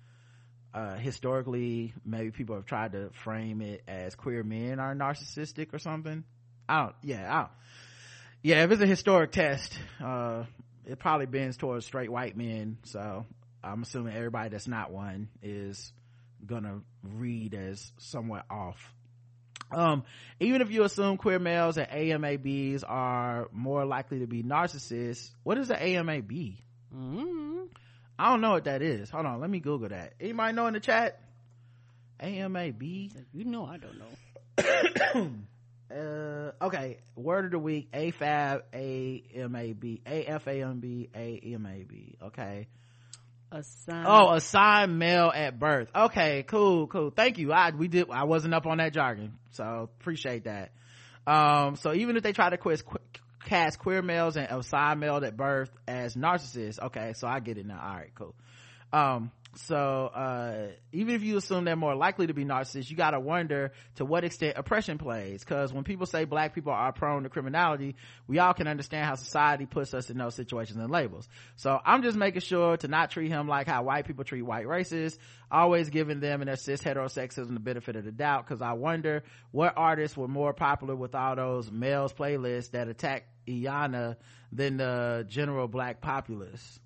uh historically, maybe people have tried to frame it as queer men are narcissistic or something. I don't, yeah, I don't. Yeah, if it's a historic test, uh it probably bends towards straight white men, so I'm assuming everybody that's not one is gonna read as somewhat off. Um, even if you assume queer males and A M A Bs are more likely to be narcissists, what is the A M A B? Mm-hmm. I don't know what that is. Hold on, let me Google that. Anybody know in the chat? A M A B? You know I don't know. uh, okay, word of the week, A F A B, A M A B, A F A M B, A M A B. Okay. Assigned. Oh, assigned male at birth. Okay, cool, cool. Thank you. I we did. I wasn't up on that jargon, so appreciate that. Um, so even if they try to quiz, qu- cast queer males and assigned male at birth as narcissists, okay, so I get it now. All right, cool. Um, so uh even if you assume they're more likely to be narcissists, you gotta wonder to what extent oppression plays, because when people say black people are prone to criminality, we all can understand how society puts us in those situations and labels. So I'm just making sure to not treat him like how white people treat white racists, always giving them and their cis heterosexism the benefit of the doubt, because I wonder what artists were more popular with all those males playlists that attack Iyanla than the general black populace.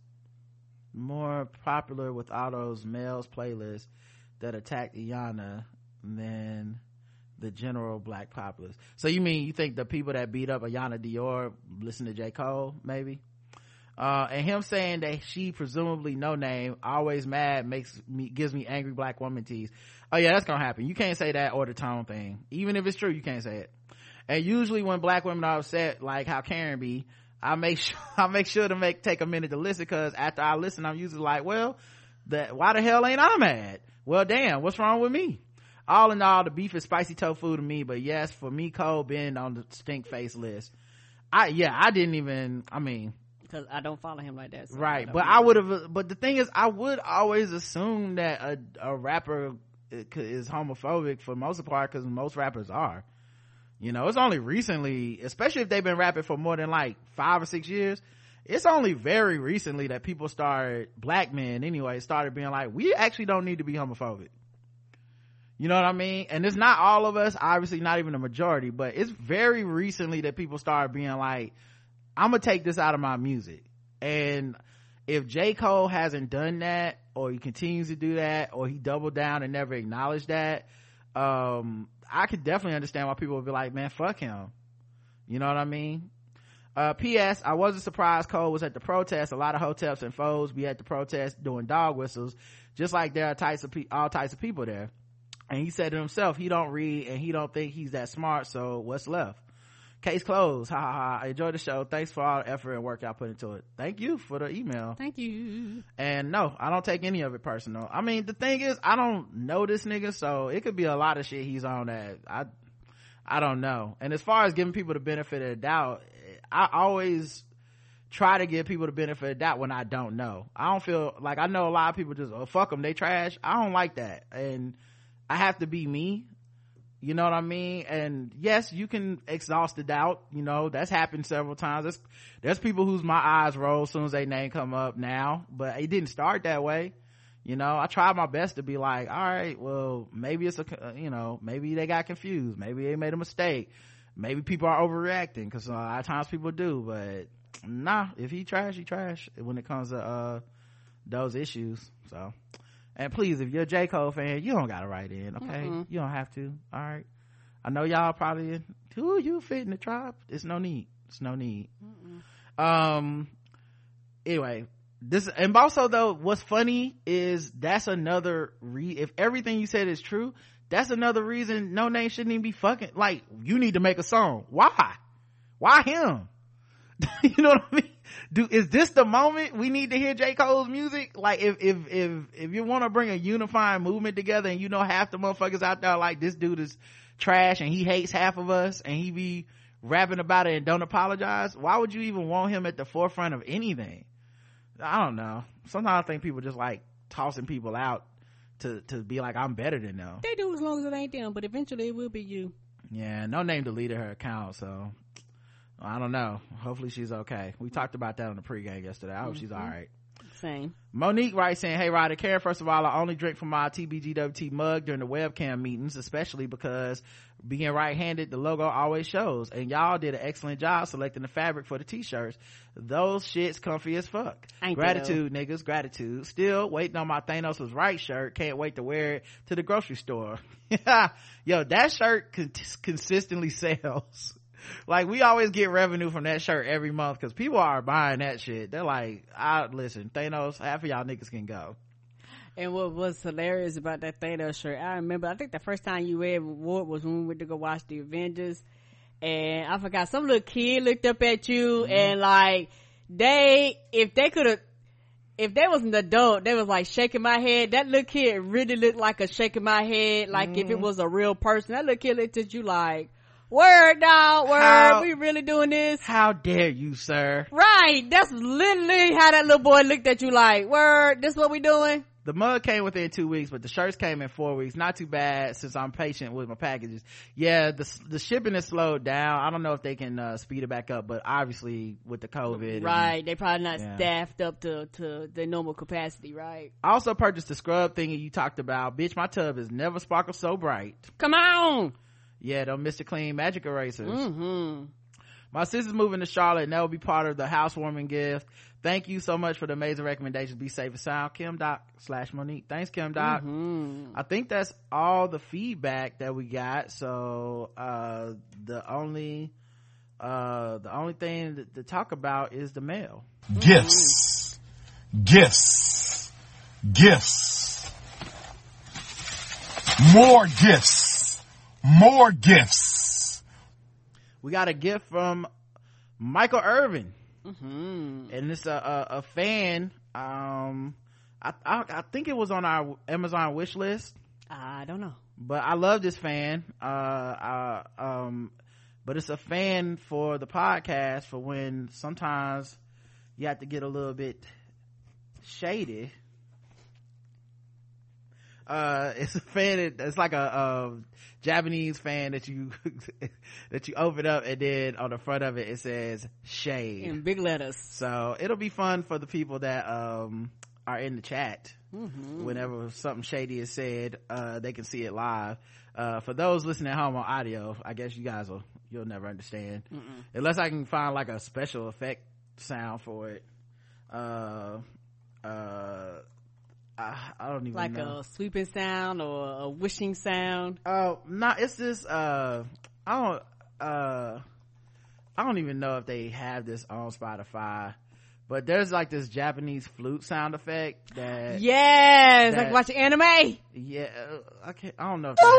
More popular with all those males playlists that attacked Iyanla than the general black populace. So you mean you think the people that beat up Iyanla Dior listen to J. Cole, maybe? Uh, and him saying that she presumably no name, always mad, makes me, gives me angry black woman tease. Oh yeah, that's gonna happen. You can't say that or the tone thing. Even if it's true, you can't say it. And usually when black women are upset, like how Karen be, I make sure I make sure to make take a minute to listen, because after I listen, I'm usually like, well, that why the hell ain't I mad? Well, damn, what's wrong with me? All in all, the beef is spicy tofu to me, but yes, for me, Cole being on the stink face list, I yeah, I didn't even. I mean, because I don't follow him like that, so right? I but I would have. But the thing is, I would always assume that a, a rapper is homophobic for the most part, because most rappers are. You know, it's only recently, especially if they've been rapping for more than like five or six years, it's only very recently that people started, black men anyway, started being like, we actually don't need to be homophobic. You know what I mean? And it's not all of us, obviously not even the majority, but it's very recently that people started being like, I'm gonna take this out of my music. And if J. Cole hasn't done that, or he continues to do that, or he doubled down and never acknowledged that, um I could definitely understand why people would be like, man, fuck him. You know what I mean? Uh, P S. I wasn't surprised Cole was at the protest. A lot of hoteps and foes be at the protest doing dog whistles, just like there are types of pe- all types of people there. And he said to himself, he don't read and he don't think he's that smart, so what's left? Case closed. Ha ha ha. I enjoyed the show. Thanks for all the effort and work I put into it. Thank you for the email. Thank you. And no, I don't take any of it personal. I mean, the thing is, I don't know this nigga, so it could be a lot of shit he's on that I I don't know. And as far as giving people the benefit of the doubt, I always try to give people the benefit of the doubt when I don't know. I don't feel like, I know a lot of people just, oh, fuck them, they trash. I don't like that. And I have to be me. You know what I mean? And yes, you can exhaust the doubt. You know, that's happened several times. There's, there's people whose my eyes roll as soon as their name come up now, but it didn't start that way. You know, I tried my best to be like, all right, well, maybe it's a, you know, maybe they got confused. Maybe they made a mistake. Maybe people are overreacting, because a lot of times people do, but nah, if he trash, he trash when it comes to, uh, those issues. So, and please, if you're a J. Cole fan, you don't gotta write in, okay? Mm-mm. You don't have to. All right. I know y'all probably, who you fit in the tribe? It's no need. It's no need. Mm-mm. Um, anyway, this, and also though, what's funny is that's another re, if everything you said is true, that's another reason No Name shouldn't even be fucking, like, you need to make a song. Why? Why him? You know what I mean? Do, is this the moment we need to hear J. Cole's music? Like, if, if, if, if you want to bring a unifying movement together and you know half the motherfuckers out there like, this dude is trash and he hates half of us and he be rapping about it and don't apologize, why would you even want him at the forefront of anything? I don't know. Sometimes I think people just like tossing people out to to be like, I'm better than them. They do, as long as it ain't them, but eventually it will be you. Yeah, No Name deleted her account, so I don't know. Hopefully she's okay. We talked about that on the pregame yesterday. I hope mm-hmm. she's all right. Same. Monique writes saying, hey Ryder Karen, first of all, I only drink from my T B G W T mug during the webcam meetings, especially because being right-handed, the logo always shows, and y'all did an excellent job selecting the fabric for the t-shirts. Those shits comfy as fuck. Ain't gratitude niggas, gratitude. Still waiting on my Thanos was right shirt. Can't wait to wear it to the grocery store. Yo, that shirt con- consistently sells. Like, we always get revenue from that shirt every month because people are buying that shit. They're like, I listen, Thanos, half of y'all niggas can go. And what was hilarious about that Thanos shirt, I remember, I think the first time you ever wore it was when we went to go watch the Avengers, and I forgot, some little kid looked up at you, mm-hmm. and like, they, if they could have, if they was an adult, they was like shaking my head. That little kid really looked like a shaking my head, like mm-hmm. if it was a real person. That little kid looked at you like, word, dog, word, how, we really doing this? How dare you, sir? Right, that's literally how that little boy looked at you like, word, this what we doing? The mug came within two weeks, but the shirts came in four weeks. Not too bad since I'm patient with my packages. Yeah, the the shipping is slowed down. I don't know if they can uh, speed it back up, but obviously with the COVID. Right, and, they probably not yeah. staffed up to, to the normal capacity, right? I also purchased the scrub thingy you talked about. Bitch, my tub has never sparkled so bright. Come on! Yeah, them Mister Clean magic erasers. Mm-hmm. My sister's moving to Charlotte, and that will be part of the housewarming gift. Thank you so much for the amazing recommendations. Be safe and sound. Kim Doc slash Monique. Thanks, Kim Doc. Mm-hmm. I think that's all the feedback that we got. So uh the only uh the only thing to, to talk about is the mail. Gifts, gifts, gifts, more gifts, more gifts. We got a gift from Michael Irvin. Mm-hmm. And it's a, a, a fan. Um, I, I I think it was on our Amazon wish list. I don't know, but I love this fan. Uh, uh, um, but it's a fan for the podcast for when sometimes you have to get a little bit shady. Uh, it's a fan. It's like a, a Japanese fan that you that you open up, and then on the front of it it says shade in big letters. So it'll be fun for the people that um are in the chat mm-hmm. whenever something shady is said, uh, they can see it live. Uh, for those listening at home on audio, I guess you guys will, you'll never understand. Mm-mm. Unless I can find like a special effect sound for it. Uh, uh, I, I don't even like know. Like a sweeping sound or a wishing sound? Oh, uh, no, it's this, uh, I don't, uh, I don't even know if they have this on Spotify, but there's like this Japanese flute sound effect that yes that, like watching anime. Yeah, I can't, I don't know if they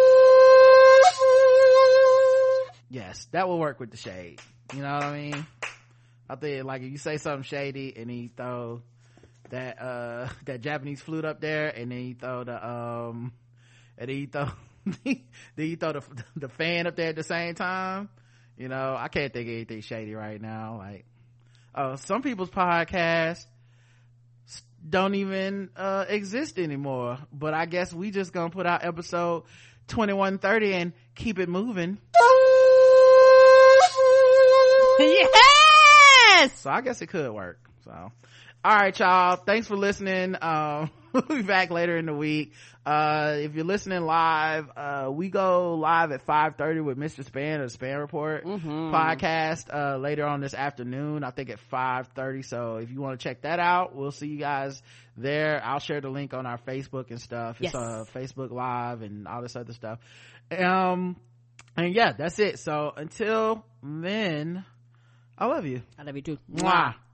have, yes, that will work with the shade, you know what I mean? I think like if you say something shady and then you throw that uh that Japanese flute up there, and then you throw the um and then you throw then you throw the the fan up there at the same time, you know, I can't think of anything shady right now. Like, uh some people's podcasts don't even uh exist anymore, but I guess we just gonna put out episode twenty-one thirty and keep it moving. Yes, so I guess it could work. So all right, y'all, thanks for listening. um we'll be back later in the week. Uh if you're listening live, uh we go live at five thirty with Mister Span of the Span Report mm-hmm. podcast uh later on this afternoon, I think at five thirty. So if you want to check that out, we'll see you guys there. I'll share the link on our Facebook and stuff. Yes. It's uh Facebook Live and all this other stuff. Um and yeah, that's it. So until then, I love you. I love you too. Mwah.